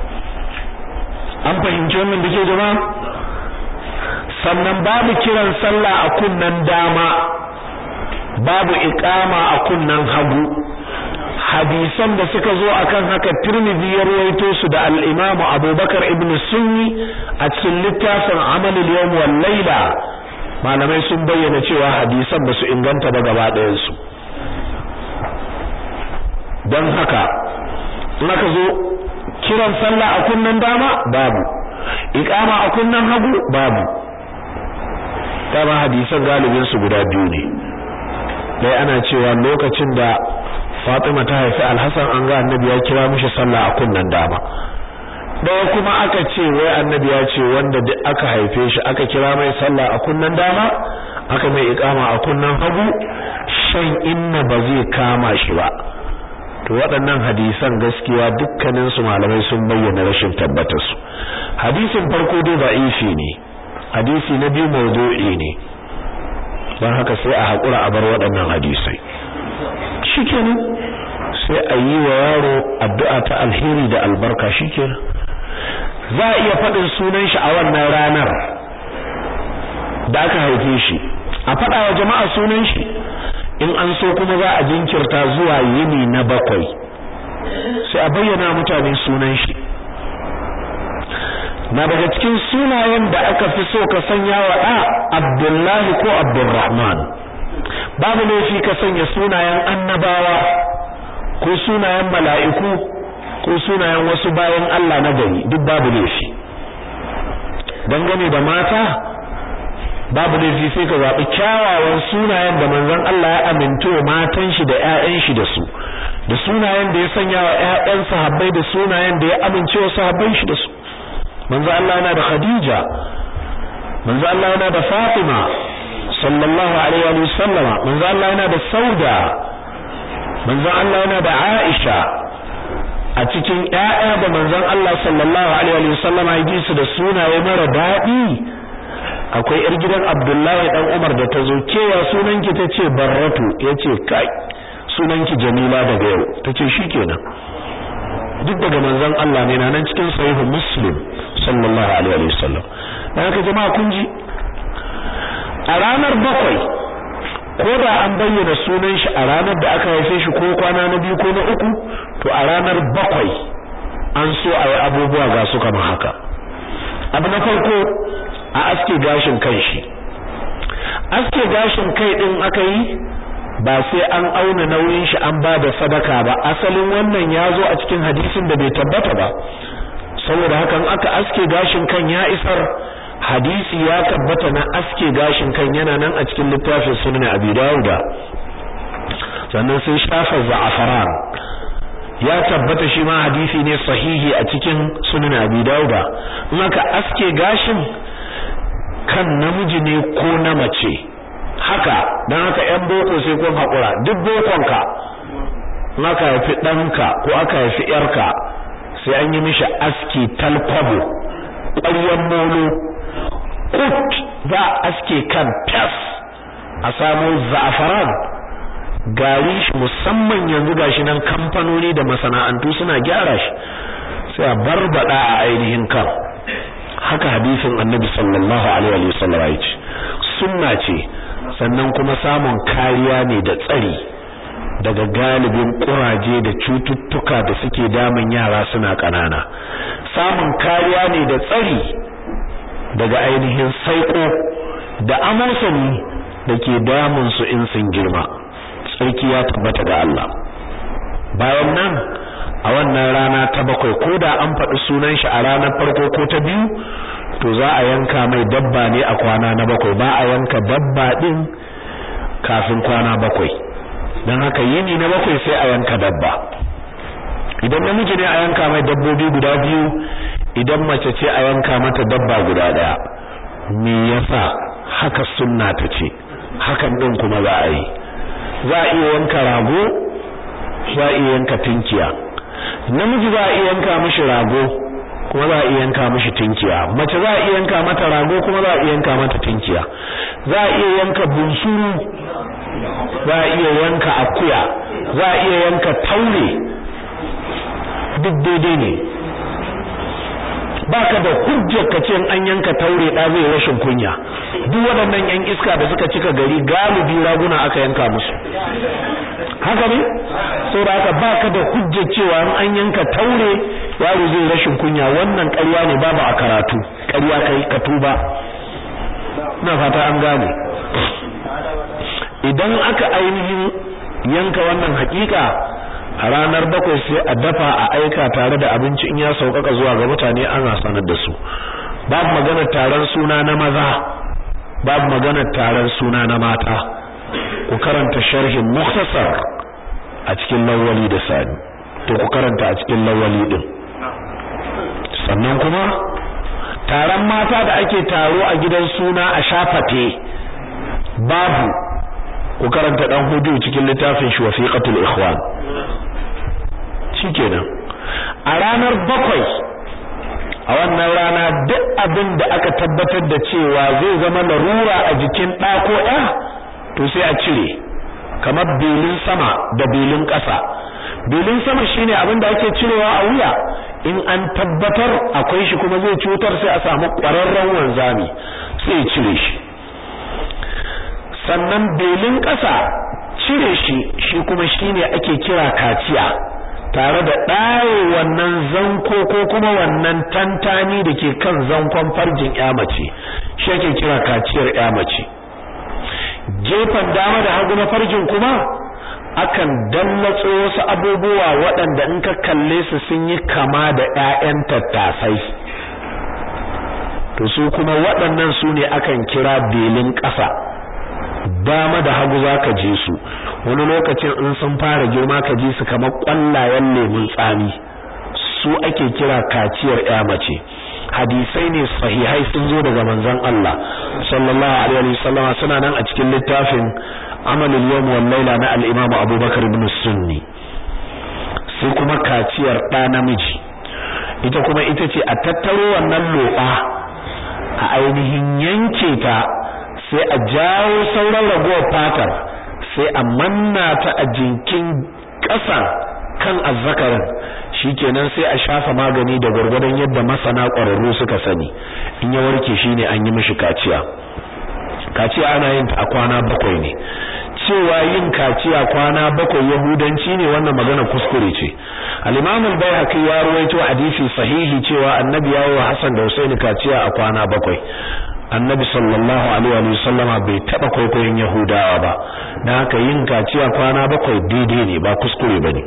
An fahimci wannan da ke jama'a? Sannan babu kiran sallah a kunnan dama, babu iqama a kunnan hagu. Hadisan da suka zo akan haka Tirmidhi ya rawaito su da al-Imam Abubakar ibn Sunni a cikin littafin Amalul Yawm wal Layla. Malamai sun bayyana cewa hadisan ba su inganta ba gaba ɗayan su. Don haka in aka zo kiran sallah a kunnan dama babu, iqama a kunnan hagu babu. Dama hadisan galibin su guda biyu ne. Dai ana cewa lokacin da Fatima ta haifi Al-Hasan an ga Annabi ya kira mishi sallah a kunnan dama. Daya kuma aka ce wai Annabi ya ce wanda duk aka haife shi aka kira mai sallah a kunnan dama, aka mai iqama a kunnan hagu, shan inna ba zai kama shi ba. To waɗannan hadisan gaskiya dukkanin su malamai sun bayyana rashin tabbatar su. Hadisin farko dai da'ifi ne. Hadisi na biyu mawdu'i ne. Dan haka sai a hakura a bar waɗannan hadisai. Shikenan sai a yi wa yaro addu'a ta alheri da albarka, shikenan. Za a iya faɗin sunan shi a wannan ranar da aka haife shi, a faɗa wa jama'a sunan shi, in an so kuma za a jinkirta zuwa yini na bakwai sai a bayyana mutane sunan shi. Na daga cikin sunayen da aka fi so ka sanya wa ɗa Abdullahi ko Abdurrahman. Babu laifi ka sanya sunayen annabawa ko sunayen mala'iku ko sunayen wasu bayan Allah na gari, duk babu laifi. Dangane da mata babu laifi sai ka zaɓi kyawawan sunayen da manzon Allah ya aminto matan shi da ƴaƴan shi da su, da sunayen da ya sanya wa ƴaƴan sahabbai da sunayen da ya amince wa sahabban shi da su. Manzo Allah yana da Khadija, manzo Allah yana da Fatima sallallahu alaihi wa sallama, manzo Allah yana da Sauda, manzo Allah yana da Aisha. A cikin ƴaƴa da manzon Allah sallallahu alaihi wa sallama ya ji su da sunaye mara daɗi, akwai ƴar gidan Abdullahi dan Umar da tazo, kewa sunanki tace Barratu, yace kai sunanki Jamila daga yau, tace shikenan. Duk daga manzon Allah ne, nan cikin sahihu Muslim sallallahu alaihi wa sallam. Dan haka jama'a kun ji, a ranar bakwai ko da an bayyana sunan shi a ranar da aka haife shi ko kwana na biyu ko na uku, to a ranar bakwai an so a yi abubuwa ga su kamar haka. Abu na farko, a aske gashin kai shi. Aske gashin kai din aka yi ba sai an auna nauyin shi an ba da sadaka ba. Asalin wannan ya zo a cikin hadisin da bai tabbata ba. Saboda haka in aka aske gashin kan ya isar. Hadisi ya tabbata na aske gashin kan yana nan a cikin littafin Sunan Abi Dawud. Sannan sai shafa za'afaran ya tabbata shi ma hadisi ne sahihi a cikin Sunan Abi Dawud. In aka aske gashin kan namiji ne ko na mace, haka dan haka ƴan boko sai kun hakura, duk bokonka in aka haifi ɗanka ko aka haifi ƴarka sai an yi mishi aski talkwabo, ƙwaryan molo, kut za a aske kan tas, a samu za'afaran gari shi, musamman yanzu gashi nan kamfanoni da masana'antu suna gyara shi, sai a barbada a ainihin kan. Haka hadisin Annabi sallallahu alaihi wa sallam ya ce sunna ce, sannan kuma samun kariya ne da tsari daga galibin kuraje da cututtuka da suke damun yara suna kanana. Samun kariya ne da tsari daga ainihin saiko da amosani da ke damun su in sun girma. Tsarki ya tabbata ga Allah. Bayan nan a wannan rana ta bakwai, ko da an faɗi sunan shi a ranar farko ko ta biyu, to za a yanka mai dabba ne a kwana na bakwai, ba a yanka dabba din kafin kwana bakwai. Dan haka yini na bakwai sai a yanka dabba. Idan namiji ne a yanka mai dabbobi guda biyu, idan mace ce a yanka mata dabba guda daya. Me yasa? Haka sunna ta ce. Hakan din kuma za a yi. Za a iya yanka rago, za a iya yanka tinkiya. Namiji za a iya yanka mishi rago, kuma za a iya yanka mishi tinkiya. Mace za a iya yanka mata rago, kuma za a iya yanka mata tinkiya. Za a iya yanka bunsuru, za a iya yanka akuya, za a iya yanka taure, duk daidai ne. Baka da hujjar ka ce an yanka taure da zai rashin kunya. Duk waɗannan yan iska da suka cika gari galibi raguna aka yanka musu. Haka ne? Saboda haka baka da hujjar cewa an yanka taure yaro zai rashin kunya. Wannan ƙarya ne, babu a karatu. Ƙarya kai ka tuba. Ina fata an gane. Idan aka ainihin yanka wannan hakika a ranar bakwai sai a dafa a aika tare da abinci in ya sauƙaƙa zuwa ga mutane ana sanar da su. Babu maganar taron suna na maza, babu maganar taron suna na mata. Ku karanta sharhin Mukhtasar a cikin Lawali da Sani. To ku karanta a cikin Lawali din. Sannan kuma taron mata da ake taro a gidan suna a shafate babu. Ku karanta dan hudu cikin littafin shi Wasiqatul Ikhwan. Shikenan a ranar bakwai a wannan rana duk abin da aka tabbatar da cewa zai zama larura a jikin ɗa ko ɗa to sai a cire, kamar belin sama da belin ƙasa. Belin sama shine abin da ake cirewa a wuya, in an tabbatar akwai shi kuma zai cutar sai a samu ƙwararren wanzami sai ya cire shi. Sannan belin ƙasa cire shi shi kuma shine ake kira kaciya, tare da ɗaye wannan zanko ko kuma wannan tantani da ke kan zankon farjin ƴamace, shi ake kira kaciyar ƴamace. Gefen dama da hagu na farjin kuma akan dallatso wasu abubuwa waɗanda in ka kalle su sun yi kama da ƴaƴan tattasai, to su kuma waɗannan su ne akan kira belin ƙasa. Dama da hagu zaka je su, wani lokacin in sun fara girma ka ji su kamar ƙwallayen lemun tsami, su ake kira kaciyar ƴamace. Hadisai ne sahihai sun zo daga manzon Allah sallallahu alaihi wasallam, suna nan a cikin littafin Amalul Yawm wal Layla na al-Imam Abu Bakar ibn Sunni. Sai kuma kaciyar ɗa namiji, ita kuma ita ce a tattaro wannan loɓa a ainihin yanke ta, sai a jawo sauran ragowar fatar sai a manna ta a jinkin ƙasa kan azzakarin, shikenan sai a shafa magani da gurgurdan yadda masana ƙwararru suka sani. In ya warke shine an yi mishi kaciya. Kaciya ana yin ta a kwana bakwai ne. Cewa yin kaciya kwana bakwai yahudanci ne, wannan magana kuskure ce. Al-Imam al-Baihaqi ya rawaito hadisi sahihi cewa Annabi ya yi wa Hassan da Husaini kaciya a kwana bakwai. Annabi sallallahu alaihi wa sallama bai taba kwaikwayon Yahudawa ba, dan haka yin kaciya kwana bakwai daidai ne, ba kuskure bane.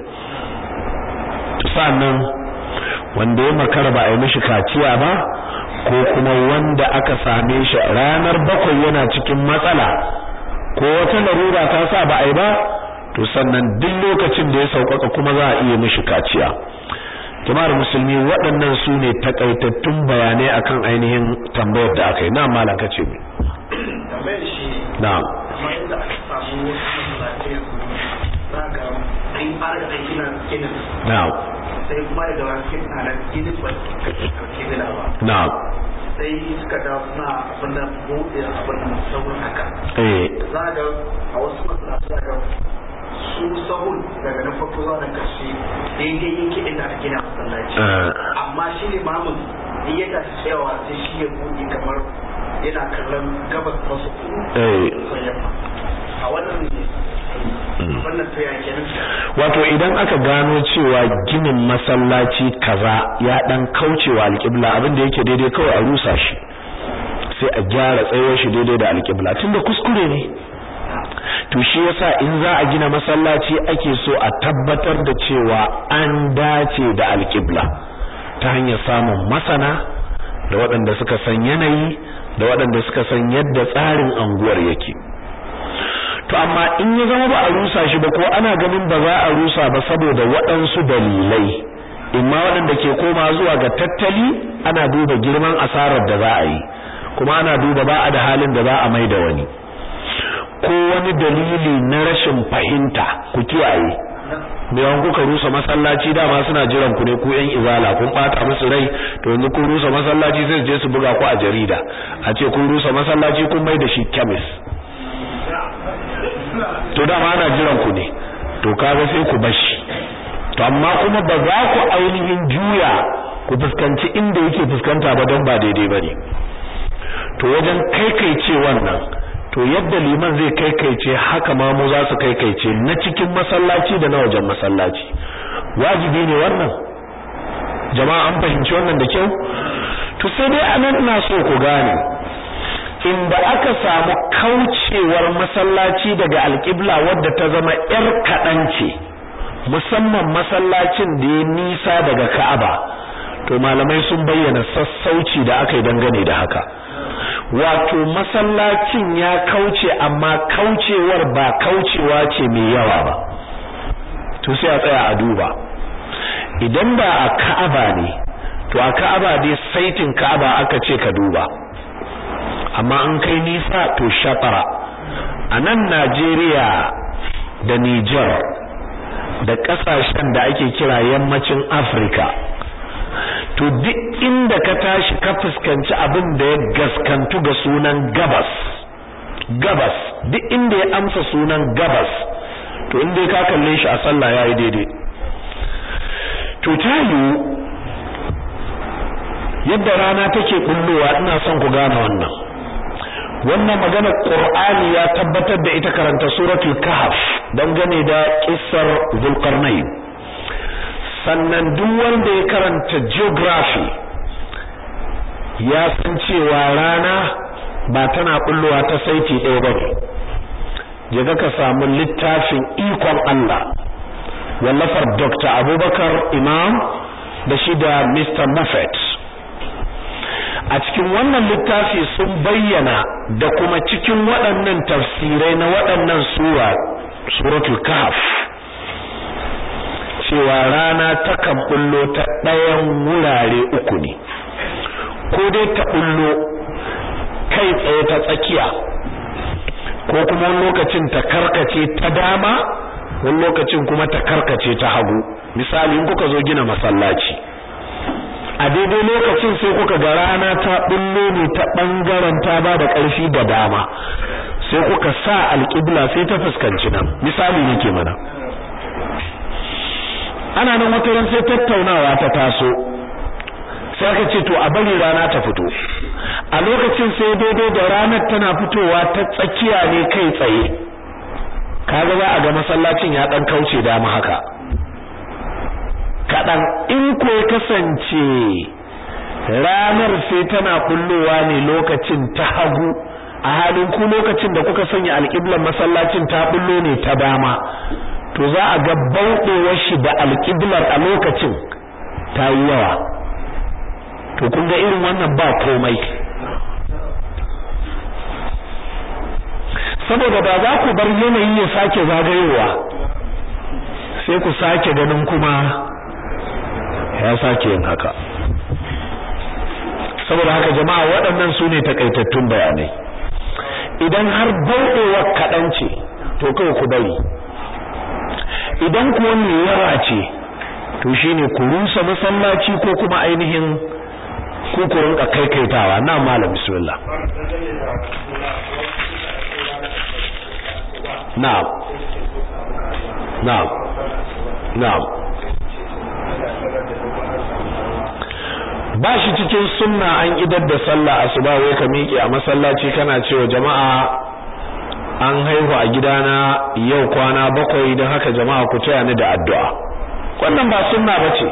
Sannan wanda ya makara ba a yi mishi kaciya ba, ko kuma wanda aka same shi ranar bakwai yana cikin matsala ko wata larura ta sa ba a yi ba, to sannan duk lokacin da ya sauƙaƙa kuma za a iya mishi kaciya. Jama'ar musulmi, waɗannan su ne takaitattun bayanai akan ainihin tambayar da aka yi. Na malam kace mi tambayar shi na'am amma inda aka samu wasu zaka ai fara da kina kina na'am sai kuma da wasu ana kina ba kina ba na'am sai suka da suna abin da bude abin da sauran haka eh za ga a wasu masallaci za ga su sahun daga na farko zuwa na karshe daidai yake inda aka gina masallaci, amma shi ne mamun in ya tashi tsayawa sai shi ya buɗe kamar yana kallon gabas masu kudu a wannan wannan to ya kenan. Wato idan aka gano cewa ginin masallaci kaza ya dan kaucewa alƙibla, abin da yake daidai kawai a rusa shi sai a gyara tsayuwar shi daidai da alƙibla, tunda kuskure ne. To shi yasa in za a gina masallaci ake so a tabbatar da cewa an dace da alƙibla ta hanyar samun masana da waɗanda suka san yanayi da waɗanda suka san yadda tsarin anguwar yake. To amma in ya zama ba a rusa shi ba, ko ana ganin ba za a rusa ba saboda waɗansu dalilai, imma waɗanda ke koma zuwa ga tattali, ana duba girman asarar da za a yi, kuma ana duba ba a da halin da za a mai da wani, ko wani dalili na rashin fahimta, ku kiyaye. Me yan kuka rusa masallaci, dama suna jiran ku ne ku yan izala, kun bata musu rai, to yanzu kun rusa masallaci sai je su buga ku a jarida a ce kun rusa masallaci kun mai da shi chemist. to dama ana jiran ku ne to kaga sai ku bashi to amma kuma ba za ku ainihin juya ku fuskanci inda yake fuskanta ba don ba daidai bane to wajen kaikaice wannan to yadda liman zai kaikaice haka ma mu za su kaikaice na cikin masallaci da na wajen masallaci wajibi ne wannan jama'a an fahimci wannan da kyau to sai dai anan ina so ku gane inda aka samu kaucewar masallaci daga alƙibla wadda ta zama yar kadan ce musamman masallacin da ya nisa daga Ka'aba to malamai sun bayyana sassauci da aka yi dangane da haka wato masallacin ya kauce amma kaucewar ba kaucewa ce mai yawa ba to sai a tsaya a duba idan ba a Ka'aba ne to a Ka'aba dai saitin Ka'aba aka ce ka duba amma an kai nisa to shatara anan Najeriya da Niger da kasashen da ake kira yammacin Africa to duk inda ka tashi ka fuskanci abin da ya gaskantu ga sunan gabas gabas duk inda ya amsa sunan gabas to inda ka kalle shi a sallah yayi daidai to tayu yadda rana take bullowa ina son ku gane wannan wannan magana Qur'ani ya tabbatar da ita karanta suratul kahf dangane da kissar Zulqarnain sannan duk wanda ya karanta geography ya san cewa rana ba tana bullowa ta saiti ɗaya bane je ka samu littafin ikon Allah wallafar Doctor Abubakar Imam da shi da Mister Moffat a cikin wannan littafi sun bayyana da kuma cikin waɗannan tafsirai na waɗannan sura suratul kahf cewa rana takan bullo ta ɗayan wurare uku ne ko dai ta bullo kai tsaye ta tsakiya ko kuma wani lokacin ta karkace ta dama wani lokacin kuma ta karkace ta hagu misali in kuka zo gina masallaci a daidai lokacin sai kuka ga rana ta bullo ne ta bangaren ta ba da ƙarfi da dama sai kuka sa alƙibla sai ta fuskanci nan misali nake mana ana nan wata ran sai tattaunawa ta taso sai aka ce to a bari rana ta fito a lokacin sai daidai da ranar tana fitowa ta tsakiya ne kai tsaye kaga za a ga masallacin ya dan kauce dama haka kadan in ko ya kasance ranar sai tana kullowa ne lokacin ta hagu a halin ku lokacin da kuka sanya alƙiblar masallacin ta bullo ne ta dama to za a ga bauɗewar shi da alƙiblar a lokacin ta yi yawa to kun ga irin wannan ba komai saboda ba za ku bar yanayi ya sake zagayowa sai ku sake ganin kuma ya sake yin haka saboda haka jama'a waɗannan su ne takaitattun bayanai idan har bauɗewar kaɗan ce to kai ku bari idan kuwa mai yawa ce to shine ku rusa masallaci ko kuma ainihin ku ku rinka kaikaitawa na malam bismillah na'am na'am na'am ba shi cikin sunna an idar da sallah asuba wai ka miƙe a masallaci kana cewa jama'a an haihu a gidana yau kwana bakwai don haka jama'a ku taya ni da addu'a wannan ba sunna bace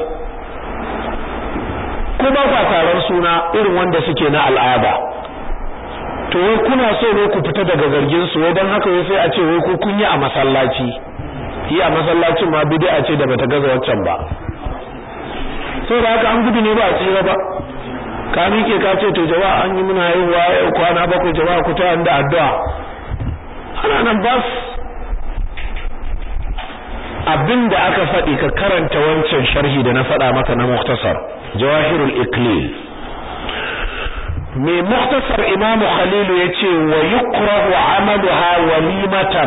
ko ba ku taron suna irin wanda suke na al'ada to wai kuna so ne ku fita daga zargin su wai dan haka wai sai a ce wai ku kun yi a masallaci yi a masallacin ma bid'a ce da bata gaza waccan ba sai da haka an gudu ne ba a tsira ba ka miƙe ka ce to jama'a an yi muna haihuwa yau kwana bakwai jama'a ku taya ni da addu'a ana nan bas abinda aka faɗi ka karanta wancan sharhi da na faɗa maka na mukhtasar jawahirul iklil mai mukhtasar imam khalil yace wa yukrahu amaluha walimatan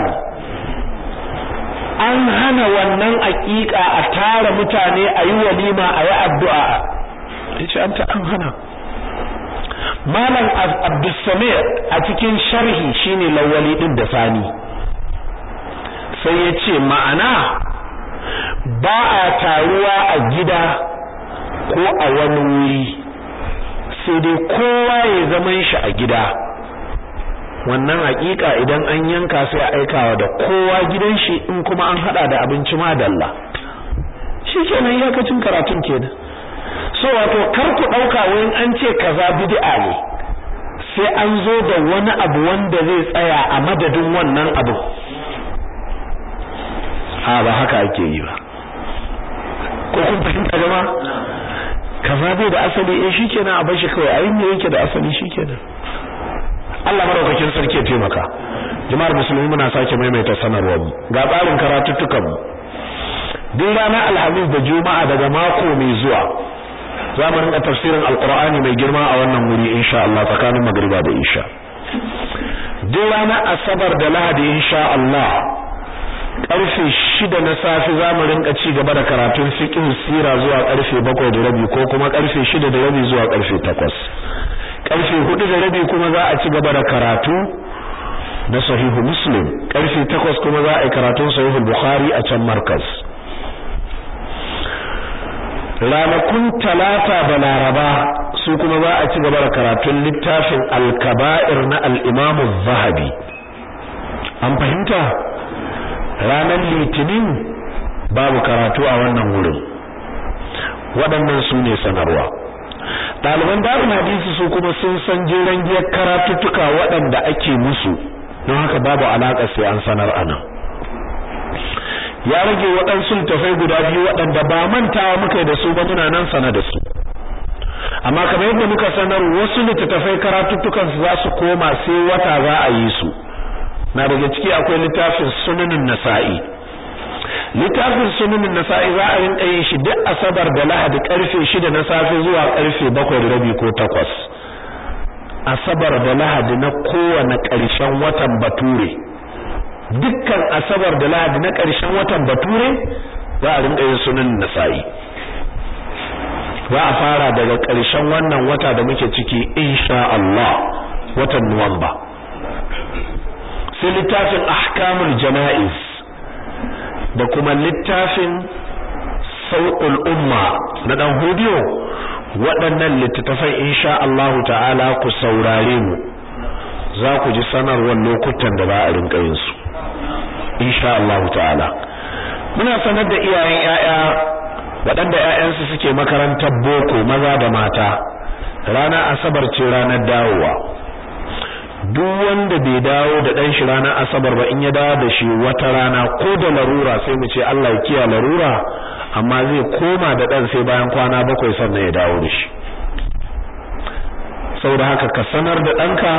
an hana wannan aqiqa a tara mutane ayi walima ayi addu'a yace anta an hana malam Abdus Samir a cikin sharhi shine lawali din da sani sai ya ce ma'ana ba a taruwa a gida ko a wani wuri sai dai kowa ya zaman shi a gida. Wannan hakika idan an yanka sai a aikawa da kowa gidan shi, in kuma an hada da abinci ma dalla. Shikenan yakacin karatun kenan. So wato kar ku dauka wayin an ce kaza bid'a ne sai an zo da wani abu wanda zai tsaya a madadin wannan abu. Ha ba haka ake yi ba. Ko kun fahimta jama'a? Kaza bai da asali eh shikenan a bar shi kawai, ayin ne yake da asali shikenan. Allah maraukakin sarki ya taimaka. Jama'ar musulmi muna sake maimaita sanarwar mu ga tsarin karatuttukan mu. Duk ranar Alhamis da Juma'a daga mako mai zuwa za mu rinka tafsirin Alqur'ani mai girma a wannan wuri insha Allah tsakanin magriba da isha. Duk ranar Asabar da Lahadi insha Allah karfe shida na safi za mu rinka ci gaba da karatun fiqh sira zuwa karfe bakwai da rabi ko kuma karfe shida da rabi zuwa karfe takwas. Karfe hudu da rabi kuma za a ci gaba da karatu na sahihu Muslim. Karfe takwas kuma za a yi karatun sahihu Bukhari a can Markaz. Ranakun Talata da Laraba su kuma za a ci gaba da karatun littafin Al-Kaba'ir na al-Imam Az-Zahabi. An fahimta? Ranar Litinin babu karatu a wannan wurin. Waɗannan su ne sanarwa. Ɗaliban darul hadisi su kuma sun san jiran giyar karatuttuka waɗanda ake musu, don haka babu alaƙa sai an sanar anan. Ya rage waɗansu littafai guda biyu waɗanda ba mantawa muka da su ba, muna nan sana da su. Amma kamar yadda muka sanar wasu littafai karatuttukan su za su koma sai wata za a yi su. Na daga ciki akwai littafin Sunanin Nasa'i. Littafin Sunanin Nasa'i za a rinka yin shi duk Asabar da Lahadi karfe shida na safe zuwa karfe bakwai da rabi ko takwas. Asabar da Lahadi na kowane ƙarshen watan Bature. Dukkan Asabar da Lahadi na ƙarshen watan Bature za a rinka yin Sunanin Nasa'i. Za a fara daga ƙarshen wannan wata da muke ciki insha Allah, watan Nuwamba. Sai littafin Ahkamul Jana'iz da kuma littafin Sau'ul Umma na dan Hudiyo. Waɗannan littattafai insha Allah ta'ala ku saurare mu, za ku ji sanarwar lokutan da ba a rinka yin su insha Allah ta'ala. Muna sanar da iyayen ƴaƴa waɗanda ƴaƴansu suke makarantar boko maza da mata, ranar Asabar ce ranar dawowa. Duk wanda bai dawo da dan shi ranar Asabar ba, in ya dawo da shi wata rana ko da larura sai mu ce Allah ya kiyaye larura, amma zai koma da dan sai bayan kwana bakwai sannan ya dawo da shi. Saboda haka ka sanar da danka,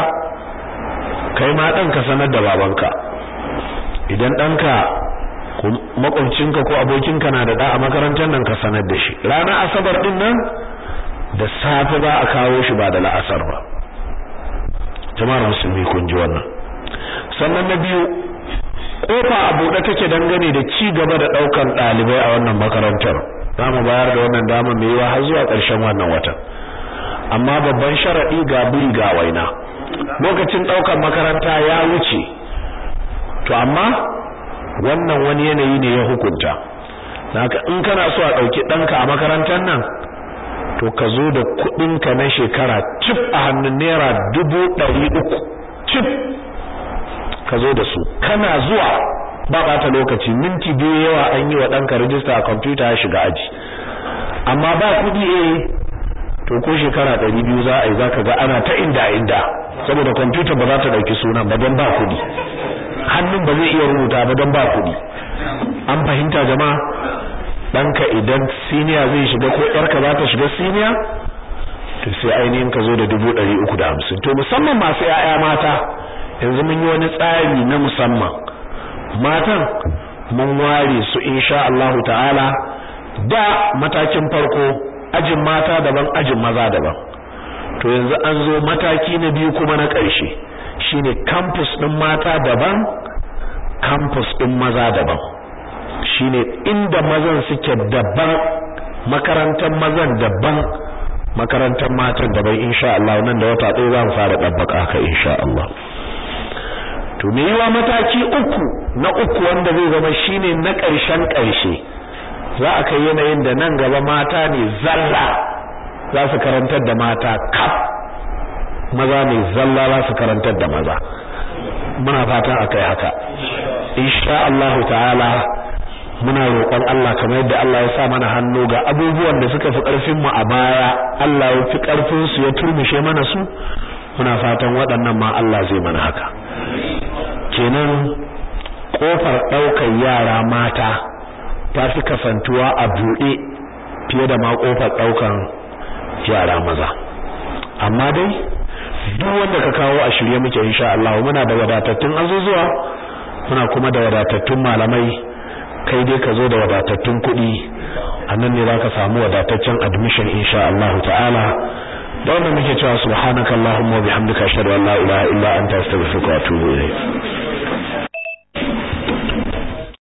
kai ma dan ka sanar da babanka. Idan danka makwabcinka ko abokinka na da da a makarantar nan, ka sanar da shi. Ranar Asabar din nan da safe ba a kawo shi ba da la'asar ba. Jama'ar musulmi kun ji wannan. Sannan na biyu, kofa a buɗe take dangane da ci gaba da ɗaukar ɗalibai a wannan makarantar. Za mu bayar da wannan dama mai yawa har zuwa ƙarshen wannan watan. Amma babban sharaɗi ga buri ga waina. Lokacin ɗaukar makaranta ya wuce. To amma wannan wani yanayi ne ya hukunta. Haka in kana so a ɗauki ɗanka a makarantar nan, to ka zo da kudinka na shekara cif a hannun naira dubu ɗari uku cif ka zo da su. Kana zuwa ba ɓata lokaci, minti biyu yawa an yi wa ɗanka rijista a kwamfuta ya shiga aji. Amma ba kudi eh to ko shekara ɗari biyu za a yi, za ka ga ana ta inda inda, saboda kwamfuta ba za ta ɗauki sunan ba don ba kudi, hannun ba zai iya rubuta ba don ba kudi. An fahimta jama'a? Danka idan senior zai shiga ko yarka za ta shiga senior, to sai ainihin ka zo da dubu ɗari uku da hamsin. To musamman masu ƴaƴa mata, yanzu mun yi wani tsari na musamman. Matan mun ware su insha Allah ta'ala. Da matakin farko ajin mata daban ajin maza daban. To yanzu an zo mataki na biyu kuma na ƙarshe, shine campus ɗin mata daban, campus ɗin maza daban. Shine inda mazan suke daban, makarantar mazan daban, makarantar matan daban insha Allah. Nan da wata ɗaya za mu fara dabbaka haka insha Allah. to me yiwa mataki uku na uku wanda zai zama shine na ƙarshen ƙarshe za a kai yanayin da nan gaba mata ne zalla za su karantar da mata kaf maza ne zalla za su karantar da maza muna fatan akai haka insha Allah ta'ala muna roƙon Allah kamar yadda Allah ya sa mana hannu ga abubuwan da suka fi ƙarfin mu a baya Allah ya fi ƙarfin su ya turmushe mana su muna fatan waɗannan ma Allah zai mana haka kenan kofar ɗaukar yara mata ta fi kasantuwa a buɗe fiye da ma kofar ɗaukar yara maza amma dai duk wanda ka kawo a shirye muke insha Allah muna da wadatattun azuzuwa muna kuma da wadatattun malamai kai dai ka zo da wadatattun kuɗi annan ne zaka samu wadataccen admission insha Allah ta'ala da wannan muke cewa subhanakallahumma wa bihamdika ashhadu an la ilaha illa anta astaghfiruka wa atubu ilayk